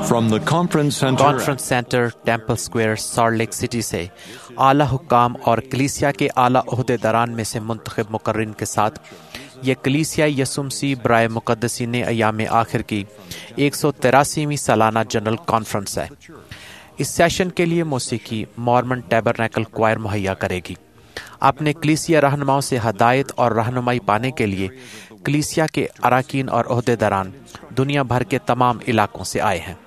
From the Conference Center, Temple Square, Salt Lake City سے اعلیٰ حکام اور کلیسیا کے اعلیٰ عہدیداران میں سے منتخب مقررین کے ساتھ یہ کلیسیا یسوع مسیح برائے مقدسین ایام آخر کی 183ویں سالانہ جنرل کانفرنس ہے۔ اس سیشن کے لیے موسیقی مارمن ٹیبرنیکل کوائر مہیا کرے گی۔ اپنے کلیسیا رہنماؤں سے ہدایت اور رہنمائی پانے کے لیے کلیسیا کے اراکین اور عہدیداران دنیا بھر کے تمام علاقوں سے آئے ہیں۔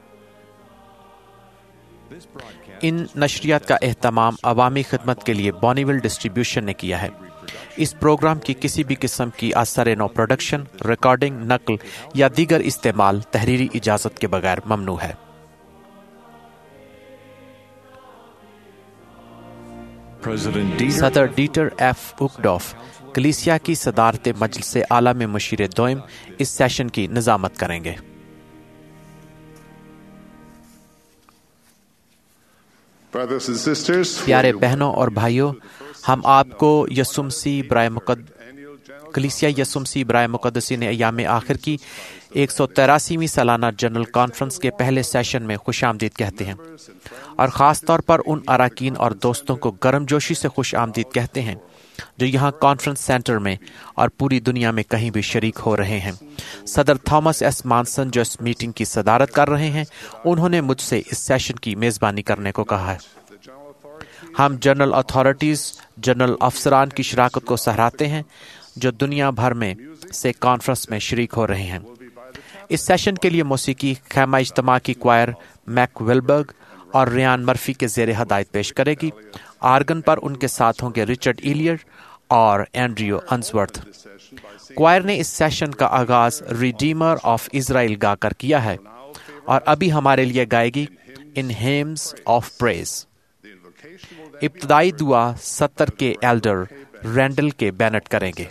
ان نشریات کا اہتمام عوامی خدمت کے لیے بونیول ڈسٹریبیوشن نے کیا ہے۔ اس پروگرام کی کسی بھی قسم کی اثر نو پروڈکشن، ریکارڈنگ، نقل یا دیگر استعمال تحریری اجازت کے بغیر ممنوع ہے۔ صدر ڈیٹر ایف اوکڈوف کلیسیا کی صدارت مجلس اعلیٰ میں مشیر دوئم اس سیشن کی نظامت کریں گے۔ پیارے بہنوں اور بھائیوں، ہم آپ کو کلیسیا یسوع مسیح برائے مقدسین ایام آخر کی 183ویں سالانہ جنرل کانفرنس کے پہلے سیشن میں خوش آمدید کہتے ہیں، اور خاص طور پر ان اراکین اور دوستوں کو گرم جوشی سے خوش آمدید کہتے ہیں جو یہاں کانفرنس سینٹر میں اور پوری دنیا میں کہیں بھی شریک ہو رہے ہیں۔ صدر تھامس ایس مانسن جو اس میٹنگ کی صدارت کر رہے ہیں، انہوں نے مجھ سے اس سیشن کی میزبانی کرنے کو کہا ہے۔ ہم جنرل اتھارٹیز، جنرل افسران کی شراکت کو سراہتے ہیں جو دنیا بھر میں سے کانفرنس میں شریک ہو رہے ہیں۔ اس سیشن کے لیے موسیقی خیمہ اجتماع کی کوائر میک ویلبرگ اور ریان مرفی کے زیر ہدایت پیش کرے گی۔ آرگن پر ان کے ساتھ ہوں گے ریچرڈ ایلیٹ اور اینڈریو انزورتھ۔ کوائر نے اس سیشن کا آغاز ریڈیمر آف اسرائیل گا کر کیا ہے اور ابھی ہمارے لیے گائے گی ان ہیمز آف پریز۔ ابتدائی دعا 70 کے ایلڈر رینڈل کے بینٹ کریں گے۔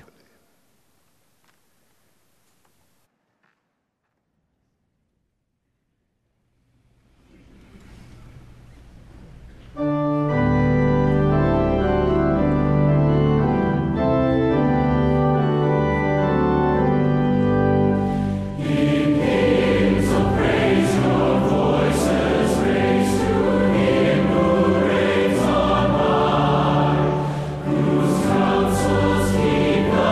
Keep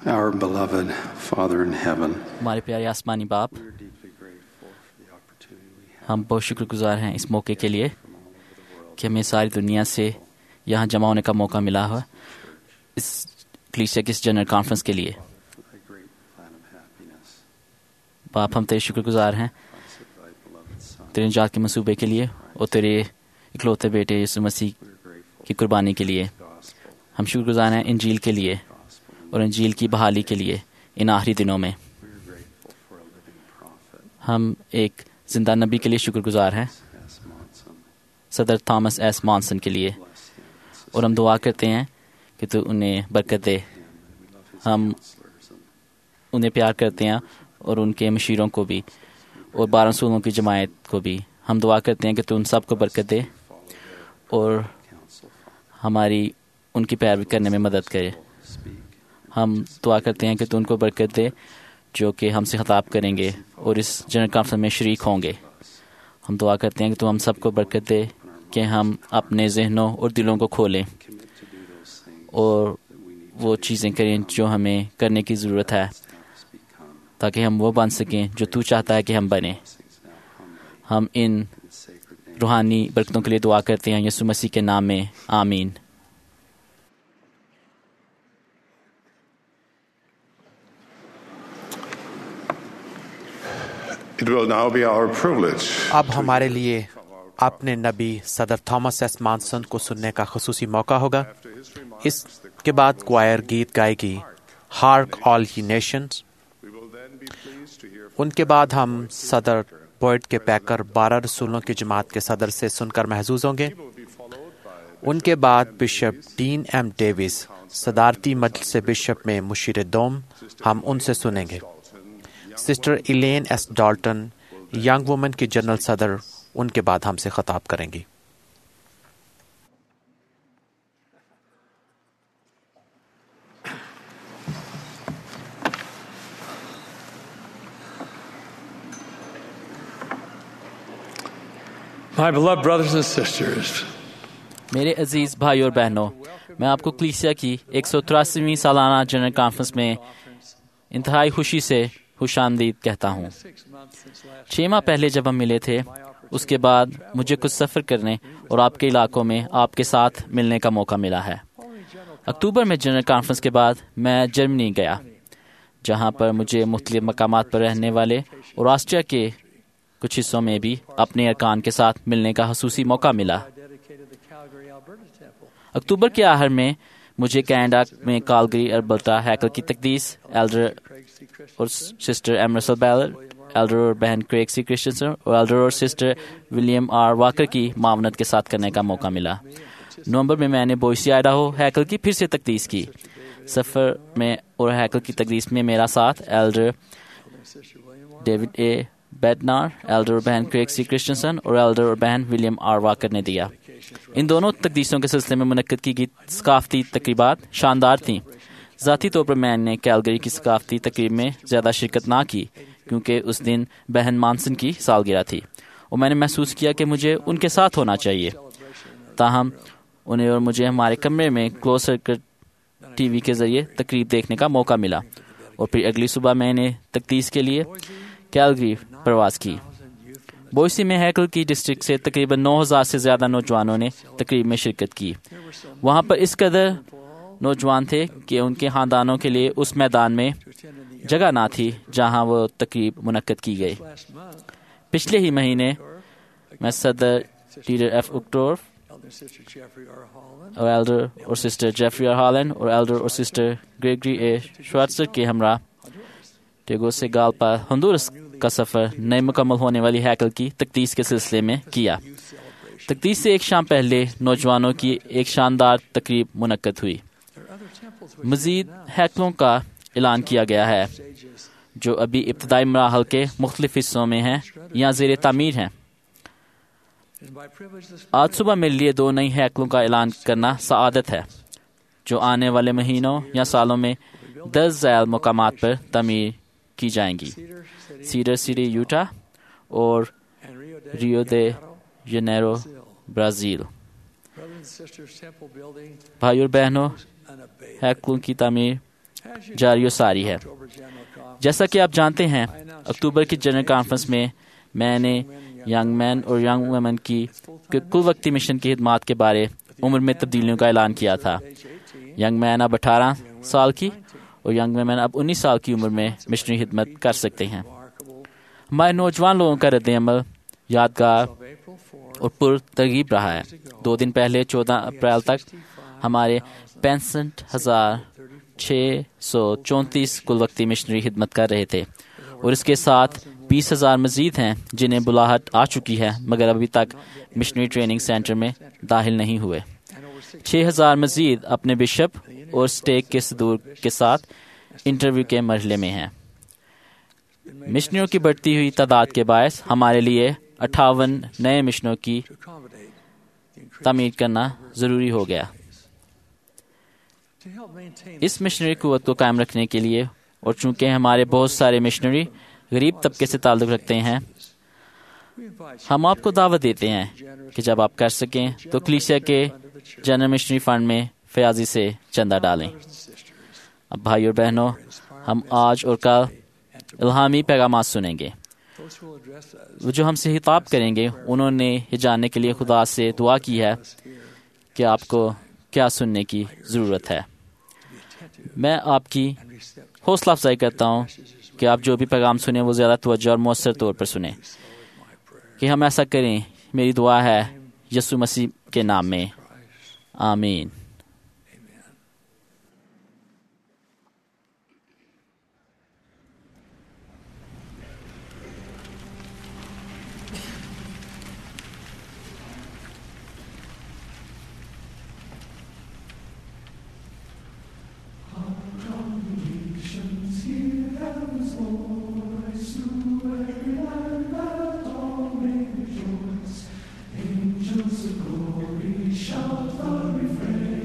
Our beloved Father in heaven, हमारे प्यारे आसमानी बाप, we are deeply grateful for the opportunity we have हम बहुत शुक्रगुजार हैं इस मौके के लिए कि हमें सारी दुनिया से यहाँ जमा होने का मौका मिला है इस कलीसिया की इस जनरल कॉन्फ्रेंस के लिए। for thy great plan of happiness. बाप, हम तेरे शुक्रगुजार हैं Bless thy beloved Son. तेरे निजात के मंसूबे के लिए और तेरे इकलौते बेटे यीशु मसीह We are grateful की कुर्बानी के लिए। for the gospel, हम शुक्रगुजार हैं इंजील के लिए gospel. और इंजील की बहाली के लिए इन आखिरी दिनों में। We are grateful for a living prophet, हम एक जिंदा नबी के लिए शुक्रगुजार हैं, S. Monson. सदर थॉमस एस मॉनसन के लिए, Bless him and और हम दुआ करते हैं कि तू उन्हें बरकत दे। him, and we love his हम counselors and उन्हें प्यार करते हैं और उनके मशीरों को भी और 12 रसूलों की जमायत को भी। हम दुआ करते हैं कि तू उन सब को बरकत दे follow their और counsel, Father. हमारी उनकी पैरवी करने में मदद करे। Speak. हम दुआ करते हैं कि तू उनको बरकत दे जो कि हमसे खिताब करेंगे और इस जनरल कॉन्फ्रेंस में शरीक होंगे। हम दुआ करते हैं कि तू हम सबको बरकत दे कि हम अपने जहनों और दिलों को खोलें Commit to do those things और that we need वो चीज़ें करें जो हमें करने की ज़रूरत है, to have us become. ताकि हम वो बन सकें जो तू चाहता है कि हम बने। Blessings now humbly हम इन in the sacred name रूहानी बरकतों के लिए दुआ करते हैं यीशु मसीह के नाम में, आमीन। It will now be our privilege अब हमारे लिए अपने नबी सदर थॉमस एस मॉनसन को सुनने का खुसूसी मौका होगा। इसके बाद क्वायर गीत गाएगी hark all ye nations. we will then be pleased to hear उनके बाद हम सदर पोइट के पैकर 12 रसूलों की जमात के सदर से सुनकर महजूज होंगे। will be followed by उनके बाद बिशप डीन एम डेविस सदारती मजलिस बिशप में मुशीर दोम, हम उनसे सुनेंगे। Sister Elaine S Dalton young women की जनरल सदर उनके बाद हमसे खिताब करेंगी। My beloved brothers and sisters, मेरे अजीज़ भाई और बहनों, मैं आपको कलीसिया की 183वीं सालाना जनरल कॉन्फ्रेंस में इंतहाई खुशी से खुशामदीद कहता हूँ। 6 माह पहले जब हम मिले थे, उसके बाद मुझे कुछ सफ़र करने और आपके इलाकों में आपके साथ मिलने का मौका मिला है। अक्टूबर में जनरल कॉन्फ्रेंस के बाद मैं जर्मनी गया, जहाँ पर मुझे मुख्तलिफ मकामात पर रहने वाले और ऑस्ट्रिया के कुछ हिस्सों में भी अपने अरकान के साथ मिलने का खसूसी मौका मिला। अक्टूबर के आखिर में मुझे कनाडा में कालगरी अल्बर्टा हैकल की तकदीस एल्डर और सिस्टर एमरसल बैलर, एल्डर और बहन क्रेग सी क्रिश्चियनसन और एल्डर और सिस्टर विलियम आर वाकर की मावनत के साथ करने का मौका मिला। नवंबर में मैंने बोइसी आइडाहो हैकल की फिर से तकदीस की। सफ़र में और हैकल की तकदीस में मेरा साथ elder David A Bednar, elder और बहन क्रेग सी क्रिश्चियनसन और एल्डर और बहन विलियम आर वाकर ने दिया। इन दोनों तकदीसों के सिलसिले में मुनक्किद की गई सकाफती तकरीबात शानदार थीं। ज़ाती तौर पर मैंने कैलगरी की सकाफती तकरीब में ज़्यादा शिरकत ना की क्योंकि उस दिन बहन मानसन की सालगिरह थी और मैंने महसूस किया कि मुझे उनके साथ होना चाहिए। ताहम उन्हें और मुझे हमारे कमरे में क्लोज सर्किट टीवी के ज़रिए तकरीब देखने का मौका मिला और फिर अगली सुबह मैंने तकदीस के लिए कैलगरी प्रवास की। बोइसी में हैकल की डिस्ट्रिक्ट से तकरीबन 9,000 से ज़्यादा नौजवानों ने तकरीब में शिरकत की। वहाँ पर इस कदर नौजवान थे कि उनके ख़ानदानों के लिए उस मैदान में जगह ना थी जहाँ वो तकरीब मुनक्किद की गई। पिछले ही महीने मैं सदर टीडर एफ उक्टोर और एल्डर और सिस्टर जेफरी आर हॉलैंड और एल्डर और सिस्टर ग्रेगरी ए श्वार्ट्जर के हमरा टेगो से गालपा हंदुरस का सफ़र नए मुकम्मल होने वाली हैकल की तकदीस के सिलसिले में किया। तकदीस से एक शाम पहले नौजवानों की एक शानदार तकरीब मुनक्किद हुई। मज़ीद हैकलों का ऐलान किया गया है जो अभी इब्तदाई मराहल के मुख्तलिफ हिस्सों में हैं या ज़ेर तामीर हैं। आज सुबह मेरे लिए 2 नई हैकलों का ऐलान करना सआदत है जो आने वाले महीनों या सालों में 10 ज़ैल मकामात पर तमीर की जाएंगी। सीडर सिटी यूटा और रियो दे जनेरो ब्राज़ील। भाई और बहनों, हैकलों की तामीर جاری و ساری ہے۔ جیسا کہ آپ جانتے ہیں، اکتوبر کی جنرل کانفرنس میں میں نے ینگ مین اور ینگ ویمن کی کل وقتی مشن کی خدمات کے بارے عمر میں تبدیلیوں کا اعلان کیا تھا۔ ینگ مین اب 18 سال کی اور ینگ ویمن اب 19 سال کی عمر میں مشنری خدمت کر سکتے ہیں۔ ہمارے نوجوان لوگوں کا رد عمل یادگار اور پر ترغیب رہا ہے۔ 2 دن پہلے 14 اپریل تک ہمارے 65,634 کل وقتی مشنری خدمت کر رہے تھے، اور اس کے ساتھ 20,000 مزید ہیں جنہیں بلاہٹ آ چکی ہے مگر ابھی تک مشنری ٹریننگ سینٹر میں داخل نہیں ہوئے۔ 6,000 مزید اپنے بشپ اور اسٹیک کے صدور کے ساتھ انٹرویو کے مرحلے میں ہیں۔ مشنریوں کی بڑھتی ہوئی تعداد کے باعث ہمارے لیے 58 نئے مشنوں کی تعمیر کرنا ضروری ہو گیا۔ اس مشنری قوت کو قائم رکھنے کے لیے، اور چونکہ ہمارے بہت سارے مشنری غریب طبقے سے تعلق رکھتے ہیں، ہم آپ کو دعوت دیتے ہیں کہ جب آپ کر سکیں تو کلیسیا کے جنرل مشنری فنڈ میں فیاضی سے چندہ ڈالیں۔ اب بھائی اور بہنوں، ہم آج اور کل الہامی پیغامات سنیں گے۔ وہ جو ہم سے خطاب کریں گے، انہوں نے یہ جاننے کے لیے خدا سے دعا کی ہے کہ آپ کو کیا سننے کی ضرورت ہے۔ میں آپ کی حوصلہ افزائی کرتا ہوں کہ آپ جو بھی پیغام سنیں وہ زیادہ توجہ اور مؤثر طور پر سنیں، کہ ہم ایسا کریں۔ میری دعا ہے یسوع مسیح کے نام میں، آمین۔ Angels of glory shout the refrain.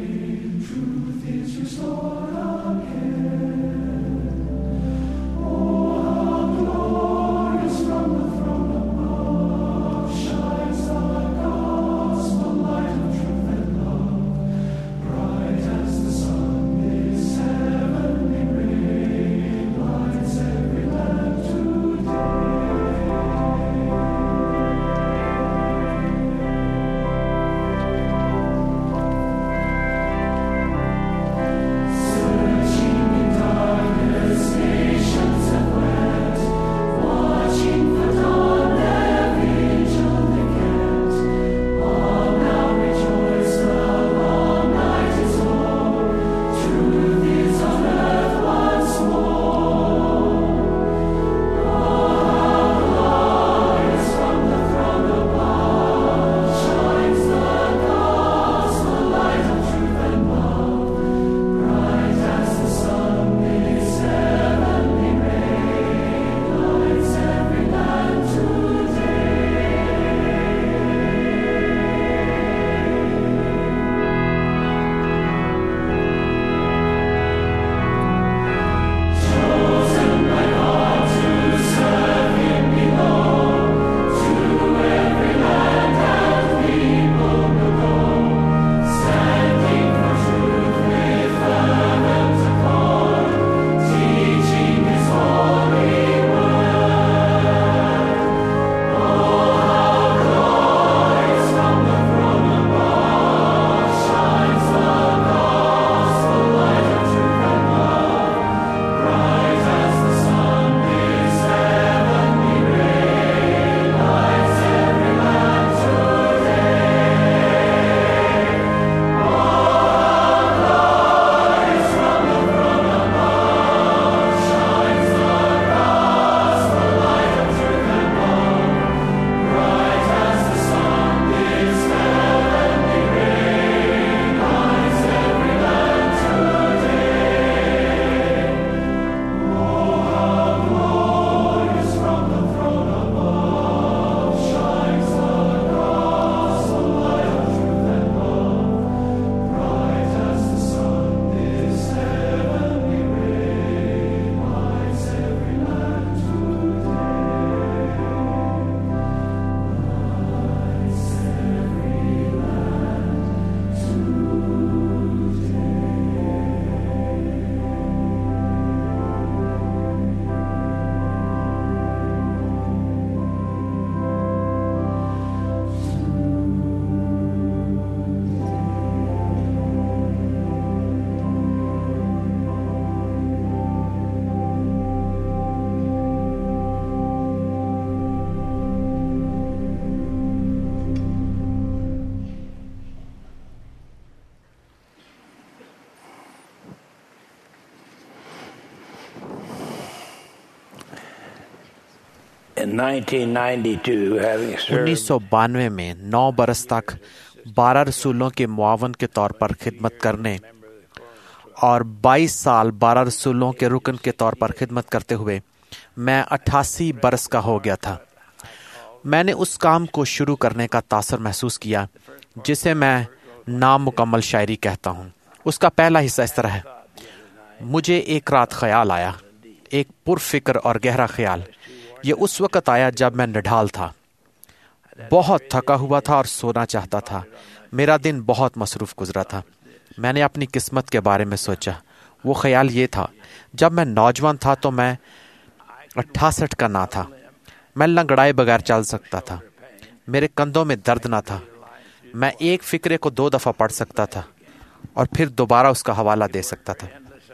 In 1992, having served 1992 में 9 बरस तक 12 रसूलों के मुआवन के तौर पर खिदमत करने और 22 साल 12 रसूलों के रुकन के तौर पर खिदमत करते हुए मैं 88 बरस का हो गया था। मैंने उस काम को शुरू करने का तासर महसूस किया जिसे मैं नामुकम्मल शायरी कहता हूँ। उसका पहला हिस्सा इस तरह है। मुझे एक रात ख्याल आया, एक पुरफिक्र और गहरा ख्याल। ये उस वक़्त आया जब मैं निढाल था, बहुत थका हुआ था और सोना चाहता था। मेरा दिन बहुत मसरूफ़ गुजरा था। मैंने अपनी किस्मत के बारे में सोचा। वो ख्याल ये था, जब मैं नौजवान था तो मैं 68 का ना था। मैं लंगड़ाए बगैर चल सकता था। मेरे कंधों में दर्द ना था। मैं एक फ़िक्रे को 2 दफ़ा पढ़ सकता था और फिर दोबारा उसका हवाला दे सकता था।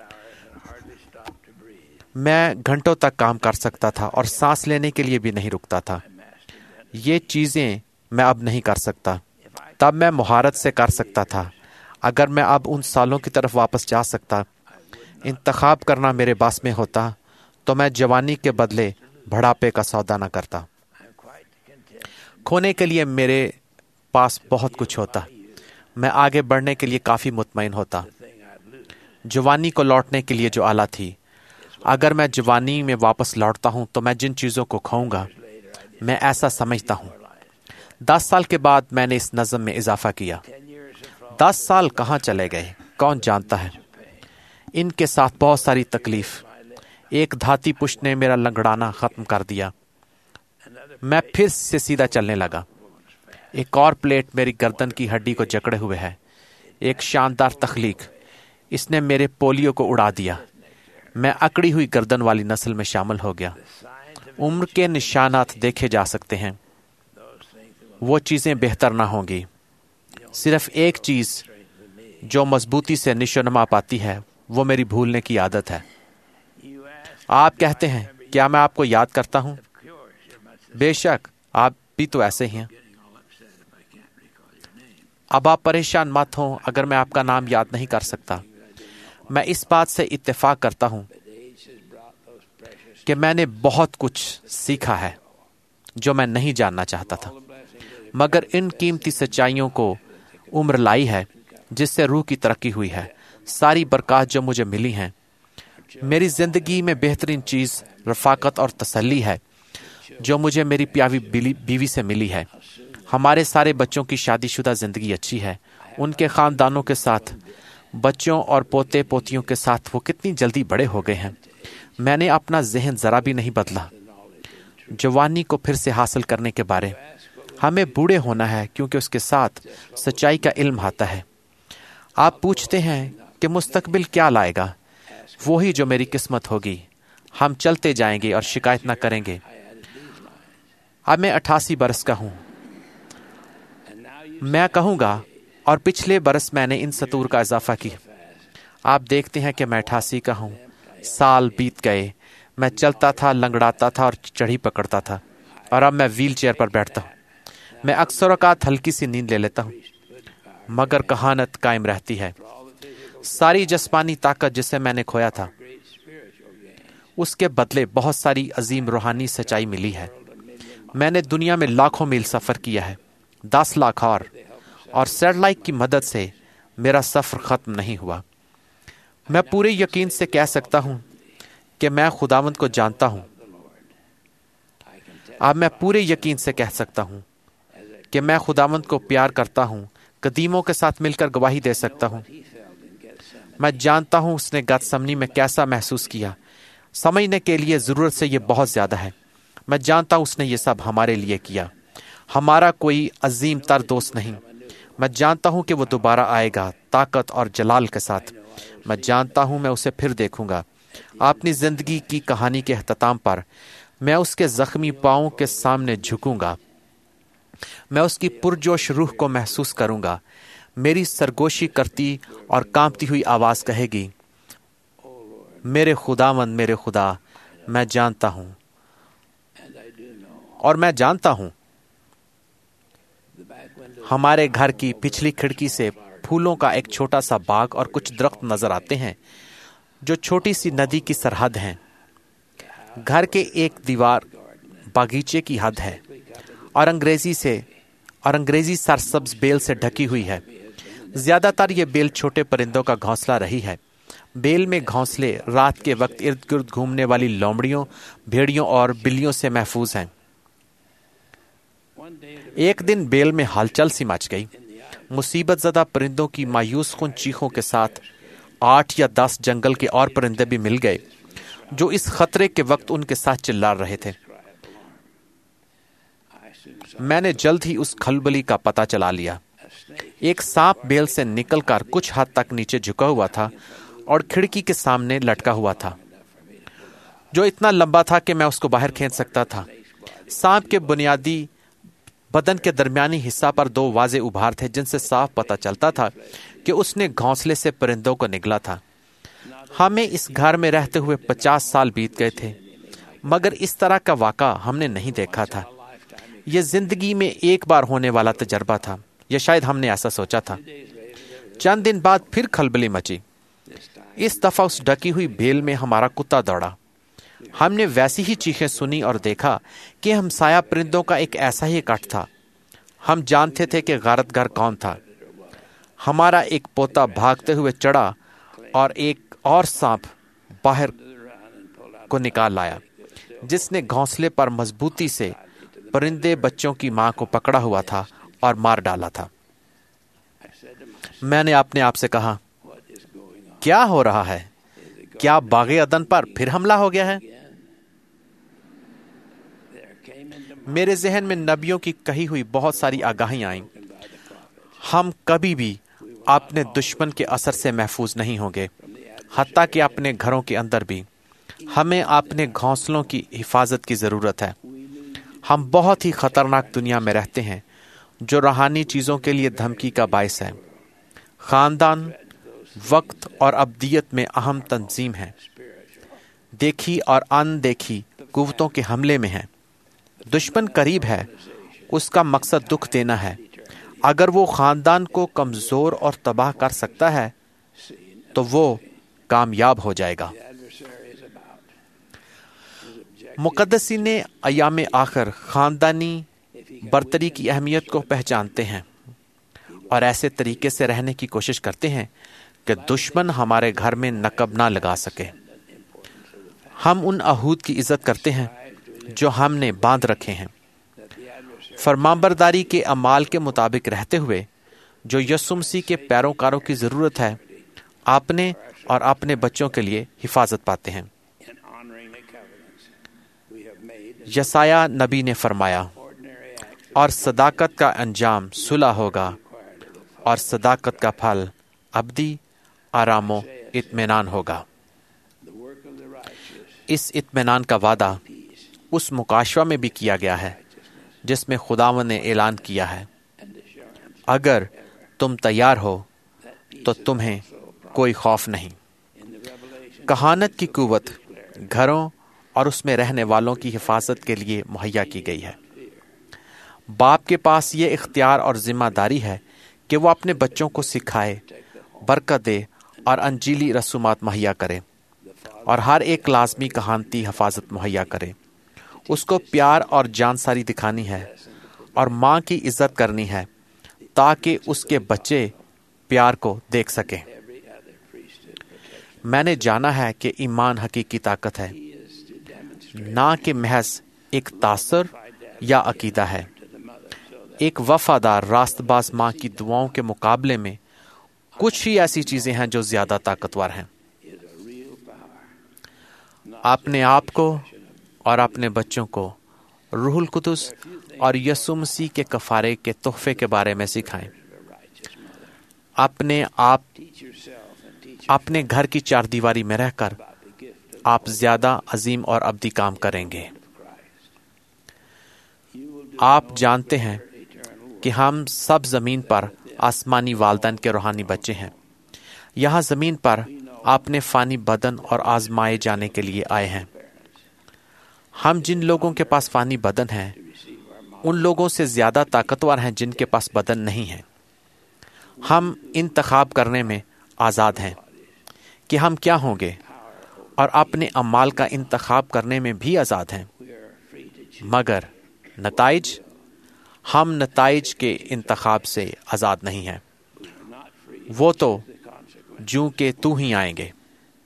मैं घंटों तक काम कर सकता था और सांस लेने के लिए भी नहीं रुकता था। ये चीज़ें मैं अब नहीं कर सकता। तब मैं मुहारत से कर सकता था। अगर मैं अब उन सालों की तरफ वापस जा सकता, इंतखाब करना मेरे बस में होता, तो मैं जवानी के बदले बढ़ापे का सौदा न करता। खोने के लिए मेरे पास बहुत कुछ होता। मैं आगे बढ़ने के लिए काफ़ी मुतमईन होता। जवानी को लौटने के लिए जो आला थी, अगर मैं जवानी में वापस लौटता हूँ तो मैं जिन चीज़ों को खोऊंगा, मैं ऐसा समझता हूँ। 10 साल के बाद मैंने इस नज़म में इजाफा किया। 10 साल कहाँ चले गए कौन जानता है। इनके साथ बहुत सारी तकलीफ। एक धाती पुष्ट ने मेरा लंगड़ाना ख़त्म कर दिया। मैं फिर से सीधा चलने लगा। एक और प्लेट मेरी गर्दन की हड्डी को जकड़े हुए है। एक शानदार तख्लीक, इसने मेरे पोलियो को उड़ा दिया। मैं अकड़ी हुई गर्दन वाली नस्ल में शामिल हो गया। उम्र के निशानात देखे जा सकते हैं। वो चीज़ें बेहतर ना होंगी। सिर्फ एक चीज़ जो मजबूती से निशोनमा पाती है, वो मेरी भूलने की आदत है। आप कहते हैं, क्या मैं आपको याद करता हूँ? बेशक, आप भी तो ऐसे ही हैं। अब आप परेशान मत हों अगर मैं आपका नाम याद नहीं कर सकता। मैं इस बात से इत्तेफाक करता हूँ कि मैंने बहुत कुछ सीखा है जो मैं नहीं जानना चाहता था, मगर इन कीमती सच्चाइयों को उम्र लाई है जिससे रूह की तरक्की हुई है। सारी बरकत जो मुझे मिली हैं, मेरी ज़िंदगी में बेहतरीन चीज़ रफ़ाकत और तसल्ली है जो मुझे मेरी प्यारी बीवी से मिली है। हमारे सारे बच्चों की शादीशुदा ज़िंदगी अच्छी है। उनके ख़ानदानों के साथ, बच्चों और पोते पोतियों के साथ वो कितनी जल्दी बड़े हो गए हैं। मैंने अपना जहन ज़रा भी नहीं बदला। जवानी को फिर से हासिल करने के बारे, हमें बूढ़े होना है क्योंकि उसके साथ सच्चाई का इल्म आता है। आप पूछते हैं कि मुस्तकबिल क्या लाएगा? वही जो मेरी किस्मत होगी। हम चलते जाएंगे और शिकायत न करेंगे। अब मैं 88 बरस का हूँ। मैं कहूँगा, और पिछले बरस मैंने इन सतूर का इजाफा किया। आप देखते हैं कि मैं 88 का हूँ। साल बीत गए। मैं चलता था, लंगड़ाता था और चढ़ी पकड़ता था, और अब मैं व्हील चेयर पर बैठता हूँ। मैं अक्सर औकात हल्की सी नींद ले लेता हूँ, मगर कहानत कायम रहती है। सारी जिस्मानी ताकत जिसे मैंने खोया था, उसके बदले बहुत सारी अजीम रूहानी सच्चाई मिली है। मैंने दुनिया में लाखों मील सफ़र किया है, 10 लाख और सैटेलाइट की मदद से मेरा सफ़र ख़त्म नहीं हुआ। मैं पूरे यकीन से कह सकता हूँ कि मैं खुदावंद को जानता हूँ। अब मैं पूरे यकीन से कह सकता हूँ कि मैं खुदावंद को प्यार करता हूँ। कदीमों के साथ मिलकर गवाही दे सकता हूँ। मैं जानता हूँ उसने गतसमनी में कैसा महसूस किया। समझने के लिए ज़रूरत से ये बहुत ज़्यादा है। मैं जानता हूँ उसने ये सब हमारे लिए किया। हमारा कोई अजीम तर दोस्त नहीं। मैं जानता हूँ कि वो दोबारा आएगा ताकत और जलाल के साथ। मैं जानता हूँ मैं उसे फिर देखूंगा। अपनी ज़िंदगी की कहानी के अख्ताम पर मैं उसके ज़ख्मी पाँवों के सामने झुकूंगा। मैं उसकी पुरजोश रूह को महसूस करूंगा। मेरी सरगोशी करती और कांपती हुई आवाज़ कहेगी, मेरे खुदावंद, मेरे खुदा, मैं जानता हूँ। और मैं जानता हूँ हमारे घर की पिछली खिड़की से फूलों का एक छोटा सा बाग और कुछ दरख्त नजर आते हैं जो छोटी सी नदी की सरहद हैं। घर के एक दीवार باغیچے کی حد ہے اور انگریزی سرسبز بیل سے ڈھکی ہوئی ہے۔ زیادہ تر یہ بیل چھوٹے پرندوں کا گھونسلہ رہی ہے۔ بیل میں گھونسلے رات کے وقت ارد گرد گھومنے والی لومڑیوں، بھیڑیوں اور بلیوں سے محفوظ ہیں۔ ایک دن بیل میں ہلچل سی مچ گئی۔ مصیبت زدہ پرندوں کی مایوس کن چیخوں کے ساتھ 8 یا 10 جنگل کے اور پرندے بھی مل گئے جو اس خطرے کے وقت ان کے ساتھ چلا رہے تھے۔ میں نے جلد ہی اس کھلبلی کا پتہ چلا لیا۔ ایک سانپ بیل سے نکل کر کچھ حد تک نیچے جھکا ہوا تھا اور کھڑکی کے سامنے لٹکا ہوا تھا، جو اتنا لمبا تھا کہ میں اس کو باہر کھینچ سکتا تھا۔ سانپ کے بنیادی بدن کے درمیانی حصہ پر 2 واضح ابھار تھے جن سے صاف پتہ چلتا تھا کہ اس نے گھونسلے سے پرندوں کو نگلا تھا۔ ہمیں اس گھر میں رہتے ہوئے 50 سال بیت گئے تھے، مگر اس طرح کا واقعہ ہم نے نہیں دیکھا تھا۔ یہ زندگی میں ایک بار ہونے والا تجربہ تھا، یا شاید ہم نے ایسا سوچا تھا۔ چند دن بعد پھر کھلبلی مچی۔ اس دفعہ اس ڈکی ہوئی بیل میں ہمارا کتا دوڑا۔ ہم نے ویسی ہی چیخیں سنی اور دیکھا کہ ہمسایہ پرندوں کا ایک ایسا ہی اکٹھ تھا۔ ہم جانتے تھے کہ غارت گھر کون تھا۔ ہمارا ایک پوتا بھاگتے ہوئے چڑھا اور ایک اور سانپ باہر کو نکال لایا، جس نے گھونسلے پر مضبوطی سے پرندے بچوں کی ماں کو پکڑا ہوا تھا اور مار ڈالا تھا۔ میں نے اپنے آپ سے کہا، کیا ہو رہا ہے؟ کیا باغ عدن پر پھر حملہ ہو گیا ہے؟ میرے ذہن میں نبیوں کی کہی ہوئی بہت ساری آگاہیاں آئیں۔ ہم کبھی بھی اپنے دشمن کے اثر سے محفوظ نہیں ہوں گے، حتیٰ کہ اپنے گھروں کے اندر بھی۔ ہمیں اپنے گھونسلوں کی حفاظت کی ضرورت ہے۔ ہم بہت ہی خطرناک دنیا میں رہتے ہیں جو روحانی چیزوں کے لیے دھمکی کا باعث ہے۔ خاندان وقت اور ابدیت میں اہم تنظیم ہے، دیکھی اور ان دیکھی قوتوں کے حملے میں ہے۔ دشمن قریب ہے، اس کا مقصد دکھ دینا ہے۔ اگر وہ خاندان کو کمزور اور تباہ کر سکتا ہے تو وہ کامیاب ہو جائے گا۔ مقدسین ایام آخر خاندانی برتری کی اہمیت کو پہچانتے ہیں اور ایسے طریقے سے رہنے کی کوشش کرتے ہیں کہ دشمن ہمارے گھر میں نقب نہ لگا سکے۔ ہم ان عہود کی عزت کرتے ہیں جو ہم نے باندھ رکھے ہیں، فرمانبرداری کے اعمال کے مطابق رہتے ہوئے جو یسوع مسیح کے پیروکاروں کی ضرورت ہے، اپنے اور اپنے بچوں کے لیے حفاظت پاتے ہیں۔ یسایہ نبی نے فرمایا، اور صداقت کا انجام صلح ہوگا، اور صداقت کا پھل ابدی آرام و اطمینان ہوگا۔ اس اطمینان کا وعدہ اس مکاشفہ میں بھی کیا گیا ہے جس میں خداوند نے اعلان کیا ہے، اگر تم تیار ہو تو تمہیں کوئی خوف نہیں۔ کہانت کی قوت گھروں اور اس میں رہنے والوں کی حفاظت کے لیے مہیا کی گئی ہے۔ باپ کے پاس یہ اختیار اور ذمہ داری ہے کہ وہ اپنے بچوں کو سکھائے، برکت دے اور انجیلی رسومات مہیا کرے، اور ہر ایک لازمی کہانتی حفاظت مہیا کرے۔ اس کو پیار اور جانساری دکھانی ہے اور ماں کی عزت کرنی ہے تاکہ اس کے بچے پیار کو دیکھ سکیں۔ میں نے جانا ہے کہ ایمان حقیقی طاقت ہے، نہ کہ محض ایک تاثر یا عقیدہ ہے۔ ایک وفادار راست باز ماں کی دعاؤں کے مقابلے میں کچھ ہی ایسی چیزیں ہیں جو زیادہ طاقتور ہیں۔ اپنے آپ کو اور اپنے بچوں کو روح القدس اور یسوع مسیح کے کفارے کے تحفے کے بارے میں سکھائیں۔ اپنے گھر کی چار دیواری میں رہ کر آپ زیادہ عظیم اور ابدی کام کریں گے۔ آپ جانتے ہیں کہ ہم سب زمین پر آسمانی والدین کے روحانی بچے ہیں۔ یہاں زمین پر اپنے فانی بدن اور آزمائے جانے کے لیے آئے ہیں۔ ہم جن لوگوں کے پاس فانی بدن ہیں ان لوگوں سے زیادہ طاقتور ہیں جن کے پاس بدن نہیں ہے۔ ہم انتخاب کرنے میں آزاد ہیں کہ ہم کیا ہوں گے، اور اپنے اعمال کا انتخاب کرنے میں بھی آزاد ہیں۔ مگر نتائج، ہم نتائج کے انتخاب سے آزاد نہیں ہیں، وہ تو جوں کہ تو ہی آئیں گے۔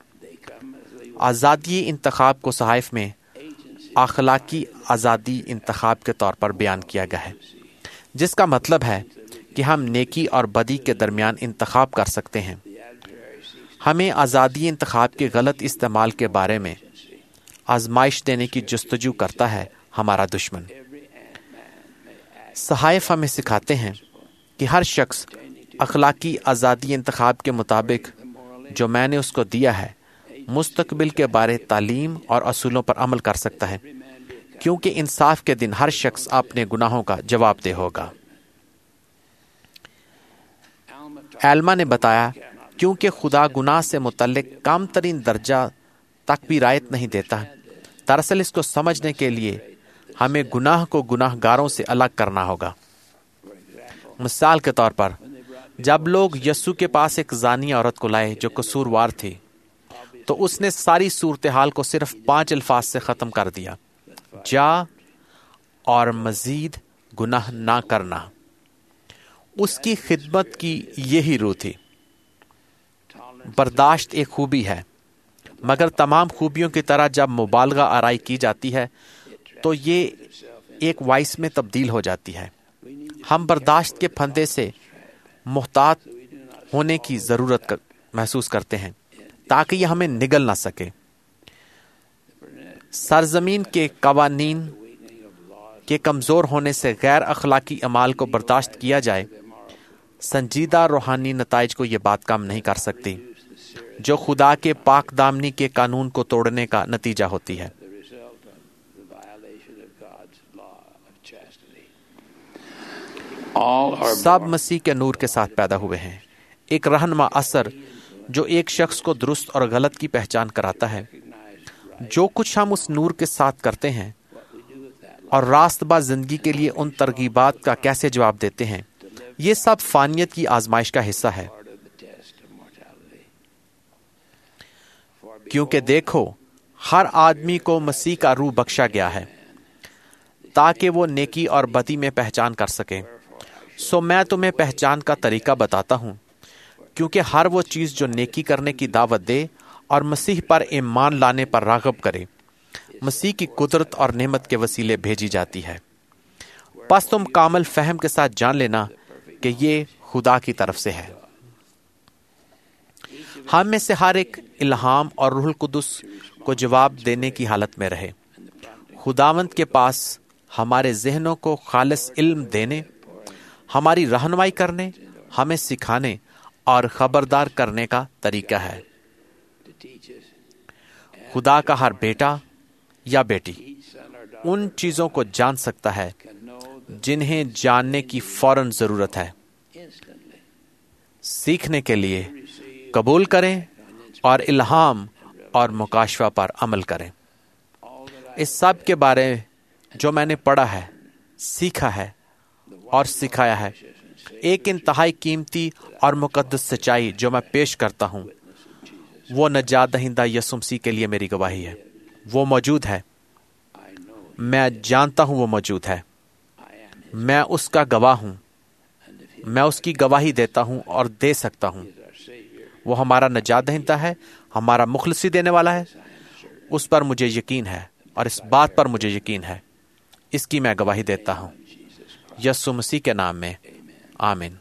آزادی انتخاب کو صحائف میں اخلاقی آزادی انتخاب کے طور پر بیان کیا گیا ہے، جس کا مطلب ہے کہ ہم نیکی اور بدی کے درمیان انتخاب کر سکتے ہیں۔ ہمیں آزادی انتخاب کے غلط استعمال کے بارے میں آزمائش دینے کی جستجو کرتا ہے ہمارا دشمن۔ صحائف ہمیں سکھاتے ہیں کہ ہر شخص اخلاقی آزادی انتخاب کے مطابق جو میں نے اس کو دیا ہے مستقبل کے بارے تعلیم اور اصولوں پر عمل کر سکتا ہے، کیونکہ انصاف کے دن ہر شخص اپنے گناہوں کا جواب دہ ہوگا۔ ایلما نے بتایا کیونکہ خدا گناہ سے متعلق کم ترین درجہ تک بھی رعایت نہیں دیتا، دراصل اس کو سمجھنے کے لیے ہمیں گناہ کو گناہ گاروں سے الگ کرنا ہوگا۔ مثال کے طور پر جب لوگ یسوع کے پاس ایک زانی عورت کو لائے جو قصوروار تھی، تو اس نے ساری صورتحال کو صرف 5 الفاظ سے ختم کر دیا: جا اور مزید گناہ نہ کرنا۔ اس کی خدمت کی یہی روح تھی۔ برداشت ایک خوبی ہے، مگر تمام خوبیوں کی طرح جب مبالغہ آرائی کی جاتی ہے تو یہ ایک وائس میں تبدیل ہو جاتی ہے۔ ہم برداشت کے پھندے سے محتاط ہونے کی ضرورت محسوس کرتے ہیں تاکہ یہ ہمیں نگل نہ سکے۔ سرزمین کے قوانین کے کمزور ہونے سے غیر اخلاقی اعمال کو برداشت کیا جائے، سنجیدہ روحانی نتائج کو یہ بات کم نہیں کر سکتی، جو خدا کے پاک دامنی کے قانون کو توڑنے کا نتیجہ ہوتی ہے۔ سب مسیح کے نور کے ساتھ پیدا ہوئے ہیں۔ ایک رہنما اثر جو ایک شخص کو درست اور غلط کی پہچان کراتا ہے۔ جو کچھ ہم اس نور کے ساتھ کرتے ہیں اور راست باز زندگی کے لیے ان ترغیبات کا کیسے جواب دیتے ہیں، یہ سب فانیت کی آزمائش کا حصہ ہے۔ کیونکہ دیکھو، ہر آدمی کو مسیح کا روح بخشا گیا ہے تاکہ وہ نیکی اور بدی میں پہچان کر سکے۔ سو میں تمہیں پہچان کا طریقہ بتاتا ہوں، کیونکہ ہر وہ چیز جو نیکی کرنے کی دعوت دے اور مسیح پر ایمان لانے پر راغب کرے، مسیح کی قدرت اور نعمت کے وسیلے بھیجی جاتی ہے۔ پس تم کامل فہم کے ساتھ جان لینا کہ یہ خدا کی طرف سے ہے۔ ہم میں سے ہر ایک الہام اور روح القدس کو جواب دینے کی حالت میں رہے، خداوند کے پاس ہمارے ذہنوں کو خالص علم دینے، ہماری رہنمائی کرنے، ہمیں سکھانے اور خبردار کرنے کا طریقہ ہے۔ خدا کا ہر بیٹا یا بیٹی ان چیزوں کو جان سکتا ہے جنہیں جاننے کی فوراً ضرورت ہے۔ سیکھنے کے لیے قبول کریں اور الہام اور مکاشفہ پر عمل کریں۔ اس سب کے بارے جو میں نے پڑھا ہے، سیکھا ہے اور سکھایا ہے، ایک انتہائی قیمتی اور مقدس سچائی جو میں پیش کرتا ہوں، وہ نجات دہندہ یسوع مسیح کے لیے میری گواہی ہے۔ وہ موجود ہے، میں جانتا ہوں وہ موجود ہے، میں اس کا گواہ ہوں، میں اس کی گواہی دیتا ہوں اور دے سکتا ہوں۔ وہ ہمارا نجات دہندہ ہے، ہمارا مخلصی دینے والا ہے۔ اس پر مجھے یقین ہے اور اس بات پر مجھے یقین ہے، اس کی میں گواہی دیتا ہوں، یسوع مسیح کے نام میں، آمین۔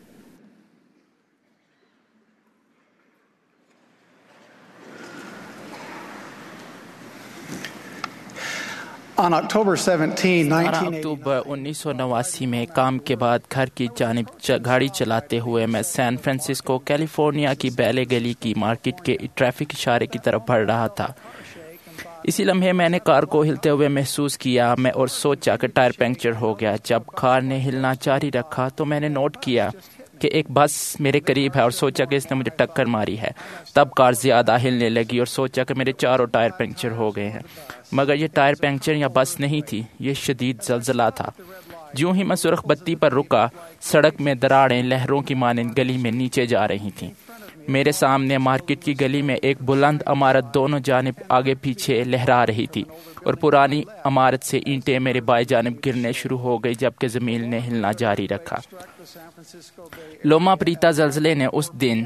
On October 17, 1980, اکتوبر 1989 میں کام کے بعد گھر کی جانب گاڑی چلاتے ہوئے میں سین فرانسسکو کیلیفورنیا کی بیلے گلی کی مارکیٹ کے ٹریفک اشارے کی طرف بڑھ رہا تھا۔ اسی لمحے میں نے کار کو ہلتے ہوئے محسوس کیا اور سوچا کہ ٹائر پنکچر ہو گیا۔ جب کار نے ہلنا جاری رکھا تو میں نے نوٹ کیا کہ ایک بس میرے قریب ہے اور سوچا کہ اس نے مجھے ٹکر ماری ہے۔ تب کار زیادہ ہلنے لگی اور سوچا کہ میرے چاروں ٹائر پنکچر ہو گئے ہیں، مگر یہ ٹائر پنکچر یا بس نہیں تھی، یہ شدید زلزلہ تھا۔ جوں ہی میں سرخ بتی پر رکا، سڑک میں دراڑیں لہروں کی مانند گلی میں نیچے جا رہی تھیں۔ میرے سامنے مارکیٹ کی گلی میں ایک بلند عمارت دونوں جانب آگے پیچھے لہرا رہی تھی اور پرانی عمارت سے اینٹیں میرے بائیں جانب گرنے شروع ہو گئی جبکہ زمین نے ہلنا جاری رکھا۔ لوما پریتا زلزلے نے اس دن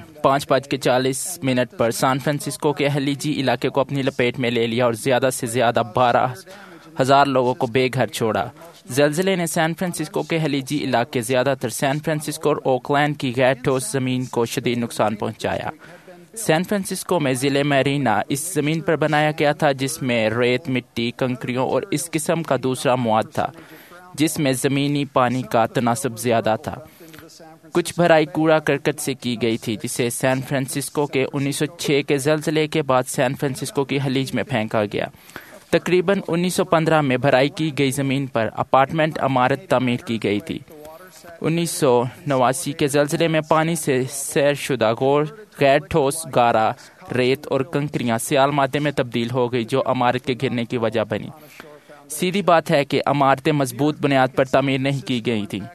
5:40 پر سان فرانسسکو کے خلیجی علاقے کو اپنی لپیٹ میں لے لیا اور زیادہ سے زیادہ 12,000 لوگوں کو بے گھر چھوڑا۔ زلزلے نے سان فرانسسکو کے خلیجی علاقے، زیادہ تر سان فرانسسکو اور اوکلینڈ کی غیر ٹھوس زمین کو شدید نقصان پہنچایا۔ سان فرانسسکو میں ضلع میرینا اس زمین پر بنایا گیا تھا جس میں ریت، مٹی، کنکریوں اور اس قسم کا دوسرا مواد تھا جس میں زمینی پانی کا تناسب زیادہ تھا۔ کچھ بھرائی کوڑا کرکٹ سے کی گئی تھی جسے سان فرانسسکو کے 1906 کے زلزلے کے بعد سان فرانسسکو کی خلیج میں پھینکا گیا۔ تقریباً 1915 میں بھرائی کی گئی زمین پر اپارٹمنٹ عمارت تعمیر کی گئی تھی۔ 1989 کے زلزلے میں پانی سے سیر شدہ غیر ٹھوس گارا، ریت اور کنکریاں سیال مادے میں تبدیل ہو گئی جو عمارت کے گرنے کی وجہ بنی۔ سیدھی بات ہے کہ عمارتیں مضبوط بنیاد پر تعمیر نہیں کی گئی تھیں۔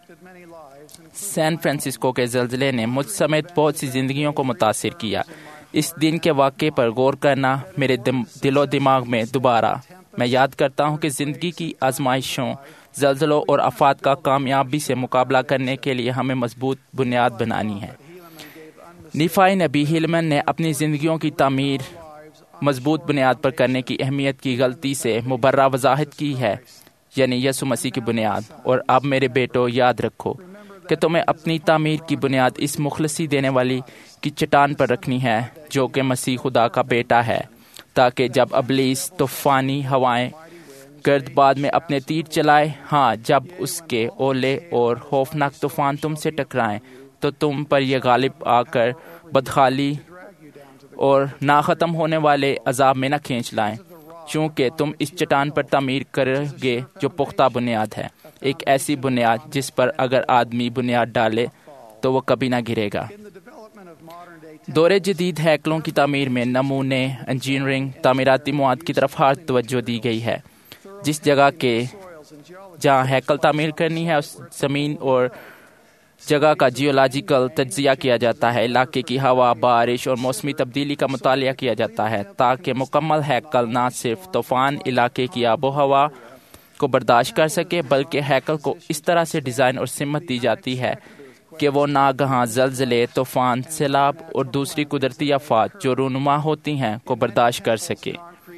سان فرانسسکو کے زلزلے نے مجھ سمیت بہت سی زندگیوں کو متاثر کیا۔ اس دن کے واقعے پر غور کرنا میرے دل و دماغ میں دوبارہ میں یاد کرتا ہوں کہ زندگی کی آزمائشوں، زلزلوں اور آفات کا کامیابی سے مقابلہ کرنے کے لیے ہمیں مضبوط بنیاد بنانی ہے۔ نیفائی نبی ہیلمن نے اپنی زندگیوں کی تعمیر مضبوط بنیاد پر کرنے کی اہمیت کی غلطی سے مبرہ وضاحت کی ہے، یعنی یسوع مسیح کی بنیاد۔ اور اب میرے بیٹو یاد رکھو کہ تمہیں اپنی تعمیر کی بنیاد اس مخلصی دینے والی کی چٹان پر رکھنی ہے جو کہ مسیح خدا کا بیٹا ہے، تاکہ جب ابلیس طوفانی ہوائیں گرد باد میں اپنے تیر چلائے، ہاں جب اس کے اولے اور خوفناک طوفان تم سے ٹکرائیں تو تم پر یہ غالب آ کر بدحالی اور نہ ختم ہونے والے عذاب میں نہ کھینچ لائیں، چونکہ تم اس چٹان پر تعمیر کرو گے جو پختہ بنیاد ہے، ایک ایسی بنیاد جس پر اگر آدمی بنیاد ڈالے تو وہ کبھی نہ گرے گا۔ دور جدید ہیکلوں کی تعمیر میں نمونے، انجینئرنگ، تعمیراتی مواد کی طرف خاص توجہ دی گئی ہے۔ جس جگہ کے جہاں ہیکل تعمیر کرنی ہے اس زمین اور جگہ کا جیولوجیکل تجزیہ کیا جاتا ہے، علاقے کی ہوا، بارش اور موسمی تبدیلی کا مطالعہ کیا جاتا ہے تاکہ مکمل ہیکل نہ صرف طوفان، علاقے کی آب و ہوا کو برداشت کر سکے بلکہ ہیکل کو اس طرح سے ڈیزائن اور سمت دی جاتی ہے کہ وہ ناگہاں زلزلے، طوفان، سیلاب اور دوسری قدرتی آفات جو رونما ہوتی ہیں کو برداشت کر سکے۔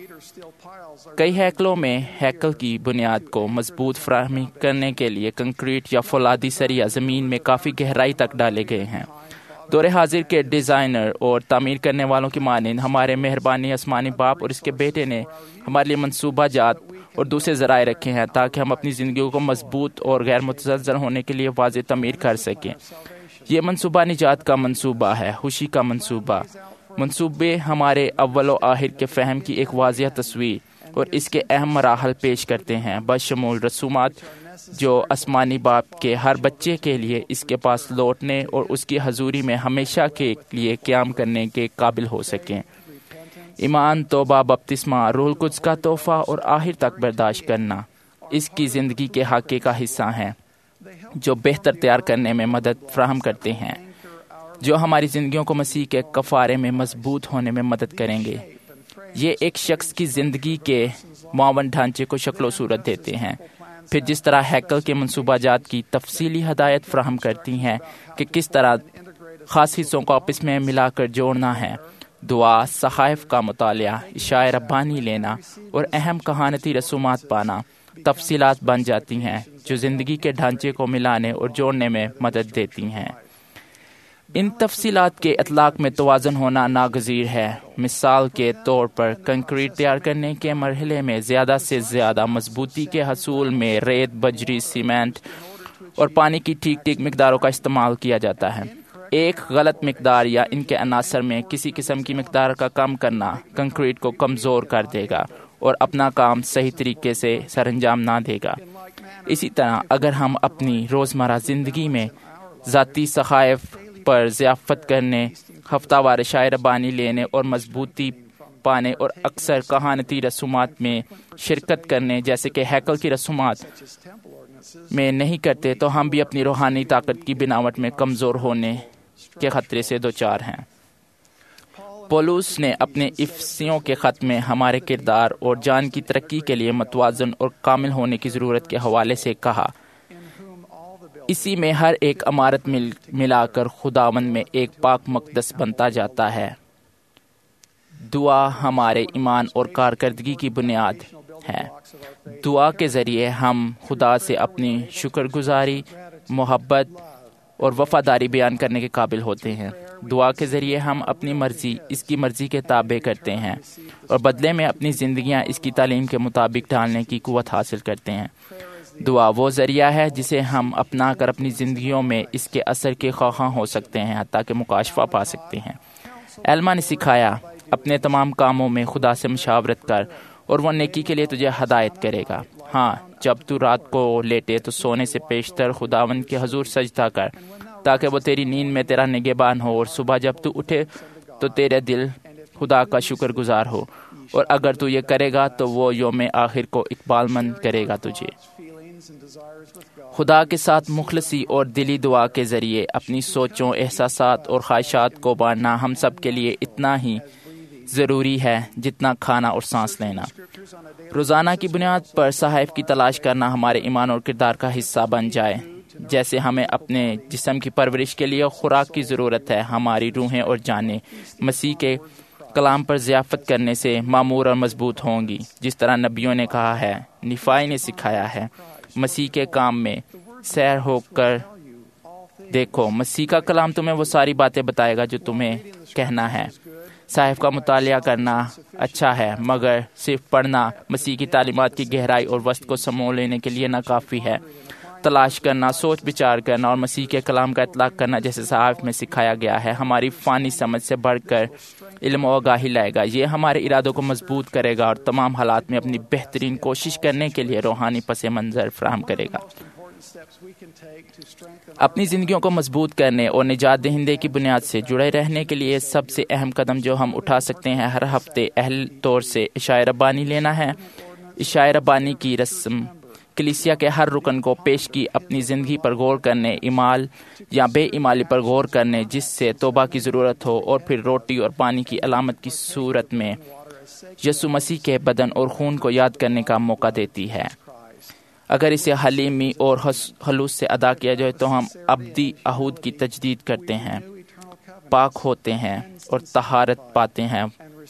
کئی ہیکلوں میں ہیکل کی بنیاد کو مضبوط فراہمی کرنے کے لیے کنکریٹ یا فولادی سریہ زمین میں کافی گہرائی تک ڈالے گئے ہیں۔ دور حاضر کے ڈیزائنر اور تعمیر کرنے والوں کی مانند ہمارے مہربانی آسمانی باپ اور اس کے بیٹے نے ہمارے لیے منصوبہ جات اور دوسرے ذرائع رکھے ہیں تاکہ ہم اپنی زندگیوں کو مضبوط اور غیر متزلزل ہونے کے لیے واضح تعمیر کر سکیں۔ یہ منصوبہ نجات کا منصوبہ ہے، خوشی کا منصوبہ۔ منصوبے ہمارے اول و آخر کے فہم کی ایک واضح تصویر اور اس کے اہم مراحل پیش کرتے ہیں، بشمول رسومات جو آسمانی باپ کے ہر بچے کے لیے اس کے پاس لوٹنے اور اس کی حضوری میں ہمیشہ کے لیے قیام کرنے کے قابل ہو سکیں۔ ایمان، توبہ، بپتسمہ، روح القدس کا تحفہ اور آخر تک برداشت کرنا اس کی زندگی کے حقے کا حصہ ہیں جو بہتر تیار کرنے میں مدد فراہم کرتے ہیں، جو ہماری زندگیوں کو مسیح کے کفارے میں مضبوط ہونے میں مدد کریں گے۔ یہ ایک شخص کی زندگی کے معاون ڈھانچے کو شکل و صورت دیتے ہیں، پھر جس طرح ہیکل کے منصوبہ جات کی تفصیلی ہدایت فراہم کرتی ہیں کہ کس طرح خاص حصوں کو آپس میں ملا کر جوڑنا ہے۔ دعا، صحائف کا مطالعہ، عشاء ربانی لینا اور اہم کہانتی رسومات پانا تفصیلات بن جاتی ہیں جو زندگی کے ڈھانچے کو ملانے اور جوڑنے میں مدد دیتی ہیں۔ ان تفصیلات کے اطلاق میں توازن ہونا ناگزیر ہے۔ مثال کے طور پر کنکریٹ تیار کرنے کے مرحلے میں زیادہ سے زیادہ مضبوطی کے حصول میں ریت، بجری، سیمنٹ اور پانی کی ٹھیک مقداروں کا استعمال کیا جاتا ہے۔ ایک غلط مقدار یا ان کے عناصر میں کسی قسم کی مقدار کا کم کرنا کنکریٹ کو کمزور کر دے گا اور اپنا کام صحیح طریقے سے سر انجام نہ دے گا۔ اسی طرح اگر ہم اپنی روزمرہ زندگی میں ذاتی صحائف پر ضیافت کرنے، ہفتہ وار عشاء ربانی لینے اور مضبوطی پانے اور اکثر کہانتی رسومات میں شرکت کرنے جیسے کہ ہیکل کی رسومات میں نہیں کرتے تو ہم بھی اپنی روحانی طاقت کی بناوٹ میں کمزور ہونے کے خطرے سے دوچار ہیں۔ پولس نے اپنے افسیوں کے خط میں ہمارے کردار اور جان کی ترقی کے لیے متوازن اور کامل ہونے کی ضرورت کے حوالے سے کہا، اسی میں ہر ایک عمارت ملا کر خداوند میں ایک پاک مقدس بنتا جاتا ہے۔ دعا ہمارے ایمان اور کارکردگی کی بنیاد ہے۔ دعا کے ذریعے ہم خدا سے اپنی شکر گزاری، محبت اور وفاداری بیان کرنے کے قابل ہوتے ہیں۔ دعا کے ذریعے ہم اپنی مرضی اس کی مرضی کے تابع کرتے ہیں اور بدلے میں اپنی زندگیاں اس کی تعلیم کے مطابق ڈھالنے کی قوت حاصل کرتے ہیں۔ دعا وہ ذریعہ ہے جسے ہم اپنا کر اپنی زندگیوں میں اس کے اثر کے خواہاں ہو سکتے ہیں، حتیٰ کہ مکاشفہ پا سکتے ہیں۔ ایلما نے سکھایا، اپنے تمام کاموں میں خدا سے مشاورت کر اور وہ نیکی کے لیے تجھے ہدایت کرے گا۔ ہاں، جب تو رات کو لیٹے تو سونے سے پیشتر خداوند کے حضور سجدہ کر، تاکہ وہ تیری نیند میں تیرا نگہبان ہو، اور صبح جب تو اٹھے تو تیرے دل خدا کا شکر گزار ہو، اور اگر تو یہ کرے گا تو وہ یوم آخر کو اقبال مند کرے گا تجھے۔ خدا کے ساتھ مخلصی اور دلی دعا کے ذریعے اپنی سوچوں، احساسات اور خواہشات کو بانٹنا ہم سب کے لیے اتنا ہی ضروری ہے جتنا کھانا اور سانس لینا۔ روزانہ کی بنیاد پر صحائف کی تلاش کرنا ہمارے ایمان اور کردار کا حصہ بن جائے۔ جیسے ہمیں اپنے جسم کی پرورش کے لیے خوراک کی ضرورت ہے، ہماری روحیں اور جانیں مسیح کے کلام پر ضیافت کرنے سے معمور اور مضبوط ہوں گی، جس طرح نبیوں نے کہا ہے، نفائی نے سکھایا ہے۔ مسیح کے کام میں سیر ہو کر دیکھو، مسیح کا کلام تمہیں وہ ساری باتیں بتائے گا جو تمہیں کہنا ہے۔ صحائف کا مطالعہ کرنا اچھا ہے، مگر صرف پڑھنا مسیح کی تعلیمات کی گہرائی اور وسط کو سمو لینے کے لیے ناکافی ہے۔ تلاش کرنا، سوچ بچار کرنا اور مسیح کے کلام کا اطلاق کرنا جیسے صحائف میں سکھایا گیا ہے، ہماری فانی سمجھ سے بڑھ کر علم و آگاہی لائے گا۔ یہ ہمارے ارادوں کو مضبوط کرے گا اور تمام حالات میں اپنی بہترین کوشش کرنے کے لیے روحانی پس منظر فراہم کرے گا۔ اپنی زندگیوں کو مضبوط کرنے اور نجات دہندے کی بنیاد سے جڑے رہنے کے لیے سب سے اہم قدم جو ہم اٹھا سکتے ہیں، ہر ہفتے اہل طور سے عشاء ربانی لینا ہے۔ عشاء ربانی کی رسم کلیسیا کے ہر رکن کو پیش کی اپنی زندگی پر غور کرنے، ایمال یا بے ایمالی پر غور کرنے جس سے توبہ کی ضرورت ہو، اور پھر روٹی اور پانی کی علامت کی صورت میں یسوع مسیح کے بدن اور خون کو یاد کرنے کا موقع دیتی ہے۔ اگر اسے حلیمی اور خلوص سے ادا کیا جائے تو ہم ابدی عہد کی تجدید کرتے ہیں، پاک ہوتے ہیں اور طہارت پاتے ہیں،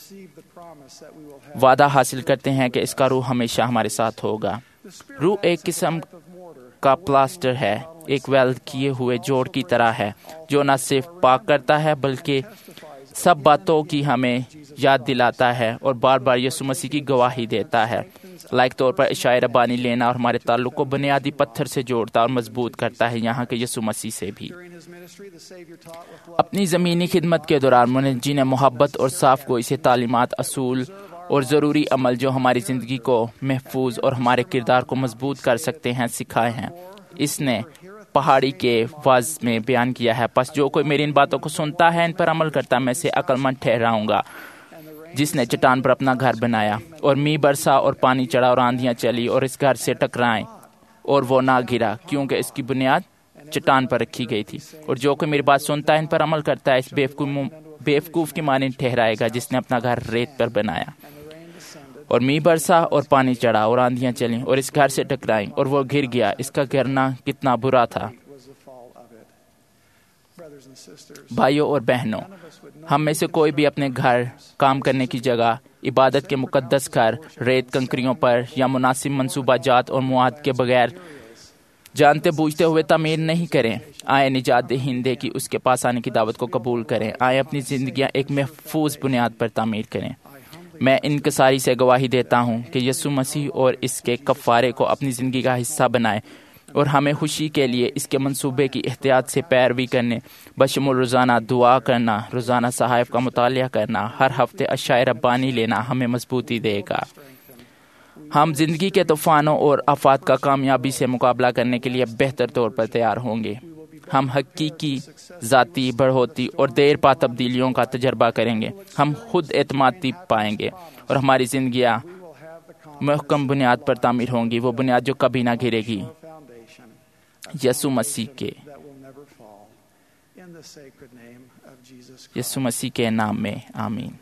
وعدہ حاصل کرتے ہیں کہ اس کا روح ہمیشہ ہمارے ساتھ ہوگا۔ روح ایک قسم کا پلاسٹر ہے، ایک ویلڈ کیے ہوئے جوڑ کی طرح ہے، جو نہ صرف پاک کرتا ہے بلکہ سب باتوں کی ہمیں یاد دلاتا ہے اور بار بار یسوع مسیح کی گواہی دیتا ہے۔ لائق طور پر عشاء ربانی لینا اور ہمارے تعلق کو بنیادی پتھر سے جوڑتا اور مضبوط کرتا ہے، یہاں کہ یسوع مسیح سے بھی۔ اپنی زمینی خدمت کے دوران منجی نے محبت اور صاف گوئی سے تعلیمات، اصول اور ضروری عمل جو ہماری زندگی کو محفوظ اور ہمارے کردار کو مضبوط کر سکتے ہیں سکھائے ہیں۔ اس نے پہاڑی کے واز میں بیان کیا ہے، پس جو کوئی میری ان باتوں کو سنتا ہے، ان پر عمل کرتا ہے، میں اسے عقل مند ٹھہراؤں گا جس نے چٹان پر اپنا گھر بنایا، اور می برسا اور پانی چڑھا اور آندھیاں چلی اور اس گھر سے ٹکرائیں، اور وہ نہ گرا کیونکہ اس کی بنیاد چٹان پر رکھی گئی تھی۔ اور جو کوئی میری بات سنتا ہے، ان پر عمل کرتا ہے، اس بیوقوف کی مانند ٹھہرائے گا جس نے اپنا گھر ریت پر بنایا، اور می برسا اور پانی چڑھا اور آندھیاں چلیں اور اس گھر سے ٹکرائیں، اور وہ گر گیا۔ اس کا گرنا کتنا برا تھا۔ بھائیوں اور بہنوں، ہم میں سے کوئی بھی اپنے گھر، کام کرنے کی جگہ، عبادت کے مقدس گھر ریت کنکریوں پر یا مناسب منصوبہ جات اور مواد کے بغیر جانتے بوجھتے ہوئے تعمیر نہیں کریں۔ آئے نجات دہندے کی اس کے پاس آنے کی دعوت کو قبول کریں۔ آئے اپنی زندگیاں ایک محفوظ بنیاد پر تعمیر کریں۔ میں انکساری سے گواہی دیتا ہوں کہ یسوع مسیح اور اس کے کفارے کو اپنی زندگی کا حصہ بنائے، اور ہمیں خوشی کے لیے اس کے منصوبے کی احتیاط سے پیروی کرنے، بشمول روزانہ دعا کرنا، روزانہ صحائف کا مطالعہ کرنا، ہر ہفتے عشاء ربانی لینا ہمیں مضبوطی دے گا۔ ہم زندگی کے طوفانوں اور آفات کا کامیابی سے مقابلہ کرنے کے لیے بہتر طور پر تیار ہوں گے۔ ہم حقیقی ذاتی بڑھوتی اور دیر پا تبدیلیوں کا تجربہ کریں گے۔ ہم خود اعتمادی پائیں گے اور ہماری زندگیاں محکم بنیاد پر تعمیر ہوں گی، وہ بنیاد جو کبھی نہ گرے گی، یسوع مسیح کے۔ in the sacred name of Jesus Christ. यीशु मसीह के नाम में आमीन।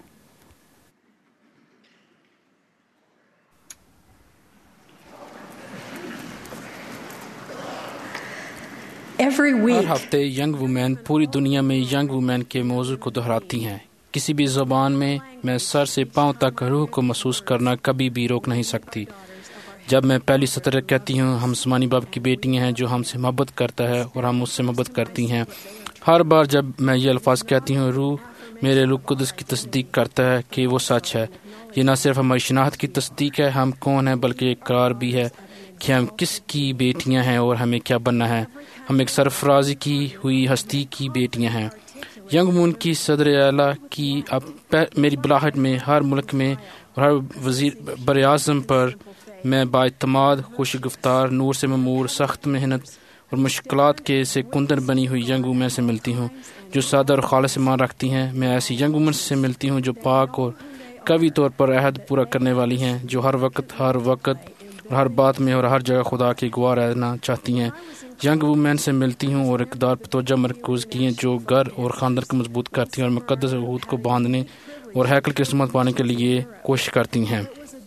Every हर week, हफ्ते यंग वुमेन पूरी दुनिया में यंग वुमेन के मौजू को दोहराती हैं। किसी भी ज़बान में मैं सर से पांव तक रूह को महसूस करना कभी भी रोक नहीं सकती। जब मैं पहली सतर कहती हूँ, हम आसमानी बाप की बेटियाँ हैं जो हमसे मोहब्बत करता है और हम उससे मोहब्बत करती हैं। हर बार जब मैं ये अल्फाज कहती हूँ, रूह मेरे रूह कुदस की तस्दीक करता है कि वो सच है। ये न सिर्फ हमारी शनाख्त की तस्दीक है, हम कौन हैं, बल्कि इकरार भी है कि हम किसकी बेटियां हैं और हमें क्या बनना है। हम एक सरफराजी की हुई हस्ती की बेटियां हैं। यंग मून की सदर आला की अब मेरी बुलाहट में हर मुल्क में और हर वजीर बर-ए-आज़म पर मैं बाइतमाद, खुश गुफ्तार, नूर से ममूर, सख्त मेहनत और मुश्किलात के से कुंदन बनी हुई यंग वुमेन से मिलती हूँ जो सादा और खालिस ईमान रखती हैं। मैं ऐसी यंग वुमेन से मिलती हूँ जो पाक और कवी तौर पर अहद पूरा करने वाली हैं, जो हर वक्त और हर बात में और हर जगह खुदा की गवाह रहना चाहती हैं। यंग वुमेन से मिलती हूँ और इक़दार पर तवज्जो मरकूज़ की हैं जो घर और ख़ानदान को मजबूत करती हैं और मुक़द्दस अहूद को बांधने और हैकल की सुमत पाने के लिए कोशिश करती हैं।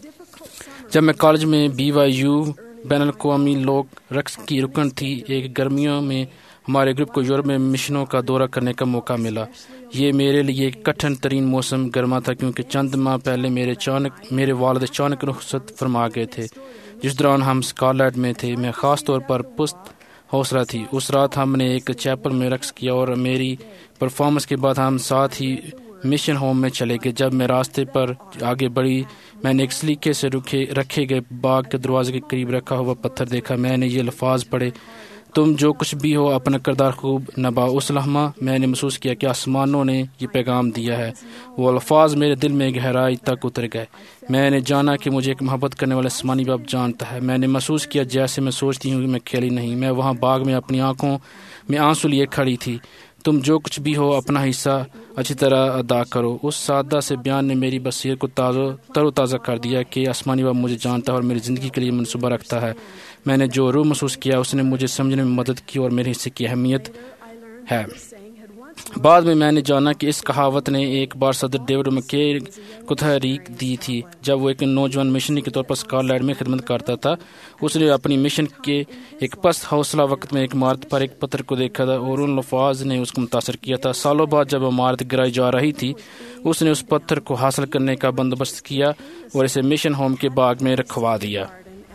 जब मैं कॉलेज में BYU बैनुल-अक़वामी लोक रक्स की रुकन थी, एक गर्मियों में हमारे ग्रुप को यूरोप में मिशनों का दौरा करने का मौका मिला। ये मेरे लिए एक कठिन तरीन मौसम गर्मा था क्योंकि चंद माह पहले मेरे वालिद अचानक रुखसत फरमा गए थे, जिस दौरान हम स्कॉटलैंड में थे। मैं ख़ास तौर पर पुस्त हौसला थी। उस रात हमने एक चैपल में रक्स किया और मेरी परफॉर्मेंस के बाद हम साथ ही मिशन होम में चले गए। जब मैं रास्ते पर आगे बढ़ी, मैंने एक सलीके से रखे गए बाग के दरवाजे के करीब रखा हुआ पत्थर देखा। मैंने ये अल्फाज पढ़े, तुम जो कुछ भी हो अपना किरदार खूब नभा। उस लम्हा मैंने महसूस किया कि आसमानों ने ये पैगाम दिया है। वो अल्फाज मेरे दिल में गहराई तक उतर गए। मैंने जाना कि मुझे एक मोहब्बत करने वाला आसमानी बाप जानता है। मैंने महसूस किया जैसे मैं सोचती हूँ कि मैं खेली नहीं। मैं वहाँ बाग में अपनी आंखों में आंसू लिए खड़ी थी। तुम जो कुछ भी हो अपना हिस्सा अच्छी तरह अदा करो। उस सादा से बयान ने मेरी बसीरत को तरोताज़ा कर दिया कि आसमानी बाप मुझे जानता है और मेरी ज़िंदगी के लिए मनसूबा रखता है। मैंने जो रूह महसूस किया उसने मुझे समझने में मदद की और मेरे हिस्से की अहमियत है। बाद में मैंने जाना कि इस कहावत ने एक बार सदर डेविड मैके को तहरीक दी थी। जब वो एक नौजवान मिशनरी के तौर पर स्कॉटलैंड में खिदमत करता था, उसने अपनी मिशन के एक पस्त हौसला वक्त में एक इमारत पर एक पत्थर को देखा था और उन लफ्ज़ ने उसको मुतासर किया था। सालों बाद जब इमारत गिराई जा रही थी, उसने उस पत्थर को हासिल करने का बंदोबस्त किया और इसे मिशन होम के बाग में रखवा दिया।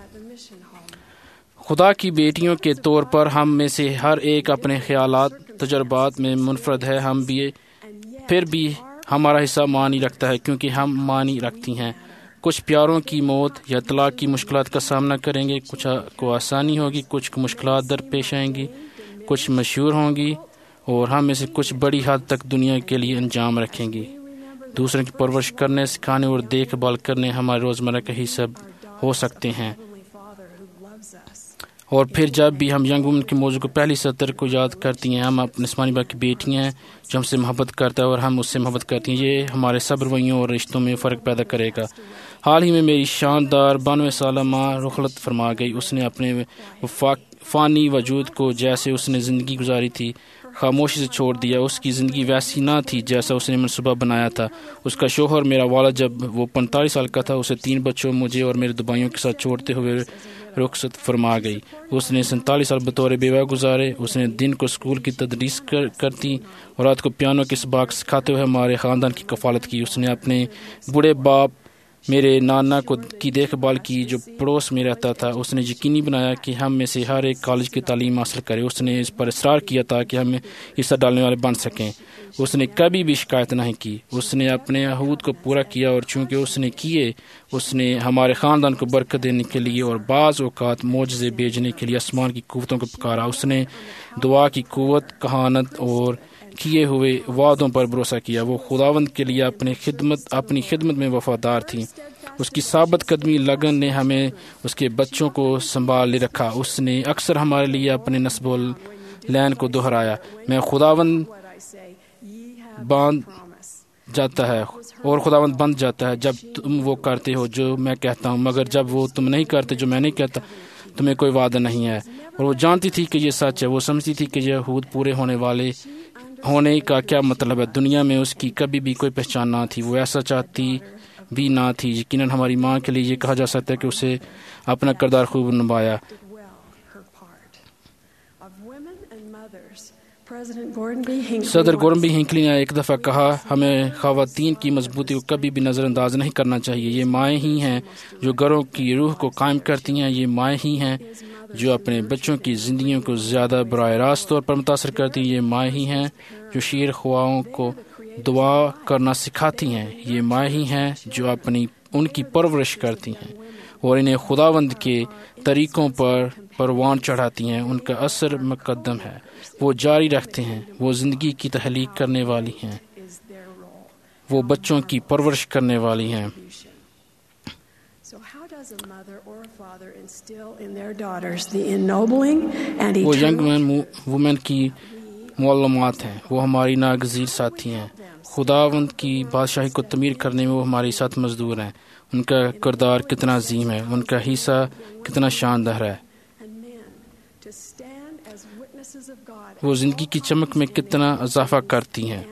खुदा की बेटियों के तौर पर हम में से हर एक अपने ख्यालात तजर्बात में मुनफरद है। फिर भी हमारा हिस्सा मानी रखता है क्योंकि हम मानी रखती हैं। कुछ प्यारों की मौत या तलाक की मुश्किलात का सामना करेंगे, कुछ को आसानी होगी, कुछ को मुश्किलात दरपेश आएंगी, कुछ मशहूर होंगी और हम में से कुछ बड़ी हद तक दुनिया के लिए अंजाम रखेंगी। दूसरों की परवरिश करने, सिखाने और देखभाल करने हमारे रोज़मर्रा का हिस्सा हो सकते हैं। और फिर जब भी हम यंग वुमन के मौजू को पहली सतर को याद करती हैं, हम अपने आसमानी बाप की बेटियाँ हैं जो हमसे मोहब्बत करता है और हम उससे मोहब्बत करती हैं। ये हमारे सब रवैयों और रिश्तों में फ़र्क पैदा करेगा। हाल ही में मेरी शानदार 92 साल माँ रुखलत फरमा गई। उसने अपने फ़ानी वजूद को जैसे उसने ज़िंदगी गुजारी थी खामोशी से छोड़ दिया। उसकी ज़िंदगी वैसी ना थी जैसा उसने मनसूबा बनाया था। उसका शोहर मेरा वालिद जब वो 45 साल का था, उसे 3 बच्चों, मुझे और मेरे 2 भाइयों के साथ छोड़ते हुए रुखसत फरमा गई। उसने 47 साल बतौर बेवा गुजारे। उसने दिन को स्कूल की तदरीस करती और रात को पियानो के सबक सिखाते हुए हमारे ख़ानदान की कफ़ालत की। उसने अपने बूढ़े बाप मेरे नाना की देखभाल की जो पड़ोस में रहता था। उसने यकीनी बनाया कि हम में से हर एक कॉलेज की तालीम हासिल करे। उसने इस पर इसरार किया ताकि हम हिस्सा डालने वाले बन सकें। उसने कभी भी शिकायत नहीं की। उसने अपने अहूद को पूरा किया और चूँकि उसने हमारे ख़ानदान को बरकत देने के लिए और बाज़ औक़ात मोजज़े भेजने के लिए आसमान की क़ुव्वतों को पुकारा। उसने दुआ की क़ुव्वत, कहानत और किए हुए वादों पर भरोसा किया। वो खुदावंद के लिए अपनी खिदमत में वफादार थी। उसकी साबित कदमी लगन ने हमें उसके बच्चों को संभाल रखा। उसने अक्सर हमारे लिए अपने नस्बुल लैन को दोहराया। मैं खुदावंद बांध जाता है और खुदावंद बंध जाता है जब तुम वो करते हो जो मैं कहता हूँ, मगर जब वो तुम नहीं करते जो मैं नहीं कहता तुम्हें कोई वादा नहीं है। और वो जानती थी कि ये सच है। वो समझती थी कि यहूद पूरे होने का क्या मतलब है। दुनिया में उसकी कभी भी कोई पहचान ना थी। वो ऐसा चाहती भी ना थी। यकीनन हमारी माँ के लिए ये कहा जा सकता है कि उसे अपना किरदार खूब निभाया। सदर गॉर्डन बी हिंकली ने एक दफ़ा कहा, हमें ख़वातीन की मजबूती को कभी भी नज़रअंदाज नहीं करना चाहिए। ये माएँ ही हैं जो घरों की रूह को कायम करती हैं। ये माएँ ही हैं जो अपने बच्चों की ज़िंदगियों को ज़्यादा बराह रास्त तौर पर मुतासर करती हैं। ये माएँ ही हैं जो शेर ख्वाओं को दुआ करना सिखाती हैं। ये माएँ ही हैं जो उनकी परवरिश करती हैं और इन्हें खुदावंद के तरीक़ों पर परवान चढ़ाती हैं। उनका असर मुकद्दम है। वो जारी रखते हैं। वो ज़िंदगी की तहलीक करने वाली हैं। वो बच्चों की परवरिश करने वाली हैं। वो यंग वुमेन की मालूमात हैं। वो हमारी नागज़ीर साथी हैं। खुदावंद की बादशाही को तमीर करने में वो हमारे साथ मजदूर हैं। उनका किरदार कितना अजीम है। उनका हिस्सा कितना शानदार है। वो जिंदगी की चमक में कितना इजाफा करती हैं।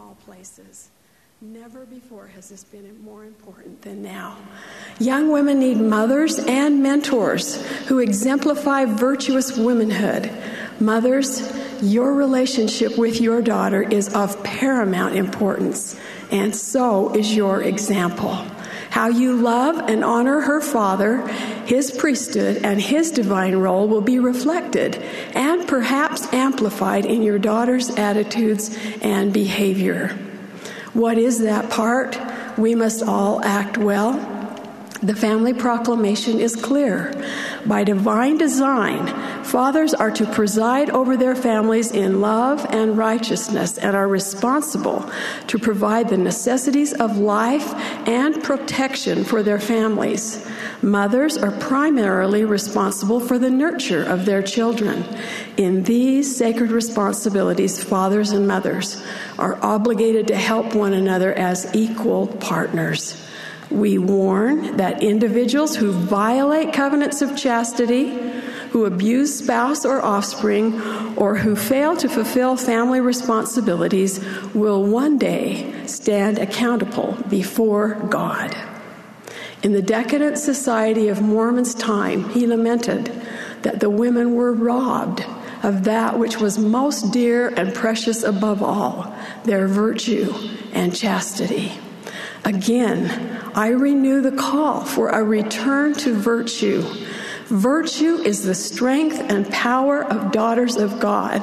Young women need mothers and mentors who exemplify virtuous womanhood. Mothers, your relationship with your daughter is of paramount importance, and so is your example. How you love and honor her father, his priesthood, and his divine role will be reflected and perhaps amplified in your daughter's attitudes and behavior. What is that part? We must all act well. The family proclamation is clear. By divine design, fathers are to preside over their families in love and righteousness and are responsible to provide the necessities of life and protection for their families. Mothers are primarily responsible for the nurture of their children. In these sacred responsibilities, fathers and mothers are obligated to help one another as equal partners. We warn that individuals who violate covenants of chastity, who abuse spouse or offspring, or who fail to fulfill family responsibilities will one day stand accountable before God. In the decadent society of Mormon's time, he lamented that the women were robbed of that which was most dear and precious above all, their virtue and chastity. Again, I renew the call for a return to virtue. Virtue is the strength and power of daughters of God.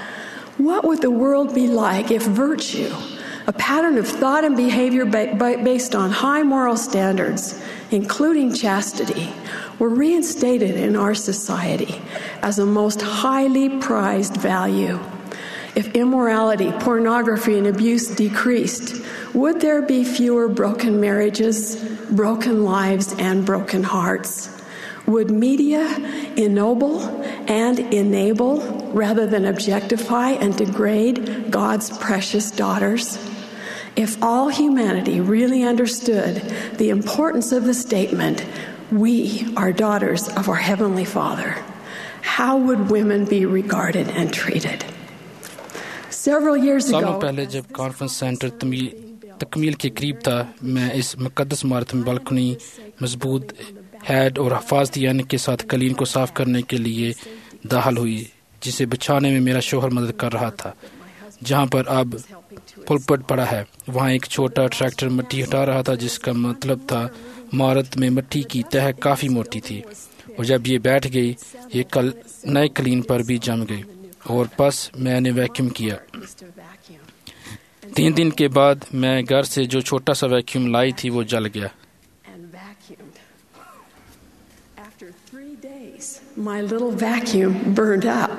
What would the world be like if virtue, a pattern of thought and behavior based on high moral standards, including chastity, were reinstated in our society as a most highly prized value? If immorality, pornography, and abuse decreased, would there be fewer broken marriages, broken lives, and broken hearts? Would media ennoble and enable rather than objectify and degrade God's precious daughters? If all humanity really understood the importance of the statement, "We are daughters of our Heavenly Father," how would women be regarded and treated? Several years ago, सालों पहले जब conference centre तकमील के करीब था, मैं इस मुकद्दस इमारत में बालकनी, मजबूत हेड और हफाजती यानी के साथ कलीन को साफ करने के लिए दाखिल हुई, जिसे बिछाने में मेरा शोहर मदद कर रहा था। जहां पर अब पुलपट पड़ा है, वहां एक छोटा ट्रैक्टर मिट्टी हटा रहा था, जिसका मतलब था इमारत में मिट्टी की तह काफ़ी मोटी थी, और जब ये बैठ गई, ये नए कलीन पर भी जम गई, और बस मैंने वैक्यूम किया। 3 दिन के बाद मैं घर से जो छोटा सा वैक्यूम लाई थी वो जल गया। After 3 days, my little vacuum burned up.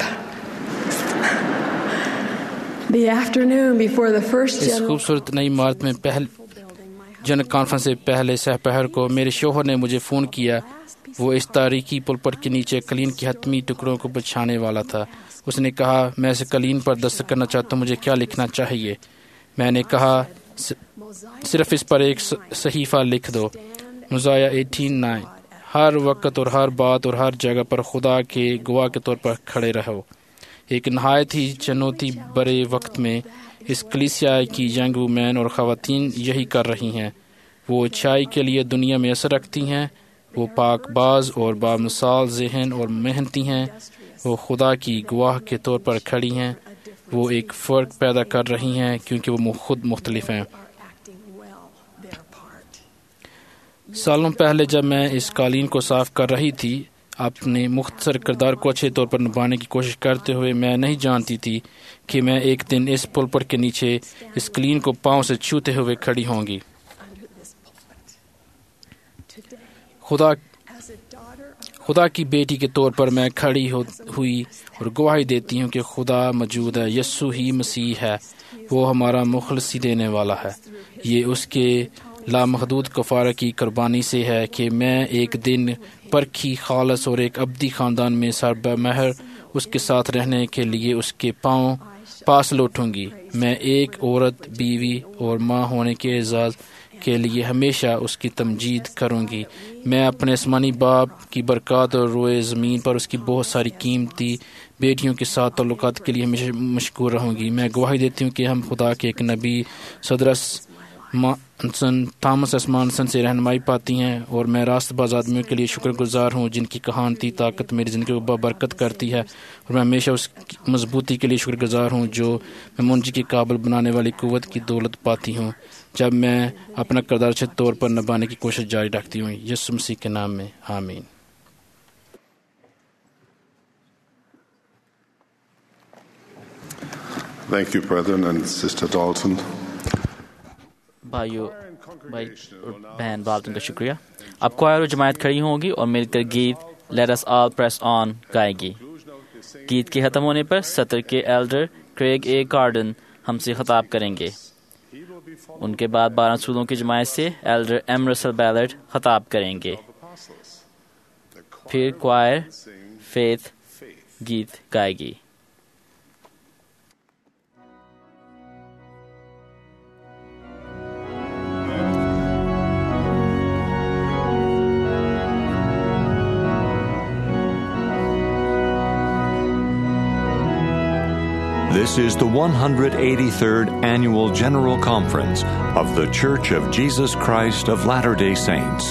The afternoon before the first इस खूबसूरत नई इमारत में जन कॉन्फ्रेंस से पहले सहपहर को मेरे शोहर ने मुझे फ़ोन किया। वो इस तारीखी पुलपट के नीचे कलीन के हतमी टुकड़ों को बिछाने वाला था। उसने कहा, मैं इस कलीन पर दस्तखत करना चाहता हूँ, मुझे क्या लिखना चाहिए? मैंने कहा, सिर्फ इस पर एक सहीफ़ा लिख दो, मुज़ाया 18:9। ہر وقت اور ہر بات اور ہر جگہ پر خدا کے گواہ کے طور پر کھڑے رہو۔ ایک نہایت ہی چنوتی برے وقت میں اس کلیسیا کی ینگ وومین اور خواتین یہی کر رہی ہیں۔ وہ اچھائی کے لیے دنیا میں اثر رکھتی ہیں، وہ پاک باز اور بامثال ذہن اور محنتی ہیں، وہ خدا کی گواہ کے طور پر کھڑی ہیں، وہ ایک فرق پیدا کر رہی ہیں کیونکہ وہ خود مختلف ہیں۔ سالوں پہلے جب میں اس قالین کو صاف کر رہی تھی، اپنے مختصر کردار کو اچھے طور پر نبھانے کی کوشش کرتے ہوئے، میں نہیں جانتی تھی کہ میں ایک دن اس پلپٹ کے نیچے اس قالین کو پاؤں سے چھوتے ہوئے کھڑی ہوں گی۔ خدا کی بیٹی کے طور پر میں کھڑی ہوئی اور گواہی دیتی ہوں کہ خدا موجود ہے، یسوع ہی مسیح ہے، وہ ہمارا مخلصی دینے والا ہے۔ یہ اس کے لامحدود کفارہ کی قربانی سے ہے کہ میں ایک دن پرکھی، خالص اور ایک ابدی خاندان میں سربہ مہر اس کے ساتھ رہنے کے لیے اس کے پاس لوٹوں گی۔ میں ایک عورت، بیوی اور ماں ہونے کے اعزاز کے لیے ہمیشہ اس کی تمجید کروں گی۔ میں اپنے آسمانی باپ کی برکات اور روئے زمین پر اس کی بہت ساری قیمتی بیٹیوں کے ساتھ تعلقات کے لیے ہمیشہ مشکور رہوں گی۔ میں گواہی دیتی ہوں کہ ہم خدا کے ایک نبی تھامس اسمانسن سے رہنمائی پاتی ہیں، اور میں راست باز آدمیوں کے لیے شکر گزار ہوں جن کی کہانتی طاقت میری زندگی کو بابرکت کرتی ہے، اور میں ہمیشہ اس مضبوطی کے لیے شکر گزار ہوں جو میں منجی کے قابل بنانے والی قوت کی دولت پاتی ہوں جب میں اپنا کردار اچھے طور پر نبھانے کی کوشش جاری رکھتی ہوں۔ یسوع مسیح کے نام میں آمین۔ Thank you, brethren and Sister Dalton. بھائی اور بہن بالتن کا شکریہ۔ اب کوائر و جماعت کھڑی ہوگی اور مل کر گیت لیٹ اس آل پریس آن گائے گی۔ گیت کے ختم ہونے پر سطر کے ایلڈر کریگ اے کارڈن ہم سے خطاب کریں گے۔ ان کے بعد 12 سولوں کی جماعت سے ایلڈر ایم رسل بیلٹ خطاب کریں گے، پھر کوائر فیتھ گیت گائے گی۔ This is the 183rd Annual General Conference of The Church of Jesus Christ of Latter-day Saints.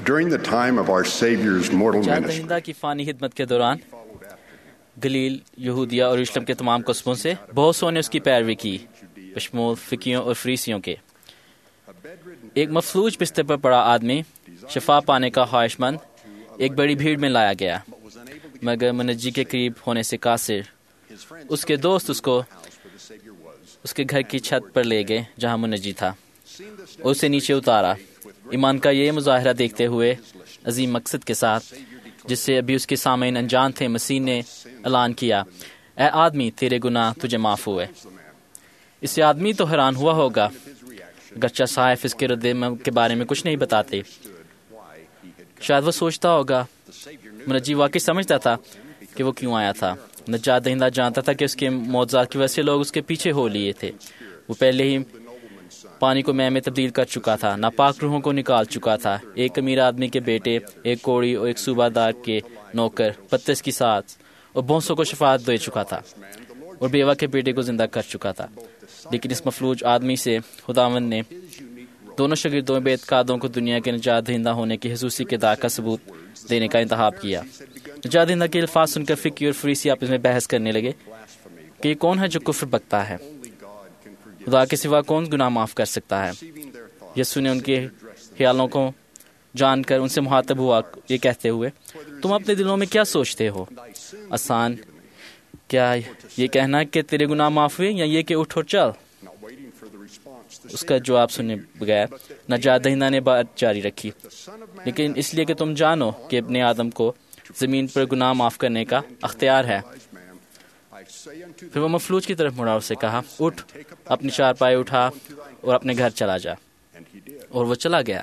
During the time of our Savior's mortal نجات ministry, دہندہ کی فانی خدمت کے دوران گلیل، یہودیہ اور یروشلم کے تمام قصبوں سے بہت سو نے اس کی پیروی کی، بشمول فقیوں اور فریسیوں کے۔ ایک مفلوج بستر پر پڑا آدمی شفا پانے کا خواہش مند ایک بڑی بھیڑ میں لایا گیا، مگر منجی کے قریب ہونے سے قاصر۔ اس کے دوست اس کو اس کے گھر کی چھت پر لے گئے جہاں منجی تھا اور اسے نیچے اتارا، ایمان کا یہ مظاہرہ دیکھتے ہوئے عظیم مقصد کے ساتھ جس سے ابھی اس کے سامعین انجان تھے۔ مسیح نے اعلان کیا، اے آدمی تیرے گناہ تجھے معاف ہوئے۔ اس سے آدمی تو حیران ہوا ہوگا، گرچہ صحائف اس کے رد عمل کے بارے میں کچھ نہیں بتاتے۔ شاید وہ سوچتا ہوگا منجی واقعی سمجھتا تھا کہ وہ کیوں آیا تھا۔ نجات دہندہ جانتا تھا کہ اس کے معجزات کی وجہ سے لوگ اس کے پیچھے ہو لیے تھے۔ وہ پہلے ہی پانی کو مے میں تبدیل کر چکا تھا، ناپاک روحوں کو نکال چکا تھا، ایک امیر آدمی کے بیٹے، ایک کوڑی اور ایک صوبہ دار کے نوکر، پترس کی ساتھ اور بھونسوں کو شفاعت دے چکا تھا اور بیوہ کے بیٹے کو زندہ کر چکا تھا۔ لیکن اس مفلوج آدمی سے خداوند نے دونوں شاگردوں بے اعتقادوں کو دنیا کے نجات دہندہ ہونے کی خصوصی کردار کا ثبوت دینے کا انتخاب کیا۔ نجات دہندہ کے الفاظ سن کر فقی اور فریسی آپس میں بحث کرنے لگے کہ یہ کون ہے جو کفر بکتا ہے، خدا کے سوا کون گناہ معاف کر سکتا ہے۔ یسوع نے ان کے خیالوں کو جان کر ان سے مخاطب ہوا یہ کہتے ہوئے، تم اپنے دلوں میں کیا سوچتے ہو؟ آسان کیا یہ کہنا کہ تیرے گناہ معاف ہوئے یا یہ کہ اٹھ اور چل؟ اس کا جواب سننے بغیر نجات دہندہ نے بات جاری رکھی، لیکن اس لیے کہ تم جانو کہ ابن آدم کو زمین پر گناہ معاف کرنے کا اختیار ہے۔ پھر وہ مفلوج کی طرف مڑا اور اسے کہا، اٹھ، اپنی چارپائی اٹھا اور اپنے گھر چلا جا، اور وہ چلا گیا۔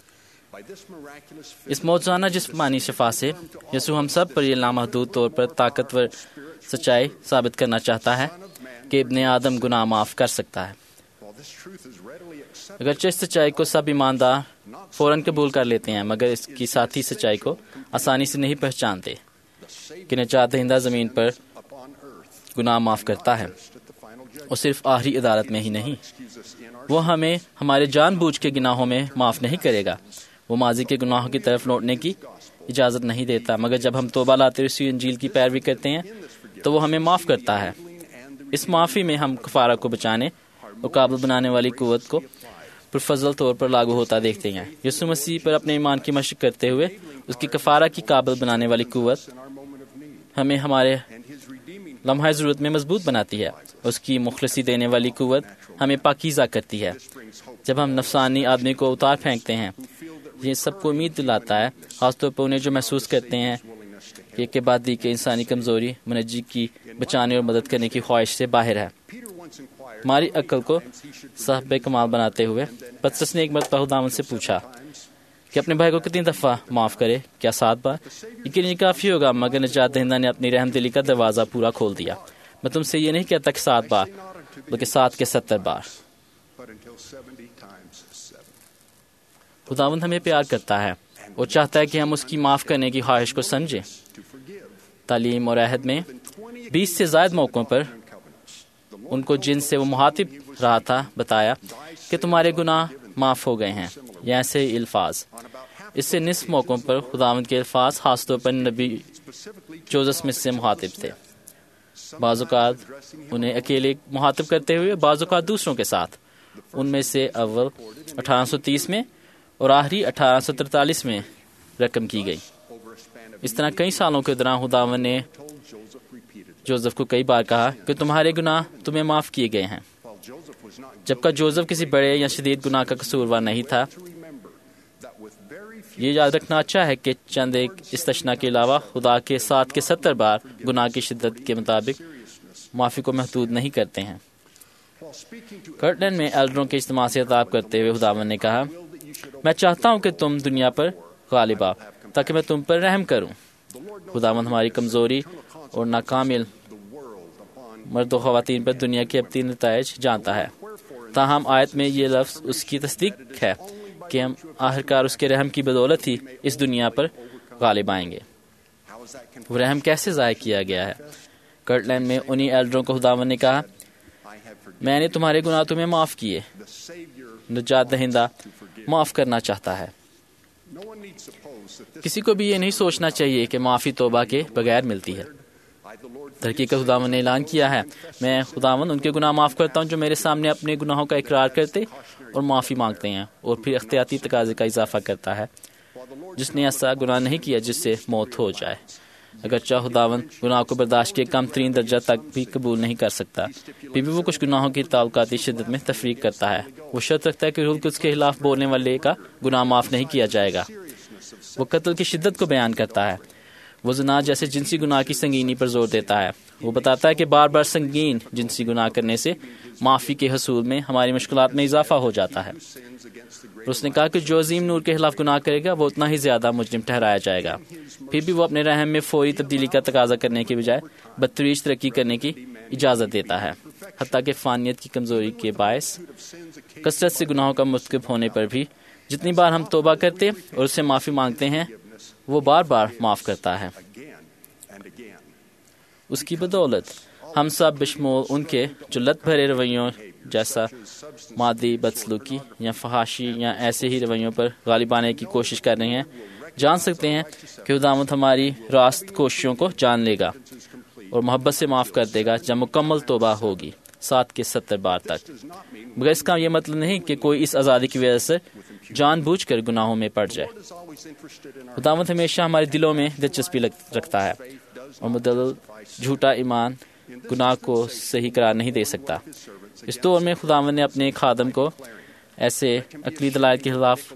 اس معجزانہ جسمانی شفا سے یسوع ہم سب پر یہ لامحدود طور پر طاقتور سچائی ثابت کرنا چاہتا ہے کہ ابن آدم گناہ معاف کر سکتا ہے۔ اگرچہ اس سچائی کو سب ایماندار فوراً قبول کر لیتے ہیں، مگر اس کی ساتھی سچائی کو آسانی سے نہیں پہچانتے کہ نجات دہندہ زمین پر گناہ معاف کرتا ہے، اور صرف آخری عدالت میں ہی نہیں، وہ ہمیں ہمارے جان بوجھ کے گناہوں میں معاف نہیں کرے گا۔ وہ ماضی کے گناہوں کی طرف لوٹنے کی اجازت نہیں دیتا، مگر جب ہم توبہ لاتے اسی انجیل کی پیروی کرتے ہیں تو وہ ہمیں معاف کرتا ہے۔ اس معافی میں ہم کفارہ کو بچانے اور قابل بنانے والی قوت کو پرفضل طور پر لاگو ہوتا دیکھتے ہیں۔ یسوع مسیح پر اپنے ایمان کی مشق کرتے ہوئے اس کی کفارہ کی قابل بنانے والی قوت ہمیں ہمارے لمحہ ضرورت میں مضبوط بناتی ہے، اس کی مخلصی دینے والی قوت ہمیں پاکیزہ کرتی ہے۔ جب ہم نفسانی آدمی کو اتار پھینکتے ہیں، یہ سب کو امید دلاتا ہے، خاص طور پر انہیں جو محسوس کرتے ہیں کہ ایک بعدی کے انسانی کمزوری منجی کی بچانے اور مدد کرنے کی خواہش سے باہر ہے۔ ہماری عقل کو صاحب کمال بناتے ہوئے پترس نے ایک مرتبہ خداوند سے پوچھا کہ اپنے بھائی کو کتنی دفعہ معاف کرے؟ کیا 7 بار؟ لیکن یہ کافی ہوگا، مگر نجات دہندہ نے اپنی رحم دلی کا دروازہ پورا کھول دیا۔ میں تم سے یہ نہیں کہتا کہ 7 بار، بلکہ 7 کے 70 بار۔ خداوند ہمیں پیار کرتا ہے اور چاہتا ہے کہ ہم اس کی معاف کرنے کی خواہش کو سمجھیں۔ تعلیم اور عہد میں 20 سے زائد موقعوں پر ان کو جن سے وہ مخاطب رہا تھا بتایا کہ تمہارے گناہ معاف ہو گئے ہیں، یا ایسے ہی الفاظ۔ اس سے نصف موقعوں پر خداوند کے الفاظ خاص طور پر نبی جوزف اسمتھ سے مخاطب تھے، بعض اوقات انہیں اکیلے مخاطب کرتے ہوئے، بعض اوقات دوسروں کے ساتھ۔ ان میں سے اول 1830 میں اور آخری 1843 میں رقم کی گئی۔ اس طرح کئی سالوں کے دوران خداوند نے جوزف کو کئی بار کہا کہ تمہارے گناہ تمہیں معاف کیے گئے ہیں، جبکہ جوزف کسی بڑے یا شدید گناہ کا قصوروار نہیں تھا۔ یہ یاد رکھنا اچھا ہے کہ چند ایک استثناء کے علاوہ خدا کے 7 کے 70 بار گناہ کی شدت کے مطابق معافی کو محدود نہیں کرتے ہیں۔ کرٹلینڈ میں ایلڈروں کے اجتماع سے خطاب کرتے ہوئے خداوند نے کہا، میں چاہتا ہوں کہ تم دنیا پر غالب آؤ تاکہ میں تم پر رحم کروں۔ خداوند ہماری کمزوری اور ناکامل مرد و خواتین پر دنیا کے ابدی نتائج جانتا ہے، تاہم آیت میں یہ لفظ اس کی تصدیق ہے کہ ہم آخرکار اس کے رحم کی بدولت ہی اس دنیا پر غالب آئیں گے۔ وہ رحم کیسے ضائع کیا گیا ہے؟ کرٹلینڈ میں انہی ایلڈروں کو خداوند نے کہا، میں نے تمہارے گناہ تمہیں معاف کیے۔ نجات دہندہ معاف کرنا چاہتا ہے۔ کسی کو بھی یہ نہیں سوچنا چاہیے کہ معافی توبہ کے بغیر ملتی ہے۔ حقیقت خداوند نے اعلان کیا ہے، میں خداوند ان کے گناہ معاف کرتا ہوں جو میرے سامنے اپنے گناہوں کا اقرار کرتے اور معافی مانگتے ہیں، اور پھر احتیاطی تقاضے کا اضافہ کرتا ہے، جس نے ایسا گناہ نہیں کیا جس سے موت ہو جائے۔ اگرچہ خداوند گناہ کو برداشت کے کم ترین درجہ تک بھی قبول نہیں کر سکتا، پھر بھی وہ کچھ گناہوں کی تعلقاتی شدت میں تفریق کرتا ہے۔ وہ شرط رکھتا ہے کہ روح القدس کے خلاف بولنے والے کا گناہ معاف نہیں کیا جائے گا۔ وہ قتل کی شدت کو بیان کرتا ہے۔ وہ زنا جیسے جنسی گناہ کی سنگینی پر زور دیتا ہے۔ وہ بتاتا ہے کہ بار بار سنگین جنسی گناہ کرنے سے معافی کے حصول میں ہماری مشکلات میں اضافہ ہو جاتا ہے۔ اور اس نے کہا کہ جو عظیم نور کے خلاف گناہ کرے گا وہ اتنا ہی زیادہ مجرم ٹھہرایا جائے گا۔ پھر بھی وہ اپنے رحم میں فوری تبدیلی کا تقاضا کرنے کے بجائے بدتریج ترقی کرنے کی اجازت دیتا ہے، حتیٰ کہ فانیت کی کمزوری کے باعث کثرت سے گناہوں کا مرتکب ہونے پر بھی جتنی بار ہم توبہ کرتے اور اس سے معافی مانگتے ہیں وہ بار بار معاف کرتا ہے۔ اس کی بدولت ہم سب بشمول ان کے جو لت بھرے رویوں جیسا مادی بدسلوکی یا فحاشی یا ایسے ہی رویوں پر غالب آنے کی کوشش کر رہے ہیں، جان سکتے ہیں کہ خداوند ہماری راست کوششوں کو جان لے گا اور محبت سے معاف کر دے گا جب مکمل توبہ ہوگی 7 کے 70 بار تک۔ مگر اس کا یہ مطلب نہیں کہ کوئی اس آزادی کی وجہ سے جان بوجھ کر گناہوں میں پڑ جائے۔ خداوند ہمیشہ ہمارے دلوں میں دلچسپی رکھتا ہے، اور مدلل جھوٹا ایمان گناہ کو صحیح قرار نہیں دے سکتا۔ اس دور میں خداوند نے اپنے خادم کو ایسے عقلی دلائل کے خلاف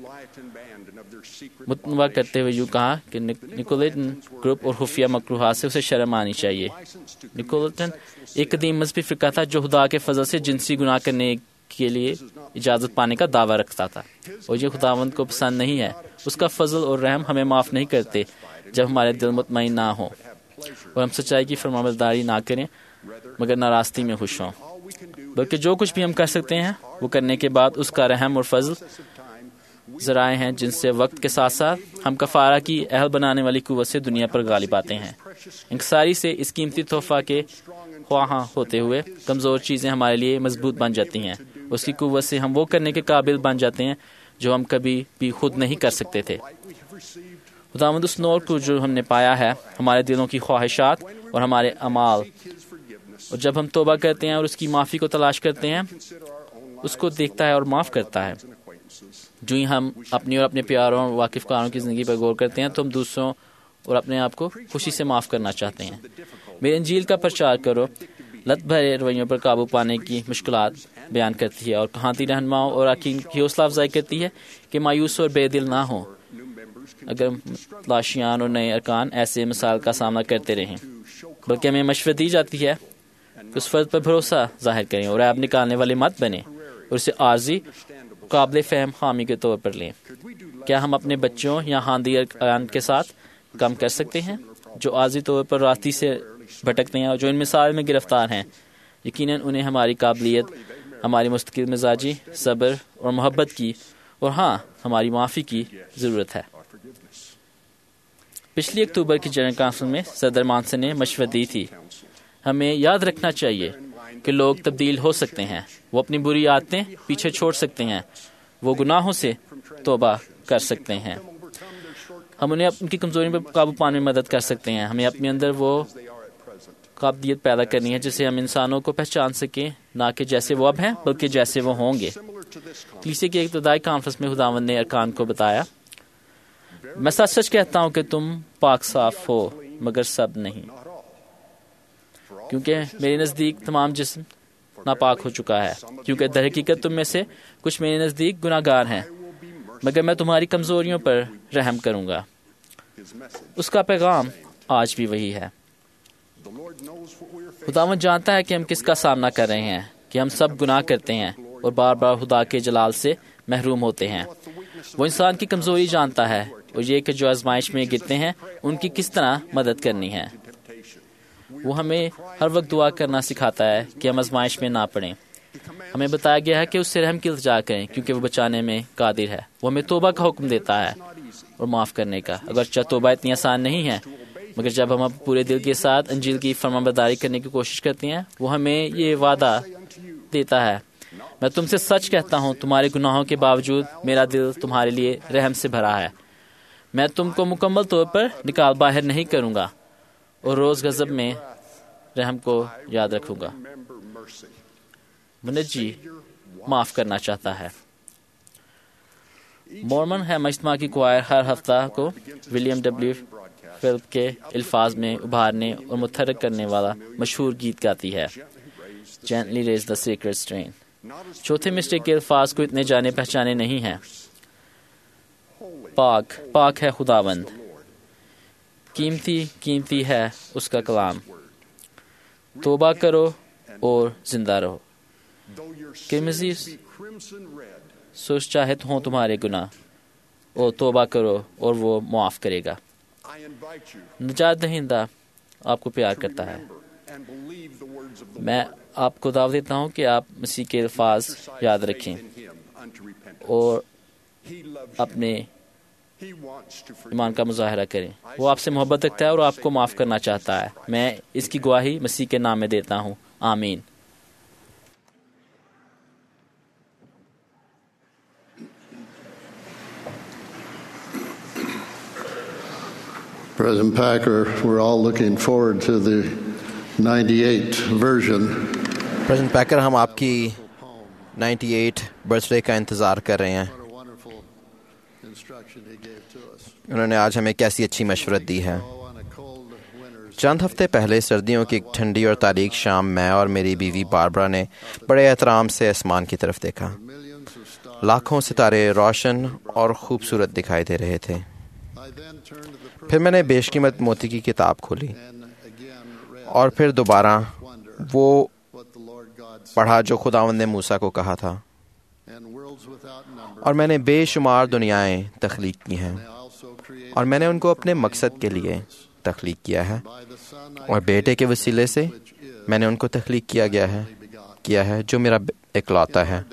متنوع کرتے ہوئے یوں کہا کہ نکولٹن گروپ اور خفیہ مکروہات سے اسے شرم آنی چاہیے۔ نکولٹن ایک قدیم مذہبی فرقہ تھا جو خدا کے فضل سے جنسی گناہ کرنے کے لیے اجازت پانے کا دعویٰ رکھتا تھا، اور یہ خداوند کو پسند نہیں ہے۔ اس کا فضل اور رحم ہمیں معاف نہیں کرتے جب ہمارے دل مطمئن نہ ہوں اور ہم سچائی کی فرمانبرداری نہ کریں مگر ناراستی میں خوش ہوں، بلکہ جو کچھ بھی ہم کر سکتے ہیں وہ کرنے کے بعد اس کا رحم اور فضل ذرائع ہیں جن سے وقت کے ساتھ ساتھ ہم کفارہ کی اہل بنانے والی قوت سے دنیا پر غالب آتے ہیں۔ انکساری سے اس قیمتی تحفہ کے خواہاں ہوتے ہوئے کمزور چیزیں ہمارے لیے مضبوط بن جاتی ہیں۔ اس کی قوت سے ہم وہ کرنے کے قابل بن جاتے ہیں جو ہم کبھی بھی خود نہیں کر سکتے تھے۔ خداوند اس نور کو جو ہم نے پایا ہے ہمارے دلوں کی خواہشات اور ہمارے اعمال، اور جب ہم توبہ کرتے ہیں اور اس کی معافی کو تلاش کرتے ہیں اس کو دیکھتا ہے اور معاف کرتا ہے۔ جو ہی ہم اپنی اور اپنے پیاروں اور واقف کاروں کی زندگی پر غور کرتے ہیں تو ہم دوسروں اور اپنے آپ کو خوشی سے معاف کرنا چاہتے ہیں۔ میرے انجیل کا پرچار کرو لت بھرے رویوں پر قابو پانے کی مشکلات بیان کرتی ہے اور کہانتی رہنماؤں اور اراکین کی حوصلہ افزائی کرتی ہے کہ مایوس اور بے دل نہ ہوں اگر لاشیان اور نئے ارکان ایسے مسائل کا سامنا کرتے رہیں، بلکہ ہمیں مشورہ دی جاتی ہے کہ اس فرد پر بھروسہ ظاہر کریں اور ایب نکالنے والے مت بنیں اور اسے عارضی قابل فہم حامی کے طور پر لیں۔ کیا ہم اپنے بچوں یا خاندی ارکان کے ساتھ کم کر سکتے ہیں جو عارضی طور پر راستی سے بھٹکتے ہیں اور جو ان مثال میں گرفتار ہیں؟ یقیناً انہیں ہماری قابلیت، ہماری مستقل مزاجی، صبر اور محبت کی اور ہاں ہماری معافی کی ضرورت ہے۔ پچھلی اکتوبر کی جنرل کانفرنس میں صدر مانسن نے مشورہ دی تھی، ہمیں یاد رکھنا چاہیے کہ لوگ تبدیل ہو سکتے ہیں، وہ اپنی بری عادتیں پیچھے چھوڑ سکتے ہیں، وہ گناہوں سے توبہ کر سکتے ہیں، ہم انہیں ان کی کمزوری پر قابو پانے میں مدد کر سکتے ہیں۔ ہمیں اپنے اندر وہ قابلیت پیدا کرنی ہے جسے ہم انسانوں کو پہچان سکیں، نہ کہ جیسے وہ اب ہیں بلکہ جیسے وہ ہوں گے۔ کلیسیا کی ابتدائی کانفرنس میں خداوند نے ارکان کو بتایا، میں سچ سچ کہتا ہوں کہ تم پاک صاف ہو مگر سب نہیں، کیونکہ میرے نزدیک تمام جسم ناپاک ہو چکا ہے، کیونکہ در حقیقت تم میں سے کچھ میرے نزدیک گناہ گار ہیں، مگر میں تمہاری کمزوریوں پر رحم کروں گا۔ اس کا پیغام آج بھی وہی ہے۔ خداوند جانتا ہے کہ ہم کس کا سامنا کر رہے ہیں، کہ ہم سب گناہ کرتے ہیں اور بار بار خدا کے جلال سے محروم ہوتے ہیں۔ وہ انسان کی کمزوری جانتا ہے اور یہ کہ جو آزمائش میں گرتے ہیں ان کی کس طرح مدد کرنی ہے۔ وہ ہمیں ہر وقت دعا کرنا سکھاتا ہے کہ ہم آزمائش میں نہ پڑیں۔ ہمیں بتایا گیا ہے کہ اس سے رحم کی التجا کریں کیونکہ وہ بچانے میں قادر ہے۔ وہ ہمیں توبہ کا حکم دیتا ہے اور معاف کرنے کا، اگرچہ توبہ اتنی آسان نہیں ہے، مگر جب ہم پورے دل کے ساتھ انجیل کی فرمانبرداری کرنے کی کوشش کرتے ہیں وہ ہمیں یہ وعدہ دیتا ہے، میں تم سے سچ کہتا ہوں تمہارے گناہوں کے باوجود میرا دل تمہارے لیے رحم سے بھرا ہے میں تم کو مکمل طور پر نکال باہر نہیں کروں گا اور روز غضب میں رحم کو یاد رکھوں گا۔ منجی معاف کرنا چاہتا ہے۔ مورمن ہے اجتماع کی کوائر ہر ہفتہ کو ولیم ڈبلیو فلپ کے الفاظ میں ابھارنے اور متحرک کرنے والا مشہور گیت گاتی ہے، Gently raise the sacred strain۔ چوتھے مسٹر کے الفاظ کو اتنے جانے پہچانے نہیں ہیں۔ پاک ہے خداوند، قیمتی ہے اس کا کلام، توبہ کرو اور زندہ رہو، کہ مزید سرخ چاہت ہوں تمہارے گناہ، اور توبہ کرو اور وہ معاف کرے گا۔ نجات دہندہ آپ کو پیار کرتا ہے۔ میں آپ کو دعوت دیتا ہوں کہ آپ مسیح کے الفاظ یاد رکھیں اور اپنے ایمان کا مظاہرہ کریں۔ وہ آپ سے محبت رکھتا ہے اور آپ کو معاف کرنا چاہتا ہے۔ میں اس کی گواہی مسیح کے نام میں دیتا ہوں، آمین۔ President Packer, we're all looking forward to the 98 version. President Packer, ہم آپ کی 98 برتھ ڈے کا انتظار کر رہے ہیں۔ انہوں نے آج ہمیں کیسی اچھی مشورت دی ہے۔ چند ہفتے پہلے سردیوں کی ایک ٹھنڈی اور تاریک شام میں اور میری بیوی باربرا نے بڑے احترام سے آسمان کی طرف دیکھا۔ لاکھوں ستارے روشن اور خوبصورت دکھائی دے رہے تھے۔ پھر میں نے بیش قیمت موتی کی کتاب کھولی اور پھر دوبارہ وہ پڑھا جو خداوند نے موسیٰ کو کہا تھا، اور میں نے بے شمار دنیائیں تخلیق کی ہیں، اور میں نے ان کو اپنے مقصد کے لیے تخلیق کیا ہے، اور بیٹے کے وسیلے سے میں نے ان کو تخلیق کیا ہے جو میرا اکلوتا ہے۔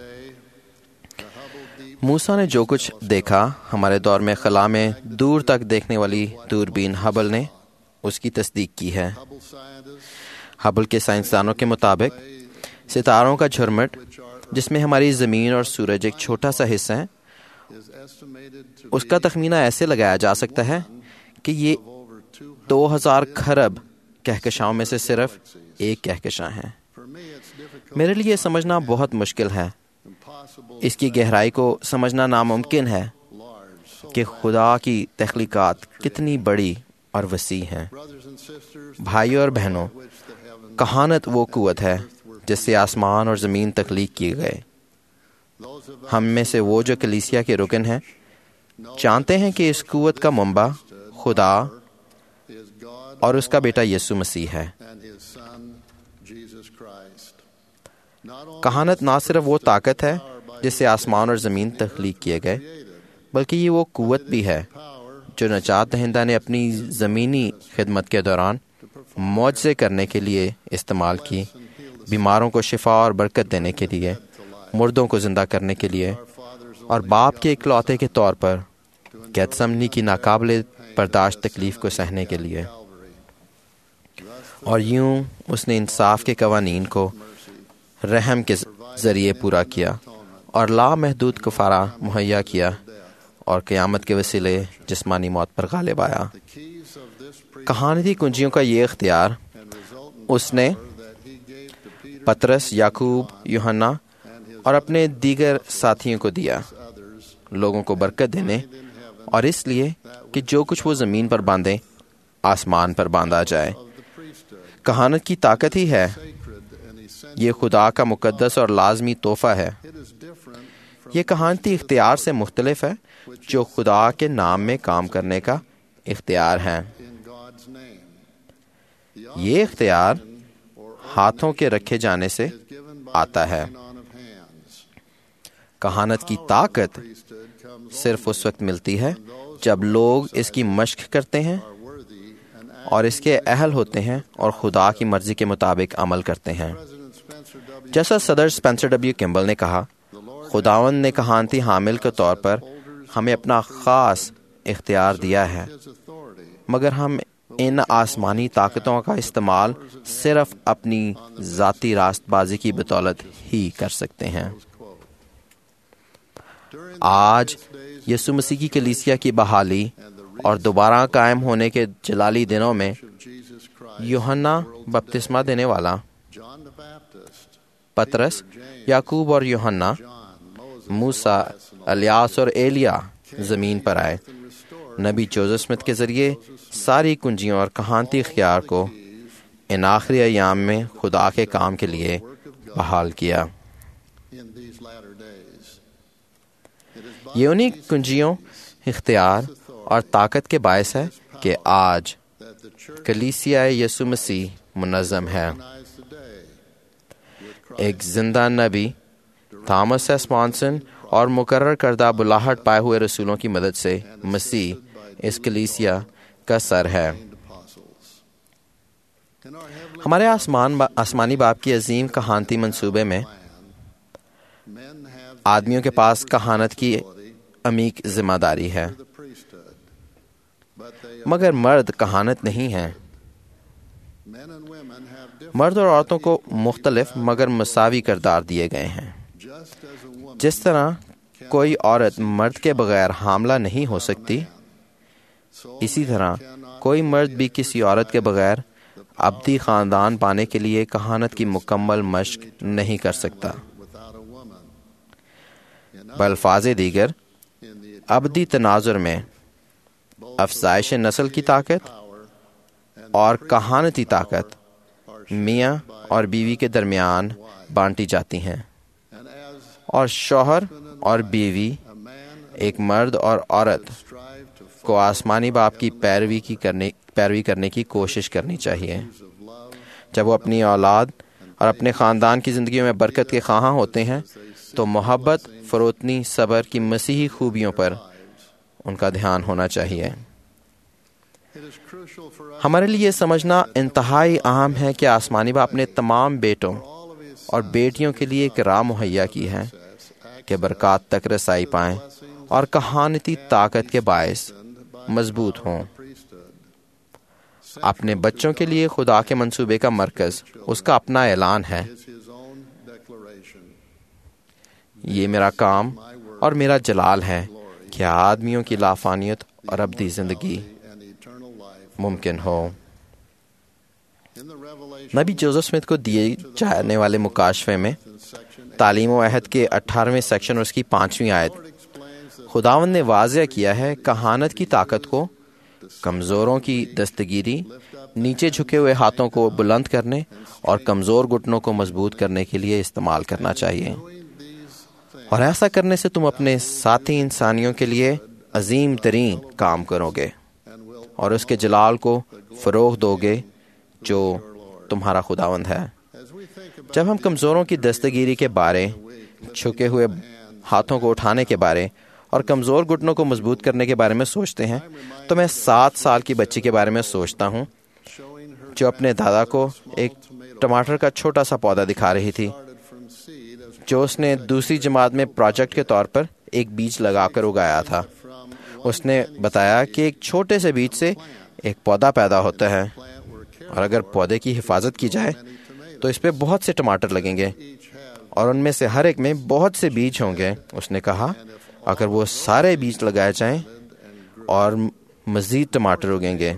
موسیٰ نے جو کچھ دیکھا، ہمارے دور میں خلا میں دور تک دیکھنے والی دوربین ہبل نے اس کی تصدیق کی ہے۔ ہبل کے سائنسدانوں کے مطابق ستاروں کا جھرمٹ، جس میں ہماری زمین اور سورج ایک چھوٹا سا حصہ ہے، اس کا تخمینہ ایسے لگایا جا سکتا ہے کہ یہ 2000 کھرب کہکشاؤں میں سے صرف ایک کہکشاں ہے۔ میرے لیے یہ سمجھنا بہت مشکل ہے، اس کی گہرائی کو سمجھنا ناممکن ہے کہ خدا کی تخلیقات کتنی بڑی اور وسیع ہیں۔ بھائیوں اور بہنوں، کہانت وہ قوت ہے جس سے آسمان اور زمین تخلیق کیے گئے۔ ہم میں سے وہ جو کلیسیا کے رکن ہیں جانتے ہیں کہ اس قوت کا منبع خدا اور اس کا بیٹا یسوع مسیح ہے۔ کہانت نہ صرف وہ طاقت ہے جس سے آسمان اور زمین تخلیق کیے گئے، بلکہ یہ وہ قوت بھی ہے جو نجات دہندہ نے اپنی زمینی خدمت کے دوران معجزے کرنے کے لیے استعمال کی، بیماروں کو شفا اور برکت دینے کے لیے، مردوں کو زندہ کرنے کے لیے، اور باپ کے اکلوتے کے طور پر گیتسمنی کی ناقابل برداشت تکلیف کو سہنے کے لیے۔ اور یوں اس نے انصاف کے قوانین کو رحم کے ذریعے پورا کیا اور لامحدود کفارہ مہیا کیا، اور قیامت کے وسیلے جسمانی موت پر غالب آیا۔ کہانتی کنجیوں کا یہ اختیار اس نے پترس، یعقوب، یوحنا اور اپنے دیگر ساتھیوں کو دیا، لوگوں کو برکت دینے، اور اس لیے کہ جو کچھ وہ زمین پر باندھیں آسمان پر باندھا جائے۔ کہانت کی طاقت ہی ہے، یہ خدا کا مقدس اور لازمی تحفہ ہے۔ یہ کہانتی اختیار سے مختلف ہے جو خدا کے نام میں کام کرنے کا اختیار ہے۔ یہ اختیار ہاتھوں کے رکھے جانے سے آتا ہے۔ کہانت کی طاقت صرف اس وقت ملتی ہے جب لوگ اس کی مشق کرتے ہیں اور اس کے اہل ہوتے ہیں اور خدا کی مرضی کے مطابق عمل کرتے ہیں۔ جیسا صدر اسپینسر ڈبلیو کمبل نے کہا، خداوند نے کہانتی حامل کے طور پر ہمیں اپنا خاص اختیار دیا ہے، مگر ہم ان آسمانی طاقتوں کا استعمال صرف اپنی ذاتی راست بازی کی بدولت ہی کر سکتے ہیں۔ آج یسوع مسیح کی کلیسیا کی بحالی اور دوبارہ قائم ہونے کے جلالی دنوں میں یوحنا بپتسمہ دینے والا، پترس، یعقوب اور یوحنا، موسیٰ، الیاس اور ایلیا زمین پر آئے۔ نبی جوزف اسمتھ کے ذریعے ساری کنجیوں اور کہانتی اختیار کو ان آخری ایام میں خدا کے کام کے لیے بحال کیا۔ یہ انہی کنجیوں، اختیار اور طاقت کے باعث ہے کہ آج کلیسیا یسوع مسیح منظم ہے۔ ایک زندہ نبی، تھامس ایس مانسن، اور مقرر کردہ بلاہٹ پائے ہوئے رسولوں کی مدد سے مسیح اس کلیسیا کا سر ہے۔ ہمارے آسمانی باپ کی عظیم کہانتی منصوبے میں آدمیوں کے پاس کہانت کی عمیق ذمہ داری ہے، مگر مرد کہانت نہیں ہیں۔ مرد اور عورتوں کو مختلف مگر مساوی کردار دیے گئے ہیں۔ جس طرح کوئی عورت مرد کے بغیر حاملہ نہیں ہو سکتی، اسی طرح کوئی مرد بھی کسی عورت کے بغیر ابدی خاندان پانے کے لیے کہانت کی مکمل مشق نہیں کر سکتا۔ بالفاظ دیگر، ابدی تناظر میں افزائش نسل کی طاقت اور کہانتی طاقت میاں اور بیوی کے درمیان بانٹی جاتی ہیں، اور شوہر اور بیوی، ایک مرد اور عورت کو آسمانی باپ کی پیروی کرنے کی کوشش کرنی چاہیے۔ جب وہ اپنی اولاد اور اپنے خاندان کی زندگیوں میں برکت کے خواہاں ہوتے ہیں تو محبت، فروتنی، صبر کی مسیحی خوبیوں پر ان کا دھیان ہونا چاہیے۔ ہمارے لیے یہ سمجھنا انتہائی اہم ہے کہ آسمانی باپ نے تمام بیٹوں اور بیٹیوں کے لیے ایک راہ مہیا کی ہے کہ برکات تک رسائی پائیں اور کہانتی طاقت کے باعث مضبوط ہوں۔ اپنے بچوں کے لیے خدا کے منصوبے کا مرکز اس کا اپنا اعلان ہے۔ یہ میرا کام اور میرا جلال ہے کہ آدمیوں کی لافانیت اور ابدی زندگی ممکن ہو۔ نبی جوزف اسمتھ کو دیے جانے والے مکاشفے میں تعلیم و عہد کے 18ویں سیکشن اور اس کی 5ویں آیت، خداوند نے واضح کیا ہے کہانت کی طاقت کو کمزوروں کی دستگیری، نیچے جھکے ہوئے ہاتھوں کو بلند کرنے اور کمزور گھٹنوں کو مضبوط کرنے کے لیے استعمال کرنا چاہیے، اور ایسا کرنے سے تم اپنے ساتھی انسانیوں کے لیے عظیم ترین کام کرو گے اور اس کے جلال کو فروغ دو گے جو تمہارا خداوند ہے۔ جب ہم کمزوروں کی دستگیری کے بارے، جھکے ہوئے ہاتھوں کو اٹھانے کے بارے اور کمزور گھٹنوں کو مضبوط کرنے کے بارے میں سوچتے ہیں تو میں 7 سال کی بچی کے بارے میں سوچتا ہوں جو اپنے دادا کو ایک ٹماٹر کا چھوٹا سا پودا دکھا رہی تھی جو اس نے دوسری جماعت میں پروجیکٹ کے طور پر ایک بیج لگا کر اگایا تھا۔ اس نے بتایا کہ ایک چھوٹے سے بیج سے ایک پودا پیدا ہوتا ہے، اور اگر پودے کی حفاظت کی جائے تو اس پہ بہت سے ٹماٹر لگیں گے، اور ان میں سے ہر ایک میں بہت سے بیج ہوں گے۔ اس نے کہا اگر وہ سارے بیج لگائے جائیں اور مزید ٹماٹر اگیں گے،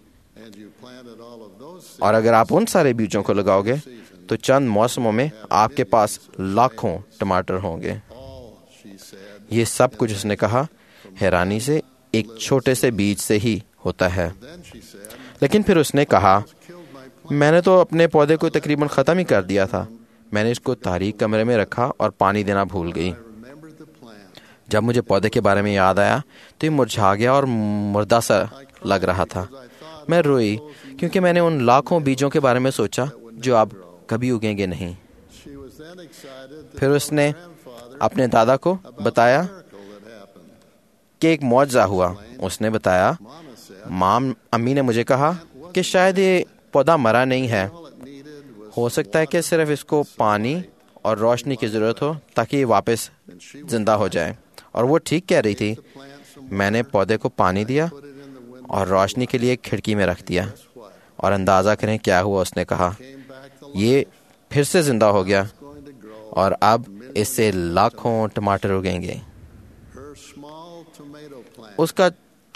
اور اگر آپ ان سارے بیجوں کو لگاؤ گے تو چند موسموں میں آپ کے پاس لاکھوں ٹماٹر ہوں گے۔ یہ سب کچھ اس نے کہا حیرانی سے ایک چھوٹے سے بیج سے ہی ہوتا ہے۔ لیکن پھر اس نے کہا میں نے تو اپنے پودے کو تقریباً ختم ہی کر دیا تھا، میں نے اس کو تاریک کمرے میں رکھا اور پانی دینا بھول گئی۔ جب مجھے پودے کے بارے میں یاد آیا تو یہ مرجھا گیا اور مردہ سا لگ رہا تھا۔ میں روئی کیونکہ میں نے ان لاکھوں بیجوں کے بارے میں سوچا جو اب کبھی اگیں گے نہیں۔ پھر اس نے اپنے دادا کو بتایا کہ ایک معجزہ ہوا۔ اس نے بتایا امی نے مجھے کہا کہ شاید یہ پودا مرا نہیں ہے، ہو سکتا ہے کہ صرف اس کو پانی اور روشنی کی ضرورت ہو تاکہ یہ واپس زندہ ہو جائے، اور وہ ٹھیک کہہ رہی تھی۔ میں نے پودے کو پانی دیا اور روشنی کے لیے کھڑکی میں رکھ دیا، اور اندازہ کریں کیا ہوا۔ اس نے کہا یہ پھر سے زندہ ہو گیا اور اب اس سے لاکھوں ٹماٹر اگیں گے۔ اس کا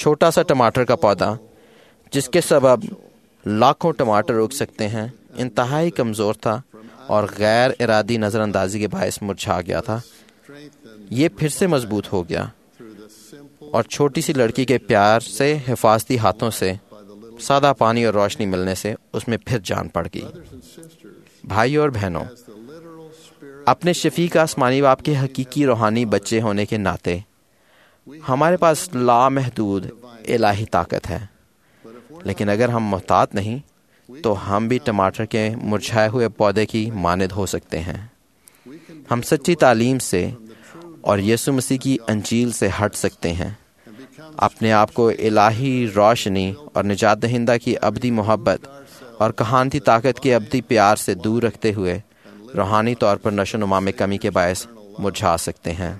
چھوٹا سا ٹماٹر کا پودا جس کے سبب لاکھوں ٹماٹر اگ سکتے ہیں انتہائی کمزور تھا اور غیر ارادی نظر اندازی کے باعث مرجھا گیا تھا، یہ پھر سے مضبوط ہو گیا اور چھوٹی سی لڑکی کے پیار سے حفاظتی ہاتھوں سے سادہ پانی اور روشنی ملنے سے اس میں پھر جان پڑ گئی۔ بھائی اور بہنوں، اپنے شفیق آسمانی باپ کے حقیقی روحانی بچے ہونے کے ناطے ہمارے پاس لامحدود الہی طاقت ہے، لیکن اگر ہم محتاط نہیں تو ہم بھی ٹماٹر کے مرجھائے ہوئے پودے کی مانند ہو سکتے ہیں۔ ہم سچی تعلیم سے اور یسوع مسیح کی انجیل سے ہٹ سکتے ہیں، اپنے آپ کو الہی روشنی اور نجات دہندہ کی ابدی محبت اور کہانتی طاقت کے ابدی پیار سے دور رکھتے ہوئے روحانی طور پر نشو و نما میں کمی کے باعث مرجھا سکتے ہیں۔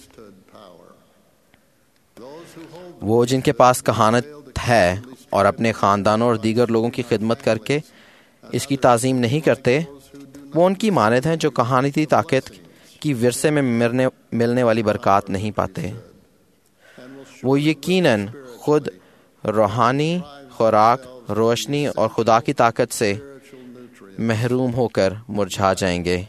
وہ جن کے پاس کہانت ہے اور اپنے خاندانوں اور دیگر لوگوں کی خدمت کر کے اس کی تعظیم نہیں کرتے، وہ ان کی مانند ہیں جو کہانتی طاقت کی ورثے میں ملنے والی برکات نہیں پاتے۔ وہ یقیناً خود روحانی خوراک، روشنی اور خدا کی طاقت سے محروم ہو کر مرجھا جائیں گے،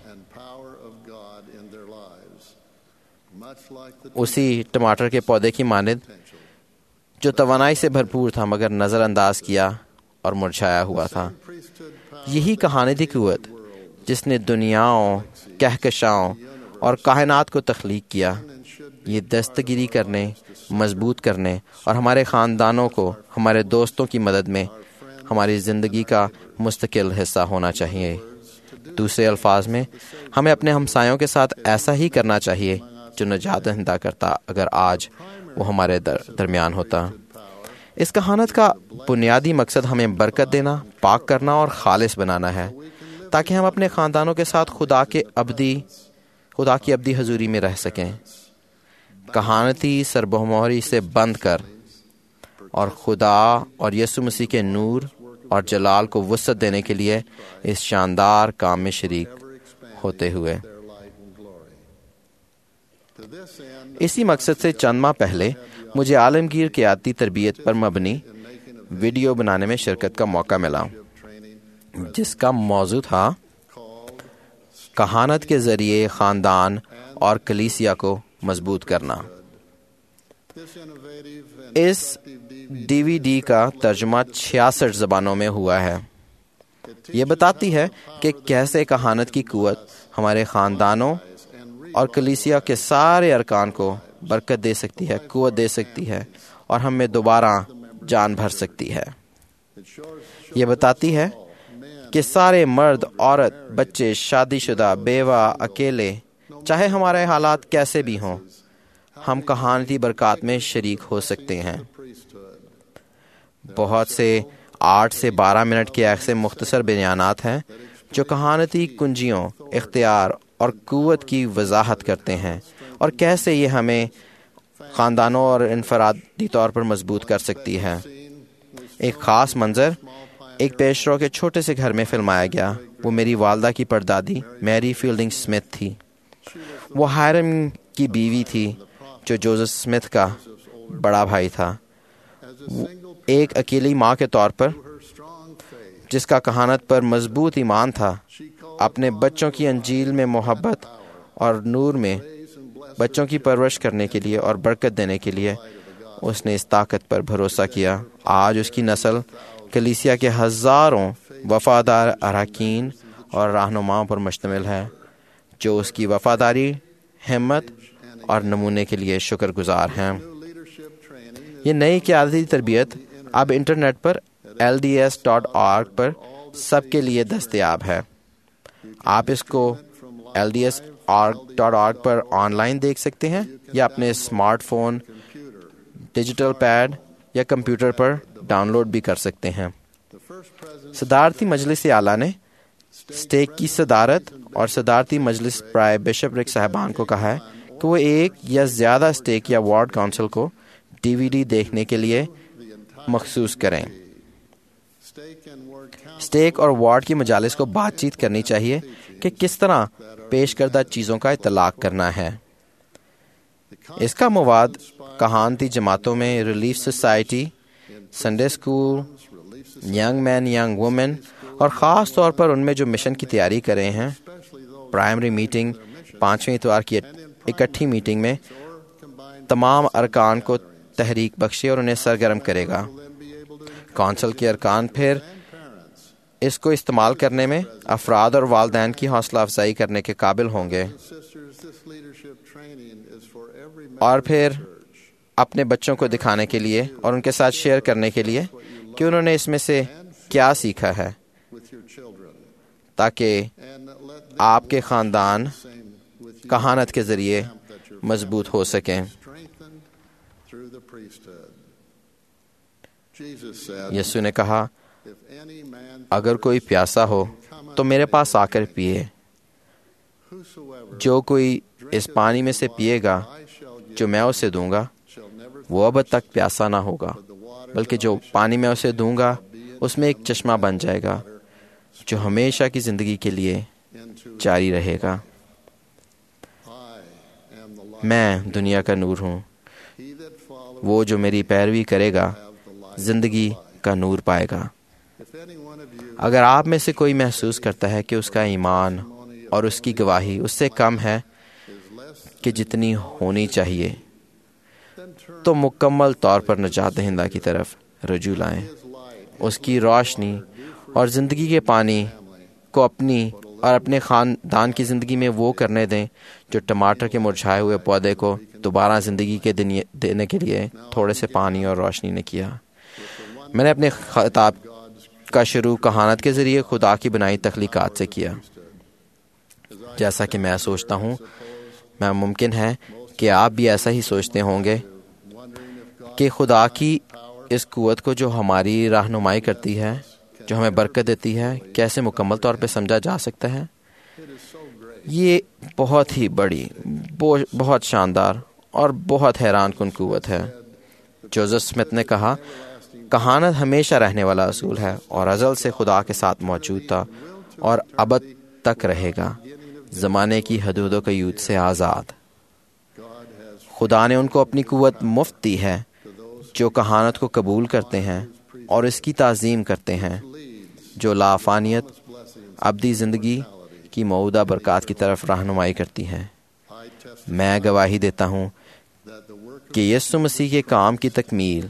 اسی ٹماٹر کے پودے کی مانند جو توانائی سے بھرپور تھا مگر نظر انداز کیا اور مرجھایا ہوا تھا۔ یہی کہانتی قوت جس نے دنیاؤں، کہکشاؤں اور کائنات کو تخلیق کیا، یہ دستگیری کرنے، مضبوط کرنے اور ہمارے خاندانوں کو ہمارے دوستوں کی مدد میں ہماری زندگی کا مستقل حصہ ہونا چاہیے۔ دوسرے الفاظ میں ہمیں اپنے ہمسایوں کے ساتھ ایسا ہی کرنا چاہیے جو نجات دہندہ کرتا اگر آج وہ ہمارے درمیان ہوتا۔ اس کہانت کا بنیادی مقصد ہمیں برکت دینا، پاک کرنا اور خالص بنانا ہے تاکہ ہم اپنے خاندانوں کے ساتھ خدا کی ابدی حضوری میں رہ سکیں۔ کہانتی سربمہری سے بند کر اور خدا اور یسوع مسیح کے نور اور جلال کو وسعت دینے کے لیے اس شاندار کام میں شریک ہوتے ہوئے۔ اسی مقصد سے چند ماہ پہلے مجھے عالمگیر قیادتی تربیت پر مبنی ویڈیو بنانے میں شرکت کا موقع ملا، جس کا موضوع تھا کہانت کے ذریعے خاندان اور کلیسیا کو مضبوط کرنا۔ اس DVD کا ترجمہ 66 زبانوں میں ہوا ہے۔ یہ بتاتی ہے کہ کیسے کہانت کی قوت ہمارے خاندانوں اور کلیسیا کے سارے ارکان کو برکت دے سکتی ہے، قوت دے سکتی ہے اور ہم میں دوبارہ جان بھر سکتی ہے۔ یہ بتاتی ہے کہ سارے مرد، عورت، بچے، شادی شدہ، بیوہ، اکیلے، چاہے ہمارے حالات کیسے بھی ہوں، ہم کہانتی برکات میں شریک ہو سکتے ہیں۔ بہت سے 8 سے 12 منٹ کے ایسے مختصر بیانات ہیں جو کہانتی کنجیوں، اختیار اور قوت کی وضاحت کرتے ہیں اور کیسے یہ ہمیں خاندانوں اور انفرادی طور پر مضبوط کر سکتی ہے۔ ایک خاص منظر ایک پیشرو کے چھوٹے سے گھر میں فلمایا گیا۔ وہ میری والدہ کی پردادی میری فیلڈنگ سمتھ تھی۔ وہ ہائرم کی بیوی تھی جو جوزف سمتھ کا بڑا بھائی تھا۔ ایک اکیلی ماں کے طور پر جس کا کہانت پر مضبوط ایمان تھا، اپنے بچوں کی انجیل میں محبت اور نور میں بچوں کی پرورش کرنے کے لیے اور برکت دینے کے لیے اس نے اس طاقت پر بھروسہ کیا۔ آج اس کی نسل کلیسیا کے ہزاروں وفادار اراکین اور رہنماؤں پر مشتمل ہے جو اس کی وفاداری، ہمت اور نمونے کے لیے شکر گزار ہیں۔ یہ نئی قیادتی تربیت اب انٹرنیٹ پر LDS.org پر سب کے لیے دستیاب ہے۔ آپ اس کو LDS.org پر آن لائن دیکھ سکتے ہیں یا اپنے اسمارٹ فون، ڈیجیٹل پیڈ یا کمپیوٹر پر ڈاؤن لوڈ بھی کر سکتے ہیں۔ صدارتی مجلس اعلیٰ نے اسٹیک کی صدارت اور صدارتی مجلس برائے بشپ رک صاحبان کو کہا ہے کہ وہ ایک یا زیادہ اسٹیک یا وارڈ کونسل کو DVD دیکھنے کے لیے مخصوص کریں۔ اسٹیک اور وارڈ کی مجالس کو بات چیت کرنی چاہیے کہ کس طرح پیش کردہ چیزوں کا اطلاق کرنا ہے۔ اس کا مواد کہانتی جماعتوں میں، relief society, Sunday school, young men young women, اور خاص طور پر ان میں جو مشن کی تیاری کر رہے ہیں، پرائمری میٹنگ 5ویں اتوار کی اکٹھی میٹنگ میں تمام ارکان کو تحریک بخشے اور انہیں سرگرم کرے گا۔ کونسل کے ارکان پھر اس کو استعمال کرنے میں افراد اور والدین کی حوصلہ افزائی کرنے کے قابل ہوں گے، اور پھر اپنے بچوں کو دکھانے کے لیے اور ان کے ساتھ شیئر کرنے کے لیے کہ انہوں نے اس میں سے کیا سیکھا ہے، تاکہ آپ کے خاندان کہانت کے ذریعے مضبوط ہو سکیں۔ یسوع نے کہا، اگر کوئی پیاسا ہو تو میرے پاس آ کر پیے۔ جو کوئی اس پانی میں سے پیے گا جو میں اسے دوں گا، وہ اب تک پیاسا نہ ہوگا، بلکہ جو پانی میں اسے دوں گا اس میں ایک چشمہ بن جائے گا جو ہمیشہ کی زندگی کے لیے جاری رہے گا۔ میں دنیا کا نور ہوں، وہ جو میری پیروی کرے گا زندگی کا نور پائے گا۔ اگر آپ میں سے کوئی محسوس کرتا ہے کہ اس کا ایمان اور اس کی گواہی اس سے کم ہے کہ جتنی ہونی چاہیے، تو مکمل طور پر نجات دہندہ کی طرف رجوع لائیں۔ اس کی روشنی اور زندگی کے پانی کو اپنی اور اپنے خاندان کی زندگی میں وہ کرنے دیں جو ٹماٹر کے مرجھائے ہوئے پودے کو دوبارہ زندگی کے دینے کے لیے تھوڑے سے پانی اور روشنی نے کیا۔ میں نے اپنے خطاب کا شروع کہانت کے ذریعے خدا کی بنائی تخلیقات سے کیا۔ جیسا کہ میں سوچتا ہوں، میں ممکن ہے کہ آپ بھی ایسا ہی سوچتے ہوں گے کہ خدا کی اس قوت کو جو ہماری رہنمائی کرتی ہے، جو ہمیں برکت دیتی ہے، کیسے مکمل طور پہ سمجھا جا سکتا ہے؟ یہ بہت ہی بڑی، بہت شاندار اور بہت حیران کن قوت ہے۔ جوزف اسمتھ نے کہا، کہانت ہمیشہ رہنے والا اصول ہے اور ازل سے خدا کے ساتھ موجود تھا اور ابد تک رہے گا، زمانے کی حدود و قیود سے آزاد۔ خدا نے ان کو اپنی قوت مفت دی ہے جو کہانت کو قبول کرتے ہیں اور اس کی تعظیم کرتے ہیں، جو لافانیت ابدی زندگی کی موعودہ برکات کی طرف رہنمائی کرتی ہیں۔ میں گواہی دیتا ہوں کہ یسوع مسیح کے کام کی تکمیل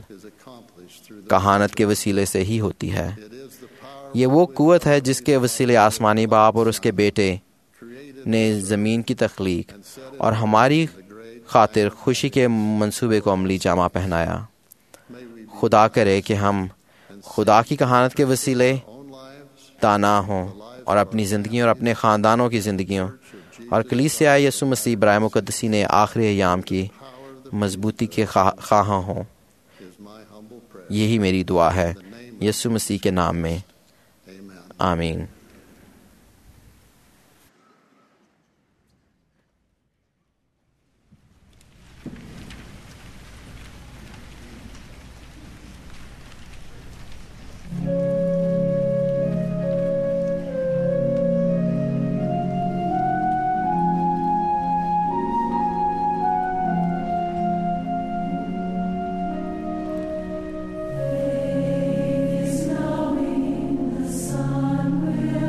کہانت کے وسیلے سے ہی ہوتی ہے۔ یہ وہ قوت ہے جس کے وسیلے آسمانی باپ اور اس کے بیٹے نے زمین کی تخلیق اور ہماری خاطر خوشی کے منصوبے کو عملی جامہ پہنایا۔ خدا کرے کہ ہم خدا کی کہانت کے وسیلے دانا ہوں اور اپنی زندگیوں اور اپنے خاندانوں کی زندگیوں اور کلیسیا یسوع مسیح برائے مقدسی نے آخری ایام کی مضبوطی کے خواہاں ہوں۔ یہی میری دعا ہے یسوع مسیح کے نام میں، آمین۔ Is knowing the sun will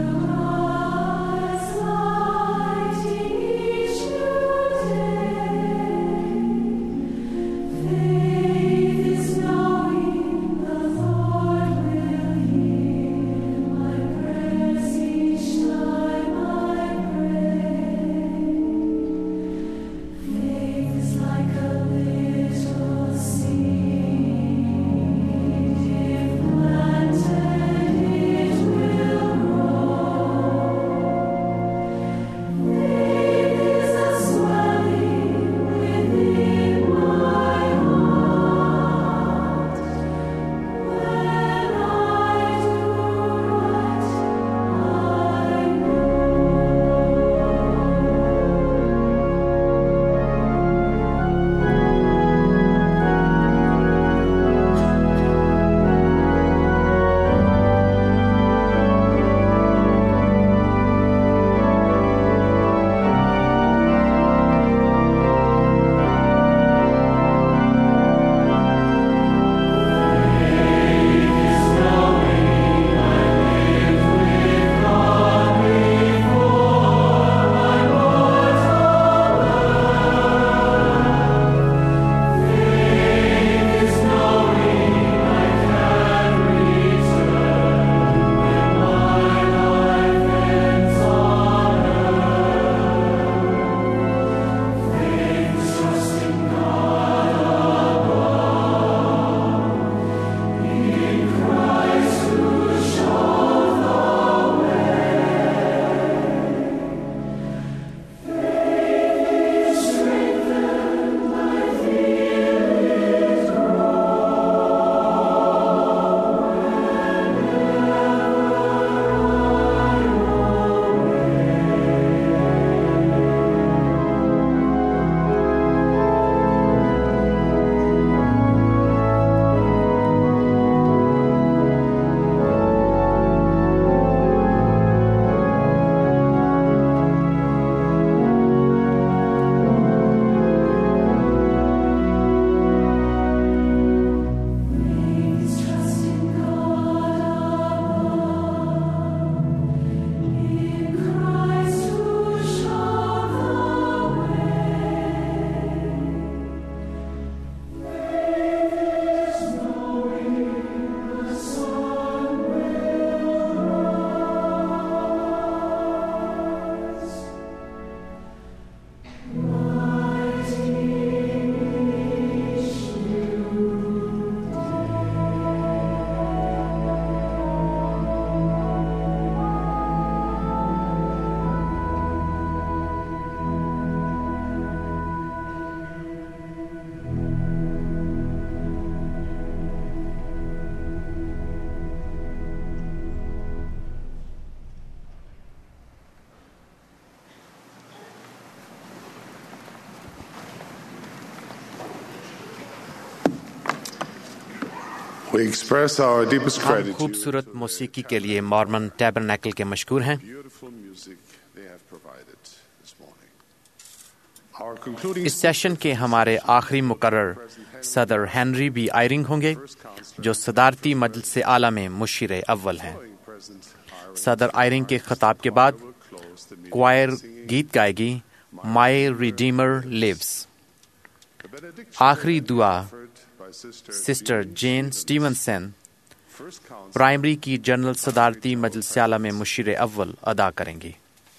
We express our deepest ہم gratitude. خوبصورت موسیقی کے لیے مارمن ٹیبرنیکل کے مشکور ہیں. Beautiful music they have provided this morning. Our concluding اس سیشن کے ہمارے آخری مقرر صدر ہنری بی آئرنگ ہوں گے جو صدارتی مجلس اعلیٰ میں مشیر اول ہیں. صدر آئرنگ کے خطاب کے بعد کوائر گیت گائے گی مائی ریڈیمر لیوز. آخری دعا سسٹر جین سٹیونسن پرائمری کی جنرل صدارتی مجلس اعلیٰ میں مشیر اول ادا کریں گی.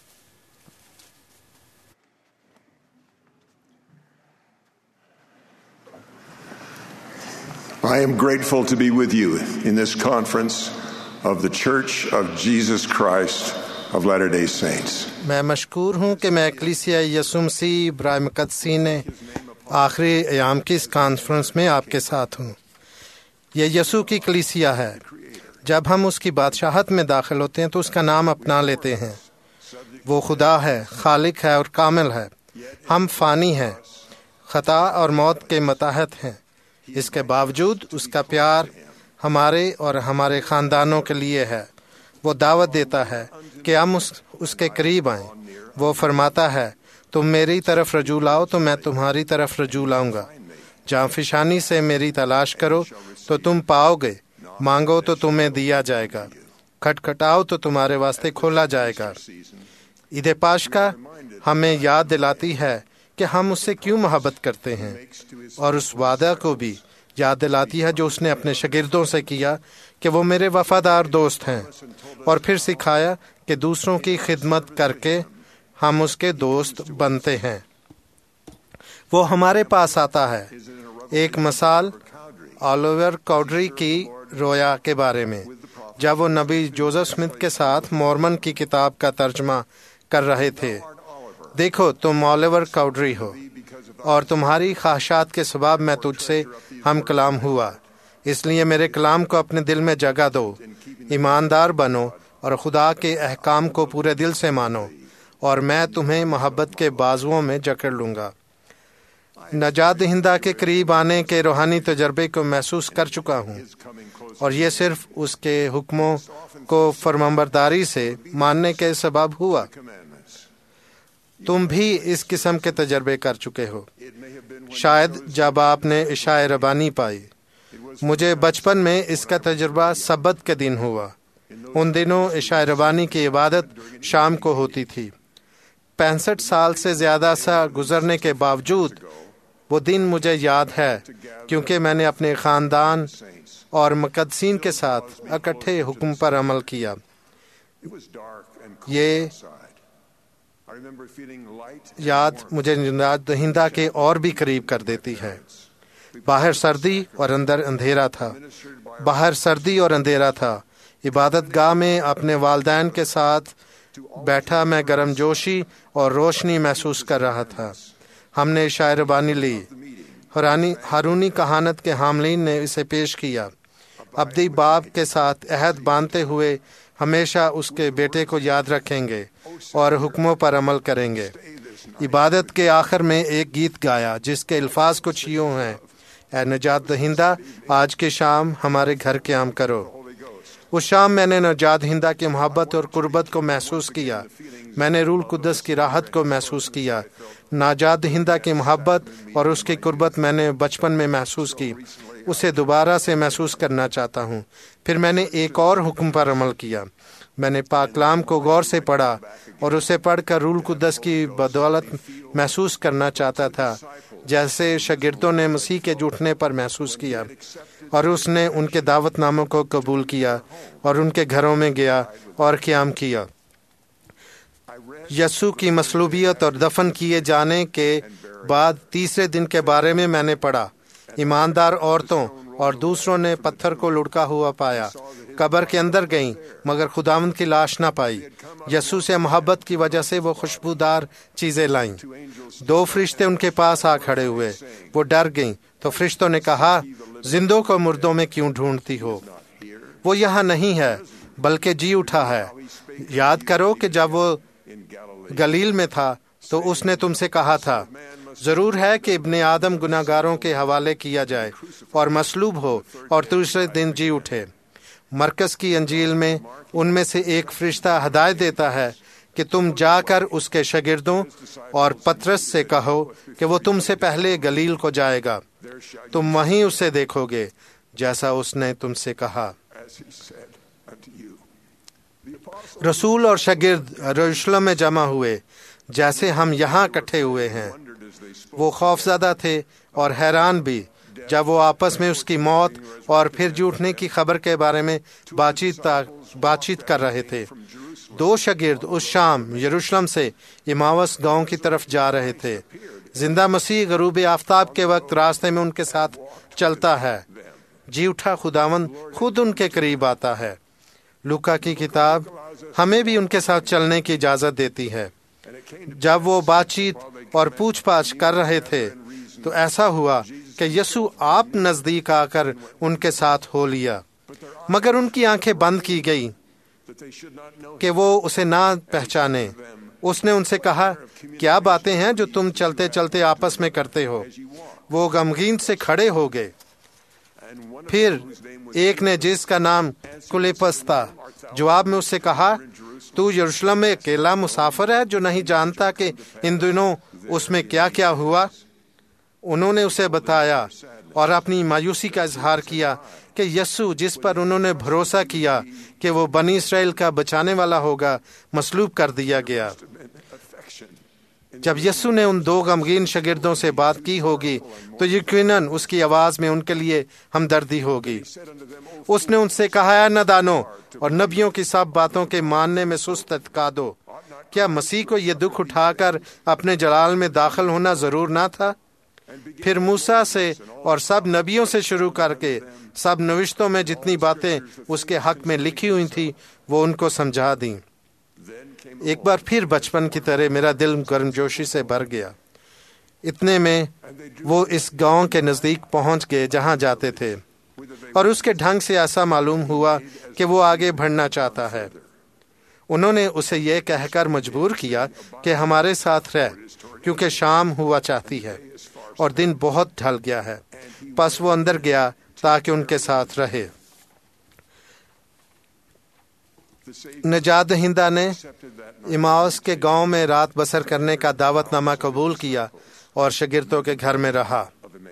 I am grateful to be with you in this conference of the Church of Jesus Christ of Latter-day Saints. میں مشکور ہوں کہ میں کلیسیا یسوع مسیح برائے مقدسی نے آخری ایام کی اس کانفرنس میں آپ کے ساتھ ہوں. یہ یسوع کی کلیسیا ہے. جب ہم اس کی بادشاہت میں داخل ہوتے ہیں تو اس کا نام اپنا لیتے ہیں. وہ خدا ہے، خالق ہے اور کامل ہے. ہم فانی ہیں، خطا اور موت کے متحد ہیں. اس کے باوجود اس کا پیار ہمارے اور ہمارے خاندانوں کے لیے ہے. وہ دعوت دیتا ہے کہ ہم اس کے قریب آئیں. وہ فرماتا ہے تم میری طرف رجوع لاؤ تو میں تمہاری طرف رجوع لاؤں گا. جاں فشانی سے میری تلاش کرو تو تم پاؤ گے، مانگو تو تمہیں دیا جائے گا، کھٹکھٹاؤ تو تمہارے واسطے کھولا جائے گا. عید پاشکا ہمیں یاد دلاتی ہے کہ ہم اس سے کیوں محبت کرتے ہیں، اور اس وعدہ کو بھی یاد دلاتی ہے جو اس نے اپنے شاگردوں سے کیا کہ وہ میرے وفادار دوست ہیں، اور پھر سکھایا کہ دوسروں کی خدمت کر کے ہم اس کے دوست بنتے ہیں. وہ ہمارے پاس آتا ہے. ایک مثال آلیور کاؤڈری کی رویا کے بارے میں، جب وہ نبی جوزف سمتھ کے ساتھ مورمن کی کتاب کا ترجمہ کر رہے تھے. دیکھو تم آلیور کاؤڈری ہو اور تمہاری خواہشات کے سبب میں تجھ سے ہم کلام ہوا، اس لیے میرے کلام کو اپنے دل میں جگہ دو، ایماندار بنو اور خدا کے احکام کو پورے دل سے مانو، اور میں تمہیں محبت کے بازوؤں میں جکڑ لوں گا. نجات دہندہ کے قریب آنے کے روحانی تجربے کو محسوس کر چکا ہوں، اور یہ صرف اس کے حکموں کو فرمانبرداری سے ماننے کے سبب ہوا. تم بھی اس قسم کے تجربے کر چکے ہو، شاید جب آپ نے عشاء ربانی پائی. مجھے بچپن میں اس کا تجربہ سبت کے دن ہوا. ان دنوں عشاء ربانی کی عبادت شام کو ہوتی تھی. 65 سال سے زیادہ سا گزرنے کے باوجود وہ دن مجھے یاد ہے، کیونکہ میں نے اپنے خاندان اور مقدسین کے ساتھ اکٹھے حکم پر عمل کیا. یہ یاد مجھے نجات دہندہ کے اور بھی قریب کر دیتی ہے. باہر سردی اور اندر اندھیرا تھا. باہر سردی اور اندھیرا تھا. عبادت گاہ میں اپنے والدین کے ساتھ بیٹھا میں گرم جوشی اور روشنی محسوس کر رہا تھا. ہم نے عشاء ربانی لی. ہارونی کہانت کے حاملین نے اسے پیش کیا. ابدی باپ کے ساتھ عہد باندھتے ہوئے ہمیشہ اس کے بیٹے کو یاد رکھیں گے اور حکموں پر عمل کریں گے. عبادت کے آخر میں ایک گیت گایا جس کے الفاظ کچھ یوں ہیں: اے نجات دہندہ، آج کی شام ہمارے گھر قیام کرو. اس شام میں نے نجات دہندہ کی محبت اور قربت کو محسوس کیا. میں نے روح القدس کی راحت کو محسوس کیا. نجات دہندہ کی محبت اور اس کی قربت میں نے بچپن میں محسوس کی. اسے دوبارہ سے محسوس کرنا چاہتا ہوں. پھر میں نے ایک اور حکم پر عمل کیا. میں نے پاک کلام کو غور سے پڑھا اور اسے پڑھ کر روح القدس کی بدولت محسوس کرنا چاہتا تھا، جیسے شاگردوں نے مسیح کے جھوٹنے پر محسوس کیا. اور اس نے ان کے دعوت ناموں کو قبول کیا اور ان کے گھروں میں گیا اور قیام کیا. یسوع کی مصلوبیت اور دفن کیے جانے کے بعد تیسرے دن کے بارے میں نے پڑھا. ایماندار عورتوں اور دوسروں نے پتھر کو لڑکا ہوا پایا. قبر کے اندر گئیں مگر خداوند کی لاش نہ پائی. یسوع سے محبت کی وجہ سے وہ خوشبودار چیزیں لائیں. 2 فرشتے ان کے پاس آ کھڑے ہوئے. وہ ڈر گئیں تو فرشتوں نے کہا، زندوں کو مردوں میں کیوں ڈھونڈتی ہو؟ وہ یہاں نہیں ہے بلکہ جی اٹھا ہے. یاد کرو کہ جب وہ گلیل میں تھا تو اس نے تم سے کہا تھا ضرور ہے کہ ابن آدم گناہگاروں کے حوالے کیا جائے اور مصلوب ہو اور دوسرے دن جی اٹھے۔ مرکز کی انجیل میں ان میں سے ایک فرشتہ ہدایت دیتا ہے کہ تم جا کر اس کے شاگردوں اور پترس سے کہو کہ وہ تم سے پہلے گلیل کو جائے گا، تم وہیں اسے دیکھو گے جیسا اس نے تم سے کہا۔ رسول اور شاگرد یروشلم میں جمع ہوئے جیسے ہم یہاں اکٹھے ہوئے ہیں۔ وہ خوفزدہ تھے اور حیران بھی جب وہ آپس میں اس کی موت اور پھر جی اٹھنے کی خبر کے بارے میں بات چیت کر رہے تھے۔ دو شاگرد اس شام یروشلم سے ایماوس گاؤں کی طرف جا رہے تھے۔ زندہ مسیح غروب آفتاب کے وقت راستے میں ان کے ساتھ چلتا ہے۔ جی اٹھا خداوند خود ان کے قریب آتا ہے۔ لوکا کی کتاب ہمیں بھی ان کے ساتھ چلنے کی اجازت دیتی ہے۔ جب وہ بات چیت اور پوچھ پاچھ کر رہے تھے تو ایسا ہوا کہ یسوع آپ نزدیک آ کر ان کے ساتھ ہو لیا، مگر ان کی آنکھیں بند کی گئی کہ وہ اسے نہ پہچانے۔ اس نے ان سے کہا، کیا باتیں ہیں جو تم چلتے چلتے آپس میں کرتے ہو؟ وہ غمگین سے کھڑے ہو گئے۔ پھر ایک نے جس کا نام کلیپس تھا جواب میں اس سے کہا، تو یروشلم میں اکیلا مسافر ہے جو نہیں جانتا کہ ان دنوں اس میں کیا کیا ہوا؟ انہوں نے اسے بتایا اور اپنی مایوسی کا اظہار کیا کہ یسوع جس پر انہوں نے بھروسہ کیا کہ وہ بنی اسرائیل کا بچانے والا ہوگا، مصلوب کر دیا گیا۔ جب یسوع نے ان دو غمگین شاگردوں سے بات کی ہوگی تو یقیناً اس کی آواز میں ان کے لیے ہمدردی ہوگی۔ اس نے ان سے کہا، اے نادانو اور نبیوں کی سب باتوں کے ماننے میں سست اعتقادو، کیا مسیح کو یہ دکھ اٹھا کر اپنے جلال میں داخل ہونا ضرور نہ تھا؟ پھر موسیٰ سے اور سب نبیوں سے شروع کر کے سب نوشتوں میں جتنی باتیں اس کے حق میں لکھی ہوئی تھی وہ ان کو سمجھا دیں۔ ایک بار پھر بچپن کی طرح میرا دل گرمجوشی سے بھر گیا۔ اتنے میں وہ اس گاؤں کے نزدیک پہنچ گئے جہاں جاتے تھے، اور اس کے ڈھنگ سے ایسا معلوم ہوا کہ وہ آگے بڑھنا چاہتا ہے۔ انہوں نے اسے یہ کہہ کر مجبور کیا کہ ہمارے ساتھ رہ، کیونکہ شام ہوا چاہتی ہے اور دن بہت ڈھل گیا ہے۔ پس وہ اندر گیا تاکہ ان کے ساتھ رہے۔ نجات دہندہ نے ایماؤس کے گاؤں میں رات بسر کرنے کا دعوت نامہ قبول کیا اور شاگردوں کے گھر میں رہا۔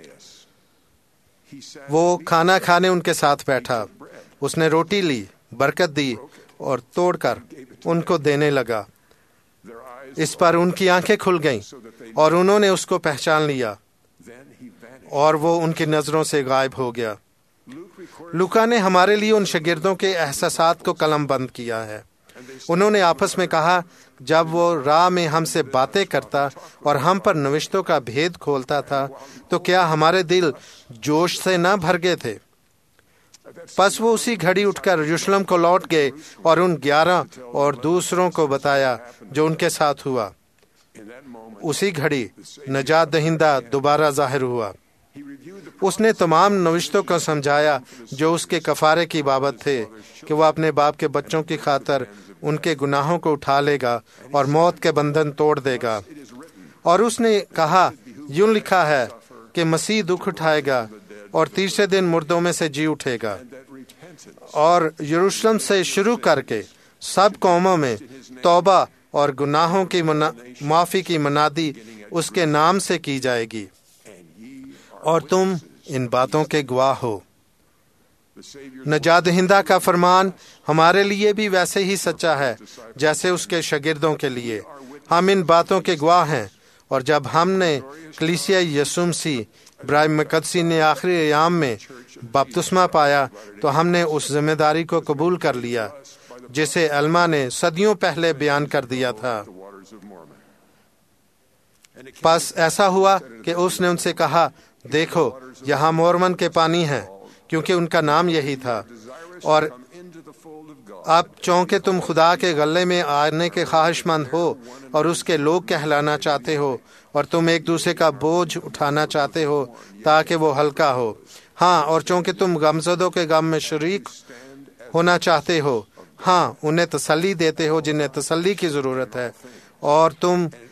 وہ کھانا کھانے ان کے ساتھ بیٹھا۔ اس نے روٹی لی، برکت دی اور توڑ کر ان کو دینے لگا۔ اس پر ان کی آنکھیں کھل گئیں اور انہوں نے اس کو پہچان لیا، اور وہ ان کی نظروں سے غائب ہو گیا۔ لوکا نے ہمارے لیے ان شاگردوں کے احساسات کو قلم بند کیا ہے۔ انہوں نے آپس میں کہا، جب وہ راہ میں ہم سے باتیں کرتا اور ہم پر نوشتوں کا بھید کھولتا تھا تو کیا ہمارے دل جوش سے نہ بھر گئے تھے؟ پس وہ اسی گھڑی اٹھ کر یروشلم کو لوٹ گئے اور ان 11 اور دوسروں کو بتایا جو ان کے ساتھ ہوا۔ اسی گھڑی نجات دہندہ دوبارہ ظاہر ہوا۔ اس نے تمام نوشتوں کو سمجھایا جو اس کے کفارے کی بابت تھے، کہ وہ اپنے باپ کے بچوں کی خاطر ان کے گناہوں کو اٹھا لے گا اور موت کے بندھن توڑ دے گا۔ اور اس نے کہا، یوں لکھا ہے کہ مسیح دکھ اٹھائے گا اور تیسرے دن مردوں میں سے جی اٹھے گا، اور یروشلم سے شروع کر کے سب قوموں میں توبہ اور گناہوں کی معافی کی منادی اس کے نام سے کی جائے گی، اور تم ان باتوں کے گواہ ہو۔ نجات دہندہ کا فرمان ہمارے لیے بھی ویسے ہی سچا ہے جیسے اس کے شاگردوں کے لیے۔ ہم ان باتوں کے گواہ ہیں، اور جب ہم نے کلیسیا یسوع مسیح ابراہیم مقدسی نے آخری ایام میں بپتسمہ پایا تو ہم نے اس ذمہ داری کو قبول کر لیا جسے الما نے صدیوں پہلے بیان کر دیا تھا۔ پس ایسا ہوا کہ اس نے ان سے کہا، دیکھو یہاں مورمن کے پانی ہیں، کیونکہ ان کا نام یہی تھا، اور اب چونکہ تم خدا کے غلے میں آنے کے خواہش مند ہو اور اس کے لوگ کہلانا چاہتے ہو، اور تم ایک دوسرے کا بوجھ اٹھانا چاہتے ہو تاکہ وہ ہلکا ہو، ہاں، اور چونکہ تم غمزدوں کے غم میں شریک ہونا چاہتے ہو، ہاں، انہیں تسلی دیتے ہو جنہیں تسلی کی ضرورت ہے، اور تم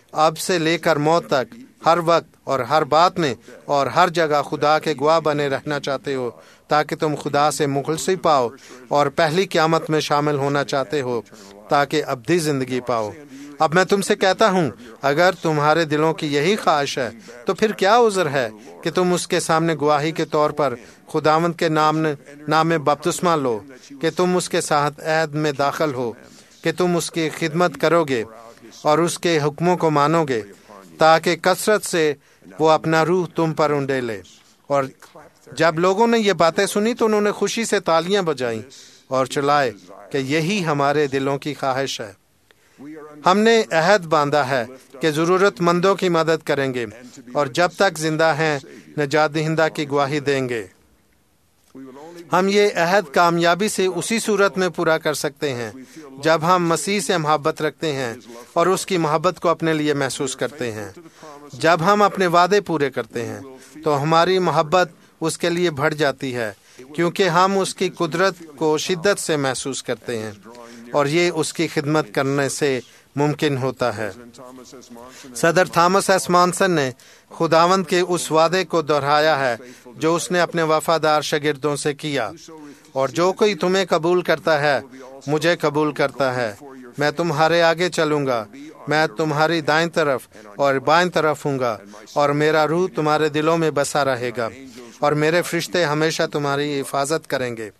اب سے لے کر موت تک ہر وقت اور ہر بات میں اور ہر جگہ خدا کے گواہ بنے رہنا چاہتے ہو تاکہ تم خدا سے مخلصی پاؤ، اور پہلی قیامت میں شامل ہونا چاہتے ہو تاکہ ابدی زندگی پاؤ۔ اب میں تم سے کہتا ہوں، اگر تمہارے دلوں کی یہی خواہش ہے تو پھر کیا عذر ہے کہ تم اس کے سامنے گواہی کے طور پر خداوند کے نام میں بپتسمہ لو، کہ تم اس کے ساتھ عہد میں داخل ہو کہ تم اس کی خدمت کرو گے اور اس کے حکموں کو مانو گے، تاکہ کثرت سے وہ اپنا روح تم پر انڈیلے۔ اور جب لوگوں نے یہ باتیں سنی تو انہوں نے خوشی سے تالیاں بجائیں اور چلائے کہ یہی ہمارے دلوں کی خواہش ہے۔ ہم نے عہد باندھا ہے کہ ضرورت مندوں کی مدد کریں گے اور جب تک زندہ ہیں نجات دہندہ کی گواہی دیں گے۔ ہم یہ عہد کامیابی سے اسی صورت میں پورا کر سکتے ہیں جب ہم مسیح سے محبت رکھتے ہیں اور اس کی محبت کو اپنے لیے محسوس کرتے ہیں۔ جب ہم اپنے وعدے پورے کرتے ہیں تو ہماری محبت اس کے لیے بڑھ جاتی ہے، کیونکہ ہم اس کی قدرت کو شدت سے محسوس کرتے ہیں، اور یہ اس کی خدمت کرنے سے ممکن ہوتا ہے۔ صدر تھامس ایس مانسن نے خداوند کے اس وعدے کو دہرایا ہے جو اس نے اپنے وفادار شاگردوں سے کیا، اور جو کوئی تمہیں قبول کرتا ہے مجھے قبول کرتا ہے، میں تمہارے آگے چلوں گا، میں تمہاری دائیں طرف اور بائیں طرف ہوں گا، اور میرا روح تمہارے دلوں میں بسا رہے گا، اور میرے فرشتے ہمیشہ تمہاری حفاظت کریں گے۔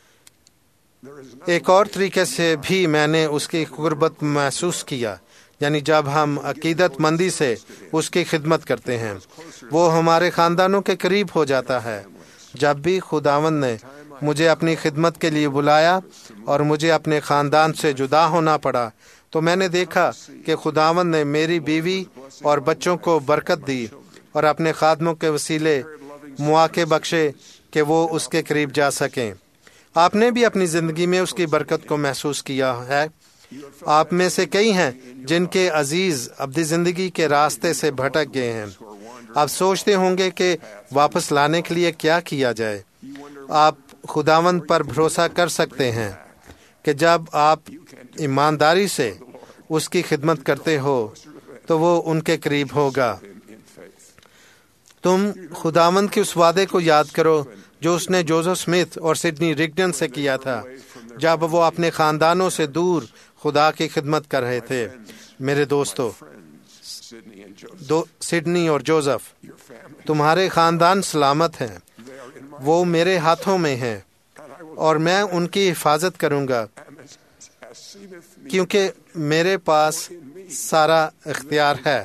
ایک اور طریقے سے بھی میں نے اس کی قربت محسوس کیا، یعنی جب ہم عقیدت مندی سے اس کی خدمت کرتے ہیں، وہ ہمارے خاندانوں کے قریب ہو جاتا ہے۔ جب بھی خداوند نے مجھے اپنی خدمت کے لیے بلایا اور مجھے اپنے خاندان سے جدا ہونا پڑا، تو میں نے دیکھا کہ خداوند نے میری بیوی اور بچوں کو برکت دی اور اپنے خادموں کے وسیلے مواقع بخشے کہ وہ اس کے قریب جا سکیں۔ آپ نے بھی اپنی زندگی میں اس کی برکت کو محسوس کیا ہے۔ آپ میں سے کئی ہیں جن کے عزیز ابدی زندگی کے راستے سے بھٹک گئے ہیں۔ آپ سوچتے ہوں گے کہ واپس لانے کے لیے کیا کیا جائے۔ آپ خداوند پر بھروسہ کر سکتے ہیں کہ جب آپ ایمانداری سے اس کی خدمت کرتے ہو تو وہ ان کے قریب ہوگا۔ تم خداوند کے اس وعدے کو یاد کرو جو اس نے جوزف سمتھ اور سڈنی رگڈن سے کیا تھا جب وہ اپنے خاندانوں سے دور خدا کی خدمت کر رہے تھے۔ میرے دوستو، سڈنی اور جوزف، تمہارے خاندان سلامت ہیں، وہ میرے ہاتھوں میں ہیں، اور میں ان کی حفاظت کروں گا کیونکہ میرے پاس سارا اختیار ہے۔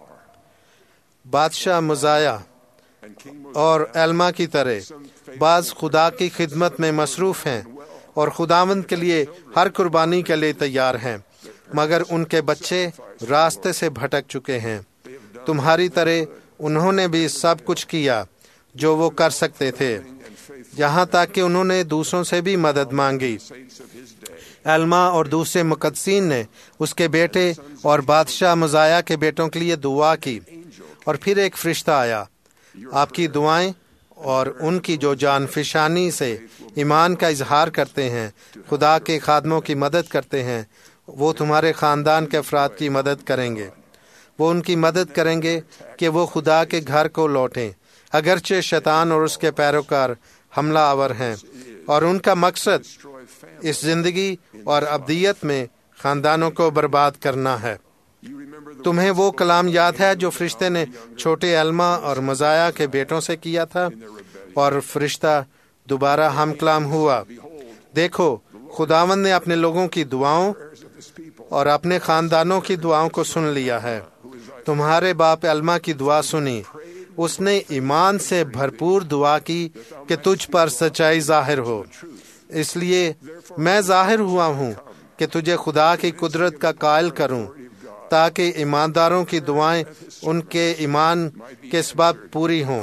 بادشاہ مزایا اور ایلما کی طرح بعض خدا کی خدمت میں مصروف ہیں اور خداوند کے لیے ہر قربانی کے لیے تیار ہیں، مگر ان کے بچے راستے سے بھٹک چکے ہیں۔ تمہاری طرح انہوں نے بھی سب کچھ کیا جو وہ کر سکتے تھے، یہاں تک کہ انہوں نے دوسروں سے بھی مدد مانگی۔ ایلما اور دوسرے مقدسین نے اس کے بیٹے اور بادشاہ مزایا کے بیٹوں کے لیے دعا کی، اور پھر ایک فرشتہ آیا۔ آپ کی دعائیں اور ان کی جو جان فشانی سے ایمان کا اظہار کرتے ہیں، خدا کے خادموں کی مدد کرتے ہیں، وہ تمہارے خاندان کے افراد کی مدد کریں گے۔ وہ ان کی مدد کریں گے کہ وہ خدا کے گھر کو لوٹیں، اگرچہ شیطان اور اس کے پیروکار حملہ آور ہیں، اور ان کا مقصد اس زندگی اور ابدیت میں خاندانوں کو برباد کرنا ہے۔ تمہیں وہ کلام یاد ہے جو فرشتے نے چھوٹے ایلما اور مزایا کے بیٹوں سے کیا تھا، اور فرشتہ دوبارہ ہم کلام ہوا، دیکھو خداوند نے اپنے لوگوں کی دعاؤں اور اپنے خاندانوں کی دعاؤں کو سن لیا ہے۔ تمہارے باپ ایلما کی دعا سنی، اس نے ایمان سے بھرپور دعا کی کہ تجھ پر سچائی ظاہر ہو، اس لیے میں ظاہر ہوا ہوں کہ تجھے خدا کی قدرت کا قائل کروں، تاکہ ایمانداروں کی دعائیں ان کے ایمان کے سبب پوری ہوں۔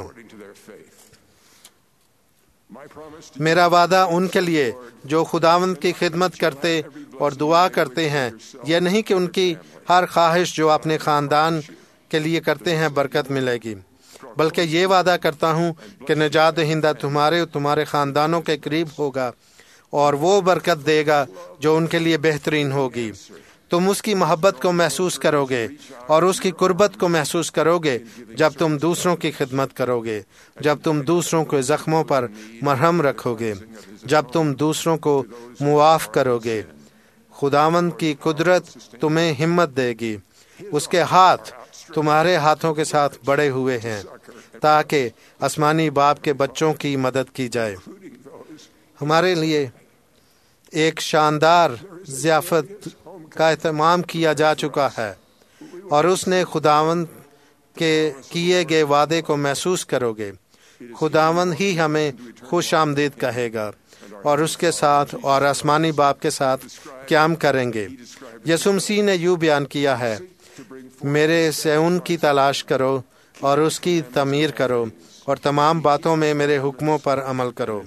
میرا وعدہ ان کے لیے جو خداوند کی خدمت کرتے اور دعا کرتے ہیں یہ نہیں کہ ان کی ہر خواہش جو اپنے خاندان کے لیے کرتے ہیں برکت ملے گی، بلکہ یہ وعدہ کرتا ہوں کہ نجات دہندہ تمہارے اور تمہارے خاندانوں کے قریب ہوگا اور وہ برکت دے گا جو ان کے لیے بہترین ہوگی۔ तुम उसकी मोहब्बत को महसूस करोगे और उसकी कुर्बत को महसूस करोगे जब तुम दूसरों की खिदमत करोगे, जब तुम दूसरों के जख्मों पर मरहम रखोगे, जब तुम दूसरों को मुआफ करोगे। खुदावंद की कुदरत तुम्हें हिम्मत देगी। उसके हाथ तुम्हारे हाथों के साथ बड़े हुए हैं ताकि आसमानी बाप के बच्चों की मदद की जाए। हमारे लिए एक शानदार ज़ियाफत का एहतमाम किया जा चुका है और उसने खुदावंद के किए गए वादे को महसूस करोगे। खुदावंद ही हमें खुश आमदीद कहेगा और उसके साथ और आसमानी बाप के साथ क़याम करेंगे। यीशु मसीह ने यूँ बयान किया है, मेरे सेऊन की तलाश करो और उसकी तमीर करो और तमाम बातों में मेरे हुक्मों पर अमल करो।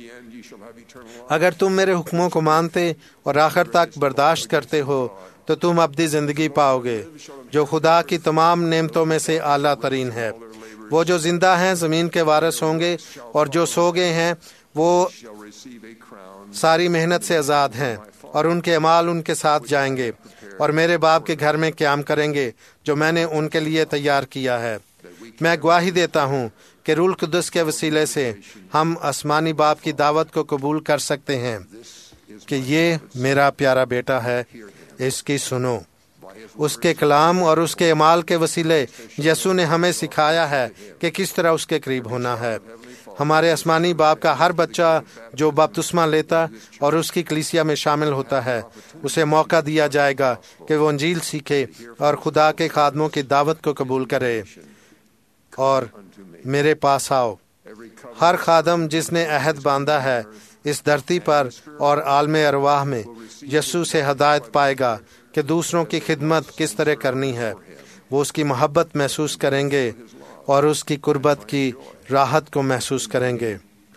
अगर तुम मेरे हुक्मों को मानते और आखिर तक बर्दाश्त करते हो तो तुम अब्दी ज़िंदगी पाओगे जो खुदा की तमाम नेमतों में से आला तरीन है। वो जो जिंदा हैं ज़मीन के वारिस होंगे और जो सो गए हैं वो सारी मेहनत से आज़ाद हैं और उनके अमाल उनके साथ जाएंगे और मेरे बाप के घर में क़याम करेंगे जो मैंने उनके लिए तैयार किया है। मैं गवाही देता हूँ कि रूह कुद्दुस के वसीले से हम आसमानी बाप की दावत को कबूल कर सकते हैं कि ये मेरा प्यारा बेटा है, इसकी सुनो। उसके कलाम और उसके अमाल के वसीले यीशु ने हमें सिखाया है कि किस तरह उसके करीब होना है। हमारे आसमानी बाप का हर बच्चा जो बपतिस्मा लेता और उसकी कलीसिया में शामिल होता है, उसे मौका दिया जाएगा कि वो अंजील सीखे और खुदा के खादमों की दावत को कबूल करे और मेरे पास आओ। हर खादम जिसने अहद बांधा है इस धरती पर और आलमे अरवाह में यीशु से हदायत पाएगा कि दूसरों की खिदमत किस तरह करनी है। वो उसकी मोहब्बत महसूस करेंगे और उसकी कुर्बत की राहत को महसूस करेंगे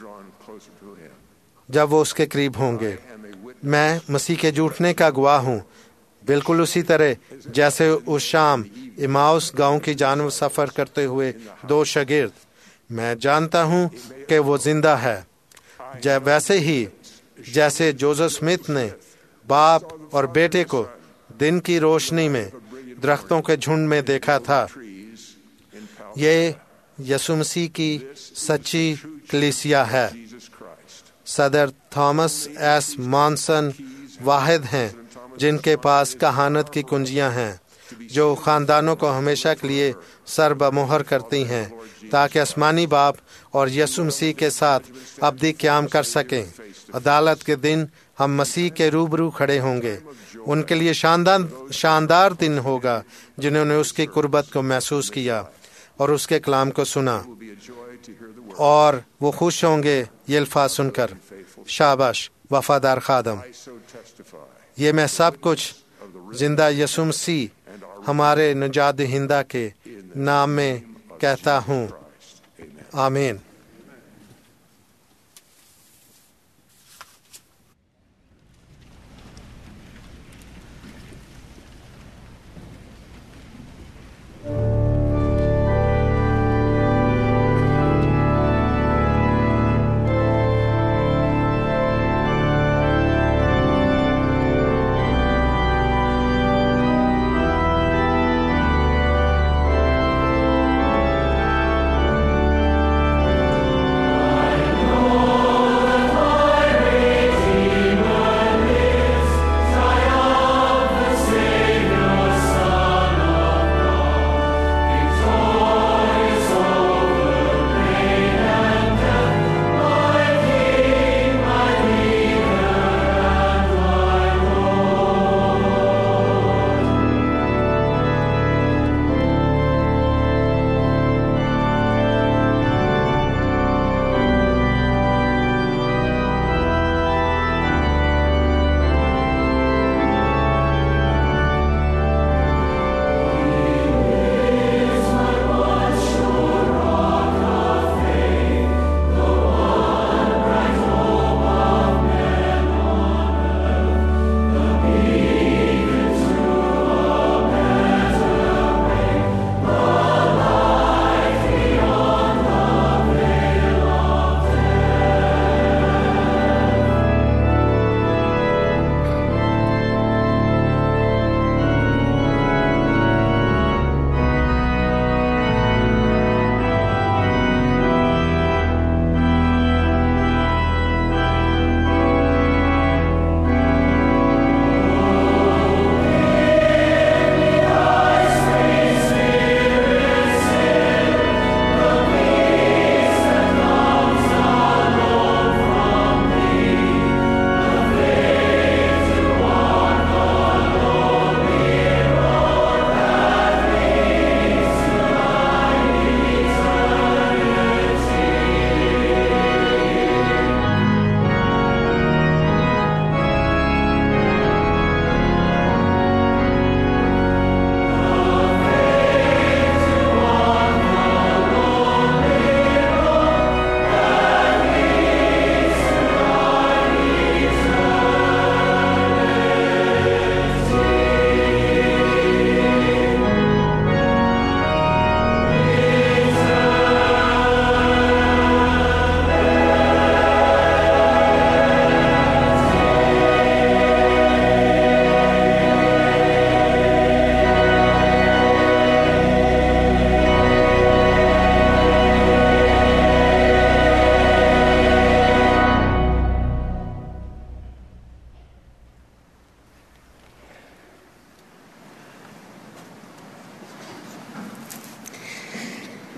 जब वो उसके करीब होंगे। मैं मसीह के जूठने का गवाह हूँ, बिल्कुल उसी तरह जैसे उस शाम इमाउस गांव की जानब सफ़र करते हुए दो शागिर्द, मैं जानता हूँ कि वो जिंदा है। वैसे ही जैसे जोसेफ स्मिथ ने बाप और बेटे को दिन की रोशनी में दरख्तों के झुंड में देखा था, ये यीशु मसीह की सच्ची कलीसिया है। सदर थॉमस एस मॉनसन वाहिद हैं जिनके पास कहानत की कुंजियां हैं जो खानदानों को हमेशा के लिए सर बमोहर करती हैं ताकि आसमानी बाप और यीशु मसीह के साथ अब्दी क़याम कर सकें। अदालत के दिन हम मसीह के रूबरू खड़े होंगे। उनके लिए शानदार दिन होगा जिन्होंने उसकी कुर्बत को महसूस किया और उसके कलाम को सुना, और वो खुश होंगे ये अल्फाज सुनकर, शाबाश वफादार खादम। ये मैं सब कुछ जिंदा यीशु मसीह हमारे निजात दहिंदा के नाम में कहता हूँ, आमीन।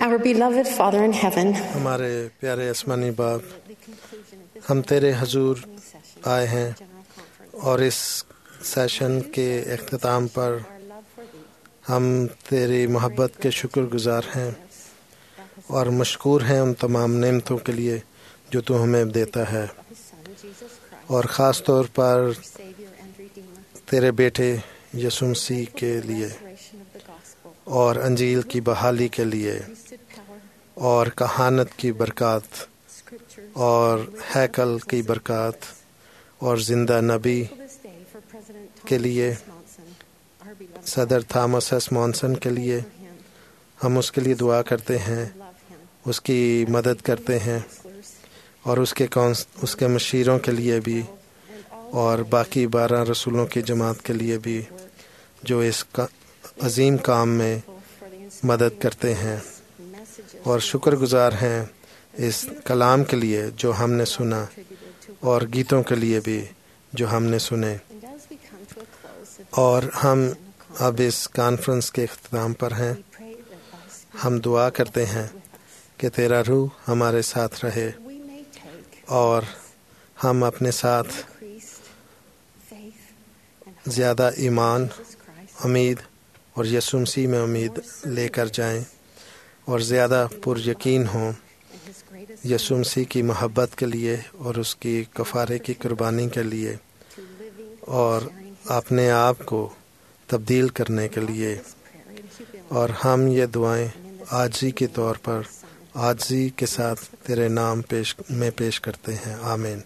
Our beloved Father in heaven, हमारे प्यारे आसमानी बाप, हम तेरे हजूर आए हैं और इस सेशन के अख्ताम पर हम तेरी मोहब्बत के शुक्रगुजार हैं और मशकूर हैं उन तमाम नेमतों के लिए जो तू हमें देता है, और ख़ास तौर पर तेरे बेटे यीशु मसीह के लिए और अंजील की बहाली के लिए और कहानत की बरकत और हैकल की बरकत और ज़िंदा नबी के लिए, सदर थॉमस एस मॉनसन के लिए हम उसके लिए दुआ करते हैं, उसकी मदद करते हैं, और उसके मशीरों के लिए भी और बाकी 12 रसूलों की जमात के लिए भी जो इस अजीम काम में मदद करते हैं, और शुक्रगुजार हैं इस कलाम के लिए जो हमने सुना और गीतों के लिए भी जो हमने सुने। और हम अब इस कॉन्फ्रेंस के इख्तिताम पर हैं। हम दुआ करते हैं कि तेरा रूह हमारे साथ रहे और हम अपने साथ ज़्यादा ईमान, उम्मीद और यीशु मसीह में उम्मीद लेकर जाएं और ज़्यादा पुरयकीन हों यीशु मसीह की मोहब्बत के लिए और उसकी कफ़ारे की कुर्बानी के लिए और अपने आप को तब्दील करने के लिए। और हम ये दुआएं आजी के तौर पर आजी के साथ तेरे नाम में पेश करते हैं। आमीन।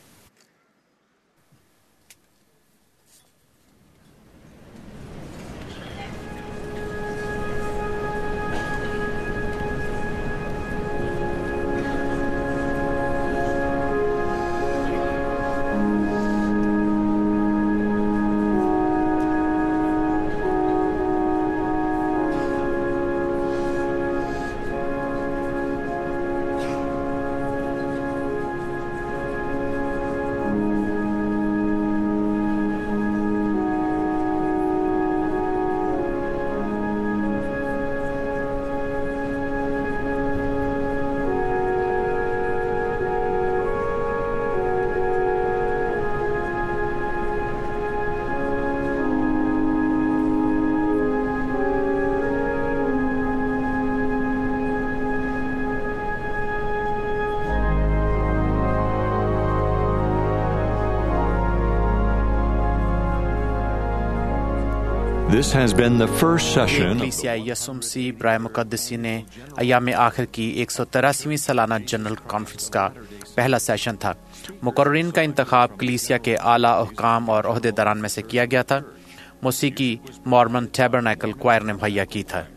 This has been the first session. कलीसिया यीशु मसीह ब्राय मुक़द्दसी ने अय्याम आखिर की 183वीं सालाना जनरल कॉन्फ्रेंस का पहला सेशन था। मुकर्रिरीन का इंतखाब कलीसिया के आला अहकाम और ओहदेदारान में से किया गया था। मौसीकी मॉर्मन टैबरनेकल क्वायर ने मुहैया की था।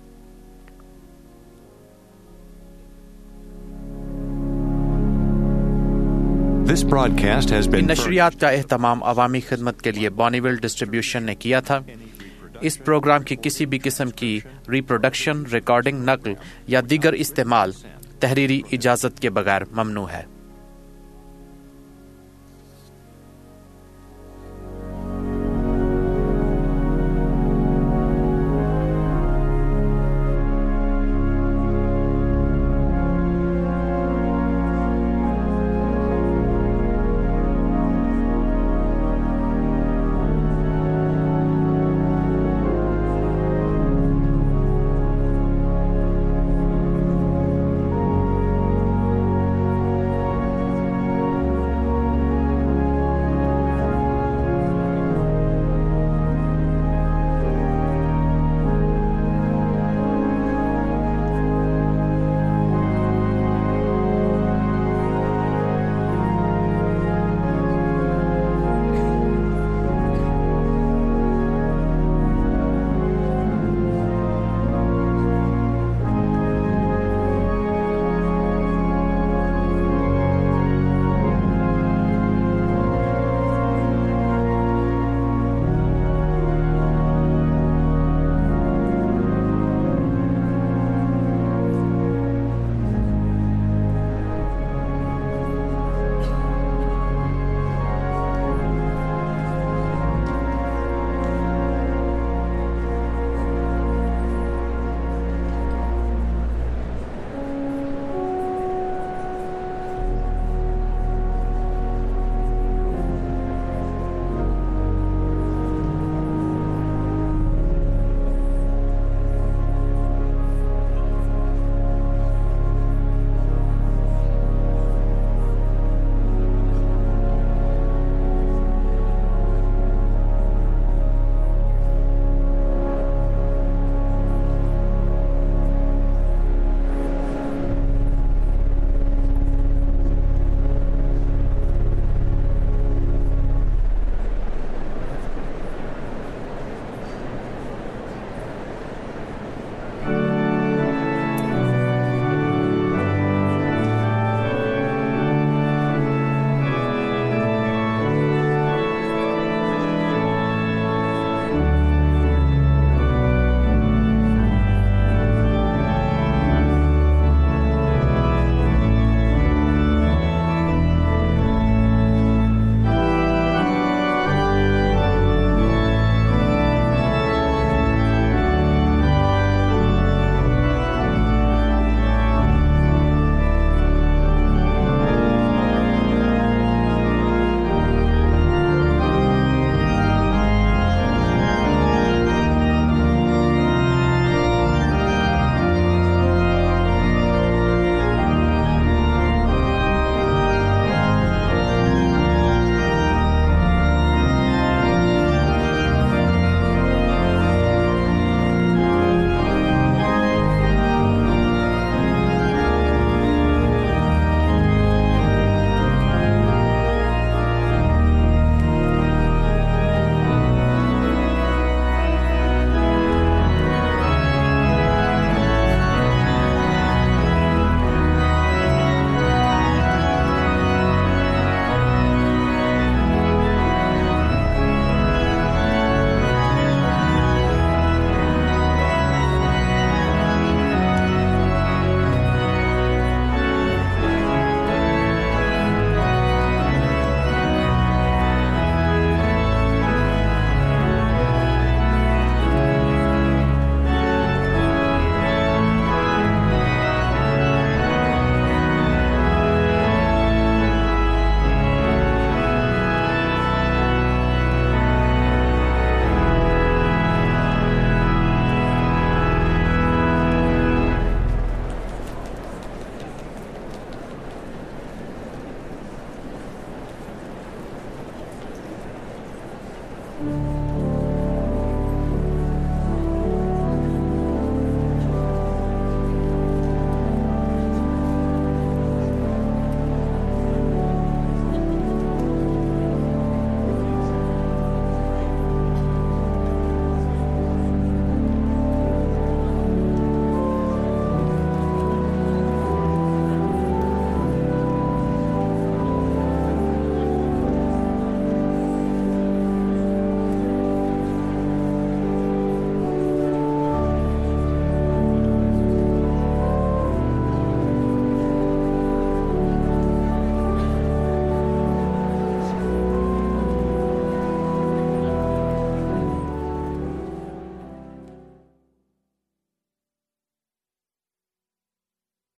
This broadcast has been नशरियात का एहतमाम अवामी खिदमत के लिए बॉनीविल डिस्ट्रीब्यूशन ने किया था। इस प्रोग्राम की किसी भी किस्म की रिप्रोडक्शन, रिकॉर्डिंग, नकल या दीगर इस्तेमाल तहरीरी इजाज़त के बगैर ममनू है।